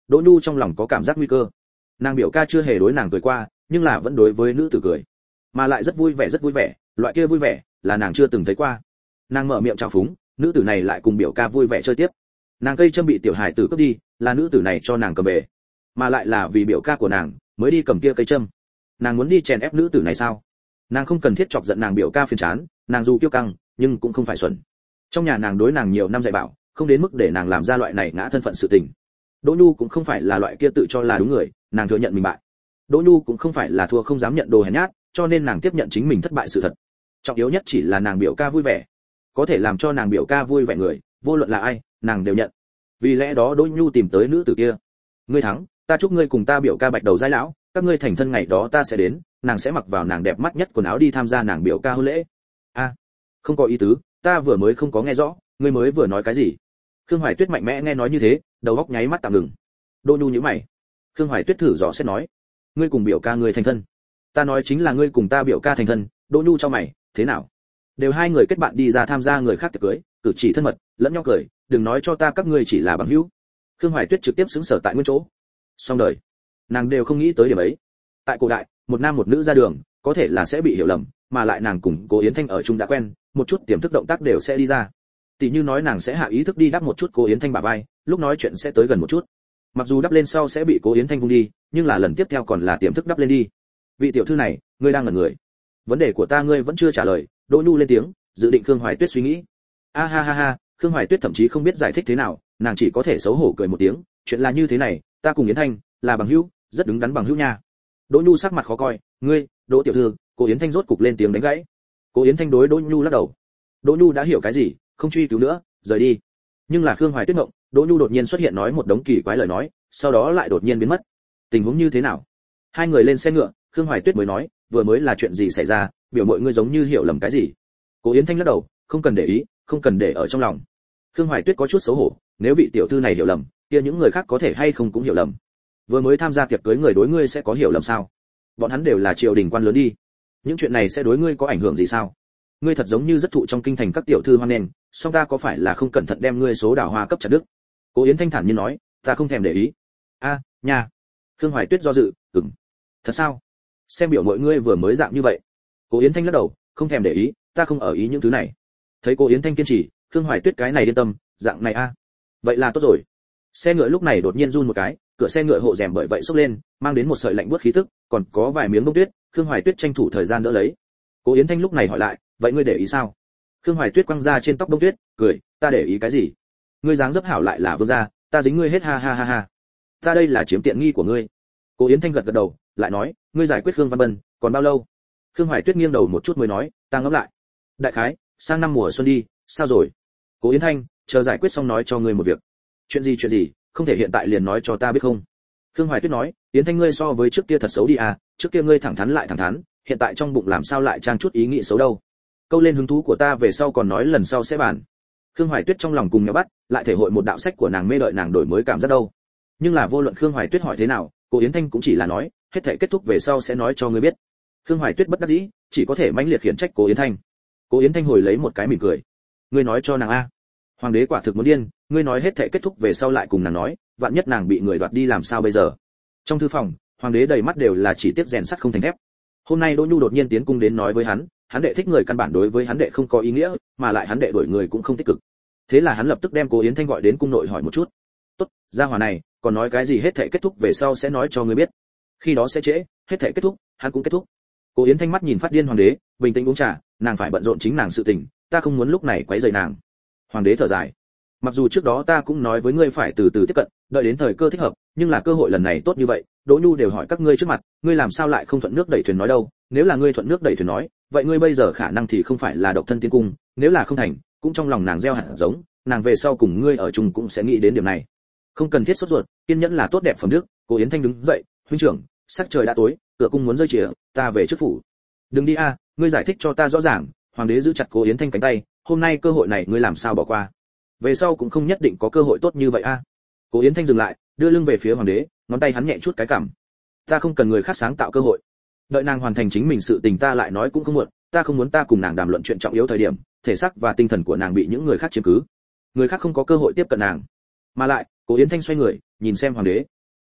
Đỗ Nhu trong lòng có cảm giác nguy cơ. Nàng biểu ca chưa hề đối nàng cười qua, nhưng là vẫn đối với nữ tử cười, mà lại rất vui vẻ rất vui vẻ, loại kia vui vẻ là nàng chưa từng thấy qua. Nàng mở miệng chào phúng, nữ tử này lại cùng biểu ca vui vẻ chơi tiếp. Nàng cây châm bị tiểu hải tử cướp đi, là nữ tử này cho nàng cầm về, mà lại là vì biểu ca của nàng mới đi cầm kia cây châm. Nàng muốn đi chèn ép nữ tử này sao? Nàng không cần thiết chọc giận nàng biểu ca phiền chán, nàng dù kiêu căng nhưng cũng không phải xuẩn. Trong nhà nàng đối nàng nhiều năm dạy bảo, không đến mức để nàng làm ra loại này ngã thân phận sự tình. Đỗ Nhu cũng không phải là loại kia tự cho là đúng người, nàng thừa nhận mình bại. Đỗ Nhu cũng không phải là thua không dám nhận đồ hèn nhát, cho nên nàng tiếp nhận chính mình thất bại sự thật. Trọng yếu nhất chỉ là nàng biểu ca vui vẻ, có thể làm cho nàng biểu ca vui vẻ người, vô luận là ai, nàng đều nhận. Vì lẽ đó Đỗ Nhu tìm tới nữ tử kia. Ngươi thắng, ta chúc ngươi cùng ta biểu ca bạch đầu giai lão, các ngươi thành thân ngày đó ta sẽ đến, nàng sẽ mặc vào nàng đẹp mắt nhất quần áo đi tham gia nàng biểu ca hôn lễ. A, không có ý tứ, ta vừa mới không có nghe rõ, ngươi mới vừa nói cái gì? Khương Hoài Tuyết mạnh mẽ nghe nói như thế, đầu óc nháy mắt tạm ngừng. Đỗ Nhu nhíu mày. Khương Hoài Tuyết thử dò xét nói, ngươi cùng biểu ca ngươi thành thân? Ta nói chính là ngươi cùng ta biểu ca thành thân. Đỗ Nhu cho mày, thế nào? Đều hai người kết bạn đi ra tham gia người khác tiệc cưới, cử chỉ thân mật, lẫn nhau cười, đừng nói cho ta các ngươi chỉ là bằng hữu. Khương Hoài Tuyết trực tiếp xứng sở tại nguyên chỗ. Xong đời, nàng đều không nghĩ tới điểm ấy. Tại cổ đại, một nam một nữ ra đường, có thể là sẽ bị hiểu lầm, mà lại nàng cùng Cố Yến Thanh ở chung đã quen, một chút tiềm thức động tác đều sẽ đi ra. Tỷ như nói nàng sẽ hạ ý thức đi đắp một chút Cố Yến Thanh bả vai, lúc nói chuyện sẽ tới gần một chút. Mặc dù đắp lên sau sẽ bị Cố Yến Thanh vung đi, nhưng là lần tiếp theo còn là tiềm thức đắp lên đi. Vị tiểu thư này, ngươi đang ngẩn người. Vấn đề của ta ngươi vẫn chưa trả lời. Đỗ Nhu lên tiếng, dự định Khương Hoài Tuyết suy nghĩ. A ha ha ha, Khương Hoài Tuyết thậm chí không biết giải thích thế nào, nàng chỉ có thể xấu hổ cười một tiếng, chuyện là như thế này, ta cùng Yến Thanh là bằng hữu, rất đứng đắn bằng hữu nha. Đỗ Nhu sắc mặt khó coi, ngươi, Đỗ tiểu thư. Cố Yến Thanh rốt cục lên tiếng đánh gãy. Cố Yến Thanh đối Đỗ Nhu lắc đầu. Đỗ Nhu đã hiểu cái gì, không truy cứu nữa, rời đi. Nhưng là Khương Hoài Tuyết ngộng, Đỗ Nhu đột nhiên xuất hiện nói một đống kỳ quái lời nói, sau đó lại đột nhiên biến mất. Tình huống như thế nào? Hai người lên xe ngựa, Khương Hoài Tuyết mới nói, vừa mới là chuyện gì xảy ra, biểu mọi ngươi giống như hiểu lầm cái gì. Cố Yến Thanh lắc đầu, không cần để ý, không cần để ở trong lòng. Khương Hoài Tuyết có chút xấu hổ, nếu vị tiểu thư này hiểu lầm, kia những người khác có thể hay không cũng hiểu lầm. Vừa mới tham gia tiệc cưới người đối ngươi sẽ có hiểu lầm sao? Bọn hắn đều là triều đình quan lớn đi, những chuyện này sẽ đối ngươi có ảnh hưởng gì sao? Ngươi thật giống như rất thụ trong kinh thành các tiểu thư hoan nghênh, song ta có phải là không cẩn thận đem ngươi số đào hoa cấp chặt đứt? Cố Yến Thanh thản nhiên nói, ta không thèm để ý. A, à, nha. Khương Hoài Tuyết do dự, ừm. Thật sao? Xem biểu mọi ngươi vừa mới dạng như vậy. Cố Yến Thanh lắc đầu, không thèm để ý, ta không ở ý những thứ này. Thấy Cố Yến Thanh kiên trì, Khương Hoài Tuyết cái này yên tâm, dạng này a. À. Vậy là tốt rồi. Xe ngựa lúc này đột nhiên run một cái, cửa xe ngựa hộ rèm bởi vậy xốc lên, mang đến một sợi lạnh buốt khí tức, còn có vài miếng bông tuyết, Khương Hoài Tuyết tranh thủ thời gian đỡ lấy. Cố Yến Thanh lúc này hỏi lại, vậy ngươi để ý sao? Khương Hoài Tuyết quăng ra trên tóc bông tuyết, cười, ta để ý cái gì? Ngươi dáng dấp hảo lại là vương gia, ta dính ngươi hết ha ha ha ha. Ta đây là chiếm tiện nghi của ngươi. Cố Yến Thanh gật gật đầu, lại nói, ngươi giải quyết Khương Văn Bân, còn bao lâu? Khương Hoài Tuyết nghiêng đầu một chút mới nói, ta ngẫm lại. Đại khái, sang năm mùa xuân đi, sao rồi? Cố Yến Thanh, chờ giải quyết xong nói cho ngươi một việc. Chuyện gì chuyện gì, không thể hiện tại liền nói cho ta biết không? Khương Hoài Tuyết nói, Yến Thanh ngươi so với trước kia thật xấu đi à, trước kia ngươi thẳng thắn lại thẳng thắn, hiện tại trong bụng làm sao lại trang chút ý nghĩ xấu đâu? Câu lên hứng thú của ta về sau còn nói lần sau sẽ bàn. Khương Hoài Tuyết trong lòng cùng nhau bắt, lại thể hội một đạo sách của nàng mê đợi nàng đổi mới cảm giác đâu. Nhưng là vô luận Khương Hoài Tuyết hỏi thế nào, Cố Yến Thanh cũng chỉ là nói, hết thảy kết thúc về sau sẽ nói cho ngươi biết. Khương Hoài Tuyết bất đắc dĩ, chỉ có thể mãnh liệt khiển trách Cố Yến Thanh. Cố Yến Thanh hồi lấy một cái mỉm cười. Ngươi nói cho nàng a. Hoàng đế quả thực muốn điên, ngươi nói hết thảy kết thúc về sau lại cùng nàng nói, vạn nhất nàng bị người đoạt đi làm sao bây giờ? Trong thư phòng, hoàng đế đầy mắt đều là chỉ tiếc rèn sắt không thành thép. Hôm nay Đỗ Nhu đột nhiên tiến cung đến nói với hắn, hắn đệ thích người căn bản đối với hắn đệ không có ý nghĩa, mà lại hắn đệ đuổi người cũng không tích cực. Thế là hắn lập tức đem Cố Yến Thanh gọi đến cung nội hỏi một chút. Tốt, gia hỏa này, còn nói cái gì hết thảy kết thúc về sau sẽ nói cho ngươi biết. Khi đó sẽ trễ, hết thảy kết thúc, hắn cũng kết thúc. Cố Yến Thanh mắt nhìn phát điên hoàng đế, bình tĩnh uống trà, nàng phải bận rộn chính nàng sự tình, ta không muốn lúc này quấy rầy nàng. Hoàng đế thở dài. Mặc dù trước đó ta cũng nói với ngươi phải từ từ tiếp cận, đợi đến thời cơ thích hợp, nhưng là cơ hội lần này tốt như vậy, Đỗ Nhu đều hỏi các ngươi trước mặt, ngươi làm sao lại không thuận nước đẩy thuyền nói đâu? Nếu là ngươi thuận nước đẩy thuyền nói, vậy ngươi bây giờ khả năng thì không phải là độc thân tiến cung, nếu là không thành, cũng trong lòng nàng gieo hạt giống, nàng về sau cùng ngươi ở chung cũng sẽ nghĩ đến điểm này. Không cần thiết sốt ruột, kiên nhẫn là tốt đẹp phẩm đức. Cố Yến Thanh đứng dậy, huynh trưởng, sắc trời đã tối, cửa cung muốn rơi chìa, ta về trước phủ. Đừng đi a, ngươi giải thích cho ta rõ ràng. Hoàng đế giữ chặt Cố Yến Thanh cánh tay, hôm nay cơ hội này ngươi làm sao bỏ qua? Về sau cũng không nhất định có cơ hội tốt như vậy a. Cố Yến Thanh dừng lại, đưa lưng về phía hoàng đế, ngón tay hắn nhẹ chút cái cằm. Ta không cần người khác sáng tạo cơ hội, đợi nàng hoàn thành chính mình sự tình ta lại nói cũng không muộn. Ta không muốn ta cùng nàng đàm luận chuyện trọng yếu thời điểm, thể xác và tinh thần của nàng bị những người khác chiếm cứ, người khác không có cơ hội tiếp cận nàng. Mà lại, Cố Yến Thanh xoay người, nhìn xem hoàng đế,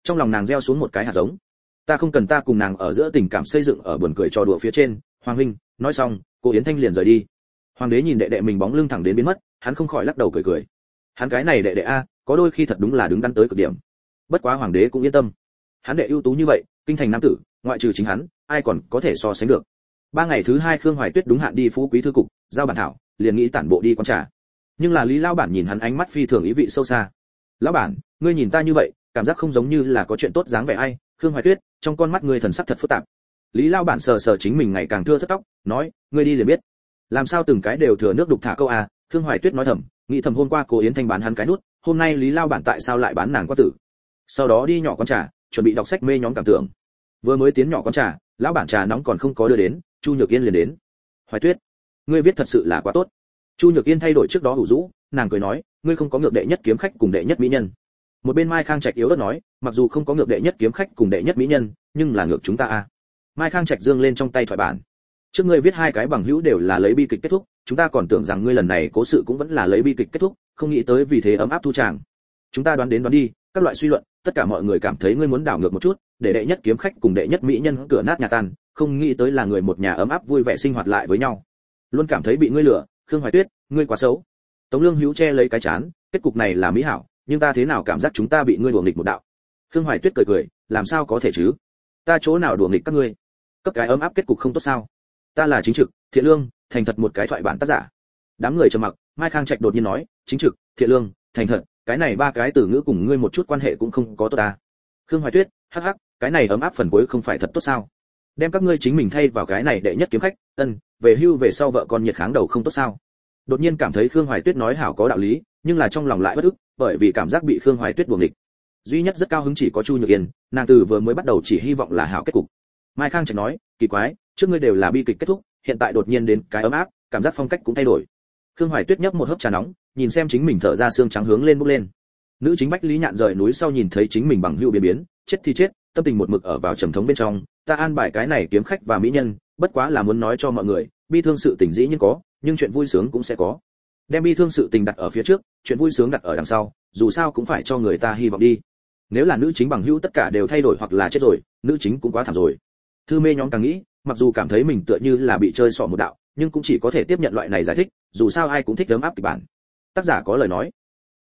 trong lòng nàng gieo xuống một cái hạt giống. Ta không cần, ta cùng nàng ở giữa tình cảm xây dựng ở buồn cười trò đùa phía trên. Hoàng huynh. Nói xong, cô Yến Thanh liền rời đi. Hoàng đế nhìn đệ đệ mình bóng lưng thẳng đến biến mất, hắn không khỏi lắc đầu cười cười. Hắn cái này đệ đệ a, có đôi khi thật đúng là đứng đắn tới cực điểm. Bất quá hoàng đế cũng yên tâm, hắn đệ ưu tú như vậy, kinh thành nam tử, ngoại trừ chính hắn, ai còn có thể so sánh được. Ba ngày thứ hai Khương Hoài Tuyết đúng hạn đi Phú Quý thư cục, giao bản thảo, liền nghĩ tản bộ đi quán trà. Nhưng là Lý lão bản nhìn hắn ánh mắt phi thường ý vị sâu xa. Lão bản, ngươi nhìn ta như vậy, cảm giác không giống như là có chuyện tốt dáng vẻ ai? Khương Hoài Tuyết, trong con mắt ngươi thần sắc thật phức tạp. Lý lão bản sờ sờ chính mình ngày càng thưa thớt tóc, nói, ngươi đi liền biết. Làm sao từng cái đều thừa nước đục thả câu à? Khương Hoài Tuyết nói thầm, nghĩ thầm hôm qua cô Yến Thanh bán hắn cái nút, hôm nay Lý lão bản tại sao lại bán nàng quá tử? Sau đó đi nhỏ quán trà, chuẩn bị đọc sách mê nhóm cảm tưởng. Vừa mới tiến nhỏ quán trà, lão bản trà nóng còn không có đưa đến, Chu Nhược Yên liền đến. Hoài Tuyết, ngươi viết thật sự là quá tốt. Chu Nhược Yên thay đổi trước đó ủ rũ, nàng cười nói, ngươi không có ngược đệ nhất kiếm khách cùng đệ nhất mỹ nhân. Một bên Mai Khang Trạch yếu ớt nói, mặc dù không có ngược đệ nhất kiếm khách cùng đệ nhất mỹ nhân, nhưng là ngược chúng ta a. Mai Khang Trạch dương lên trong tay thoại bản. Trước ngươi viết hai cái bằng hữu đều là lấy bi kịch kết thúc, chúng ta còn tưởng rằng ngươi lần này cố sự cũng vẫn là lấy bi kịch kết thúc, không nghĩ tới vì thế ấm áp thu tràng. Chúng ta đoán đến đoán đi, các loại suy luận, tất cả mọi người cảm thấy ngươi muốn đảo ngược một chút, để đệ nhất kiếm khách cùng đệ nhất mỹ nhân cửa nát nhà tan, không nghĩ tới là người một nhà ấm áp vui vẻ sinh hoạt lại với nhau. Luôn cảm thấy bị ngươi lừa, Khương Hoài Tuyết, ngươi quá xấu. Tống Lương Hữu che lấy cái chán, kết cục này là mỹ hảo, nhưng ta thế nào cảm giác chúng ta bị ngươi đùa nghịch một đạo. Khương Hoài Tuyết cười cười, làm sao có thể chứ? Ta chỗ nào đùa nghịch các ngươi? Cấp cái ấm áp kết cục không tốt sao? Ta là chính trực, thiện lương, thành thật một cái thoại bản tác giả. Đám người trầm mặc, Mai Khang Trạch đột nhiên nói, chính trực, thiện lương, thành thật, cái này ba cái từ ngữ cùng ngươi một chút quan hệ cũng không có tốt ta. Khương Hoài Tuyết, hắc hắc, cái này ấm áp phần cuối không phải thật tốt sao? Đem các ngươi chính mình thay vào cái này đệ nhất kiếm khách, ân, về hưu về sau vợ con nhiệt kháng đầu không tốt sao? Đột nhiên cảm thấy Khương Hoài Tuyết nói hảo có đạo lý, nhưng là trong lòng lại bất ức, bởi vì cảm giác bị Khương Hoài Tuyết đùa nghịch. Duy nhất rất cao hứng chỉ có Chu Nhược Yên, nàng từ vừa mới bắt đầu chỉ hy vọng là hảo kết cục. Mai Khang Trạch nói, kỳ quái, trước ngươi đều là bi kịch kết thúc, hiện tại đột nhiên đến cái ấm áp, cảm giác phong cách cũng thay đổi. Khương Hoài Tuyết nhấp một hớp trà nóng, nhìn xem chính mình thở ra xương trắng hướng lên bốc lên. Nữ chính Bách Lý Nhạn rời núi sau nhìn thấy chính mình bằng hữu biến biến, chết thì chết, tâm tình một mực ở vào trầm thống bên trong, ta an bài cái này kiếm khách và mỹ nhân, bất quá là muốn nói cho mọi người, bi thương sự tình dĩ nhiên có, nhưng chuyện vui sướng cũng sẽ có. Đem bi thương sự tình đặt ở phía trước, chuyện vui sướng đặt ở đằng sau, dù sao cũng phải cho người ta hy vọng đi. Nếu là nữ chính bằng hữu tất cả đều thay đổi hoặc là chết rồi, nữ chính cũng quá thảm rồi. Thư mê nhóm càng nghĩ, mặc dù cảm thấy mình tựa như là bị chơi xỏ một đạo, nhưng cũng chỉ có thể tiếp nhận loại này giải thích, dù sao ai cũng thích ấm áp kịch bản. Tác giả có lời nói,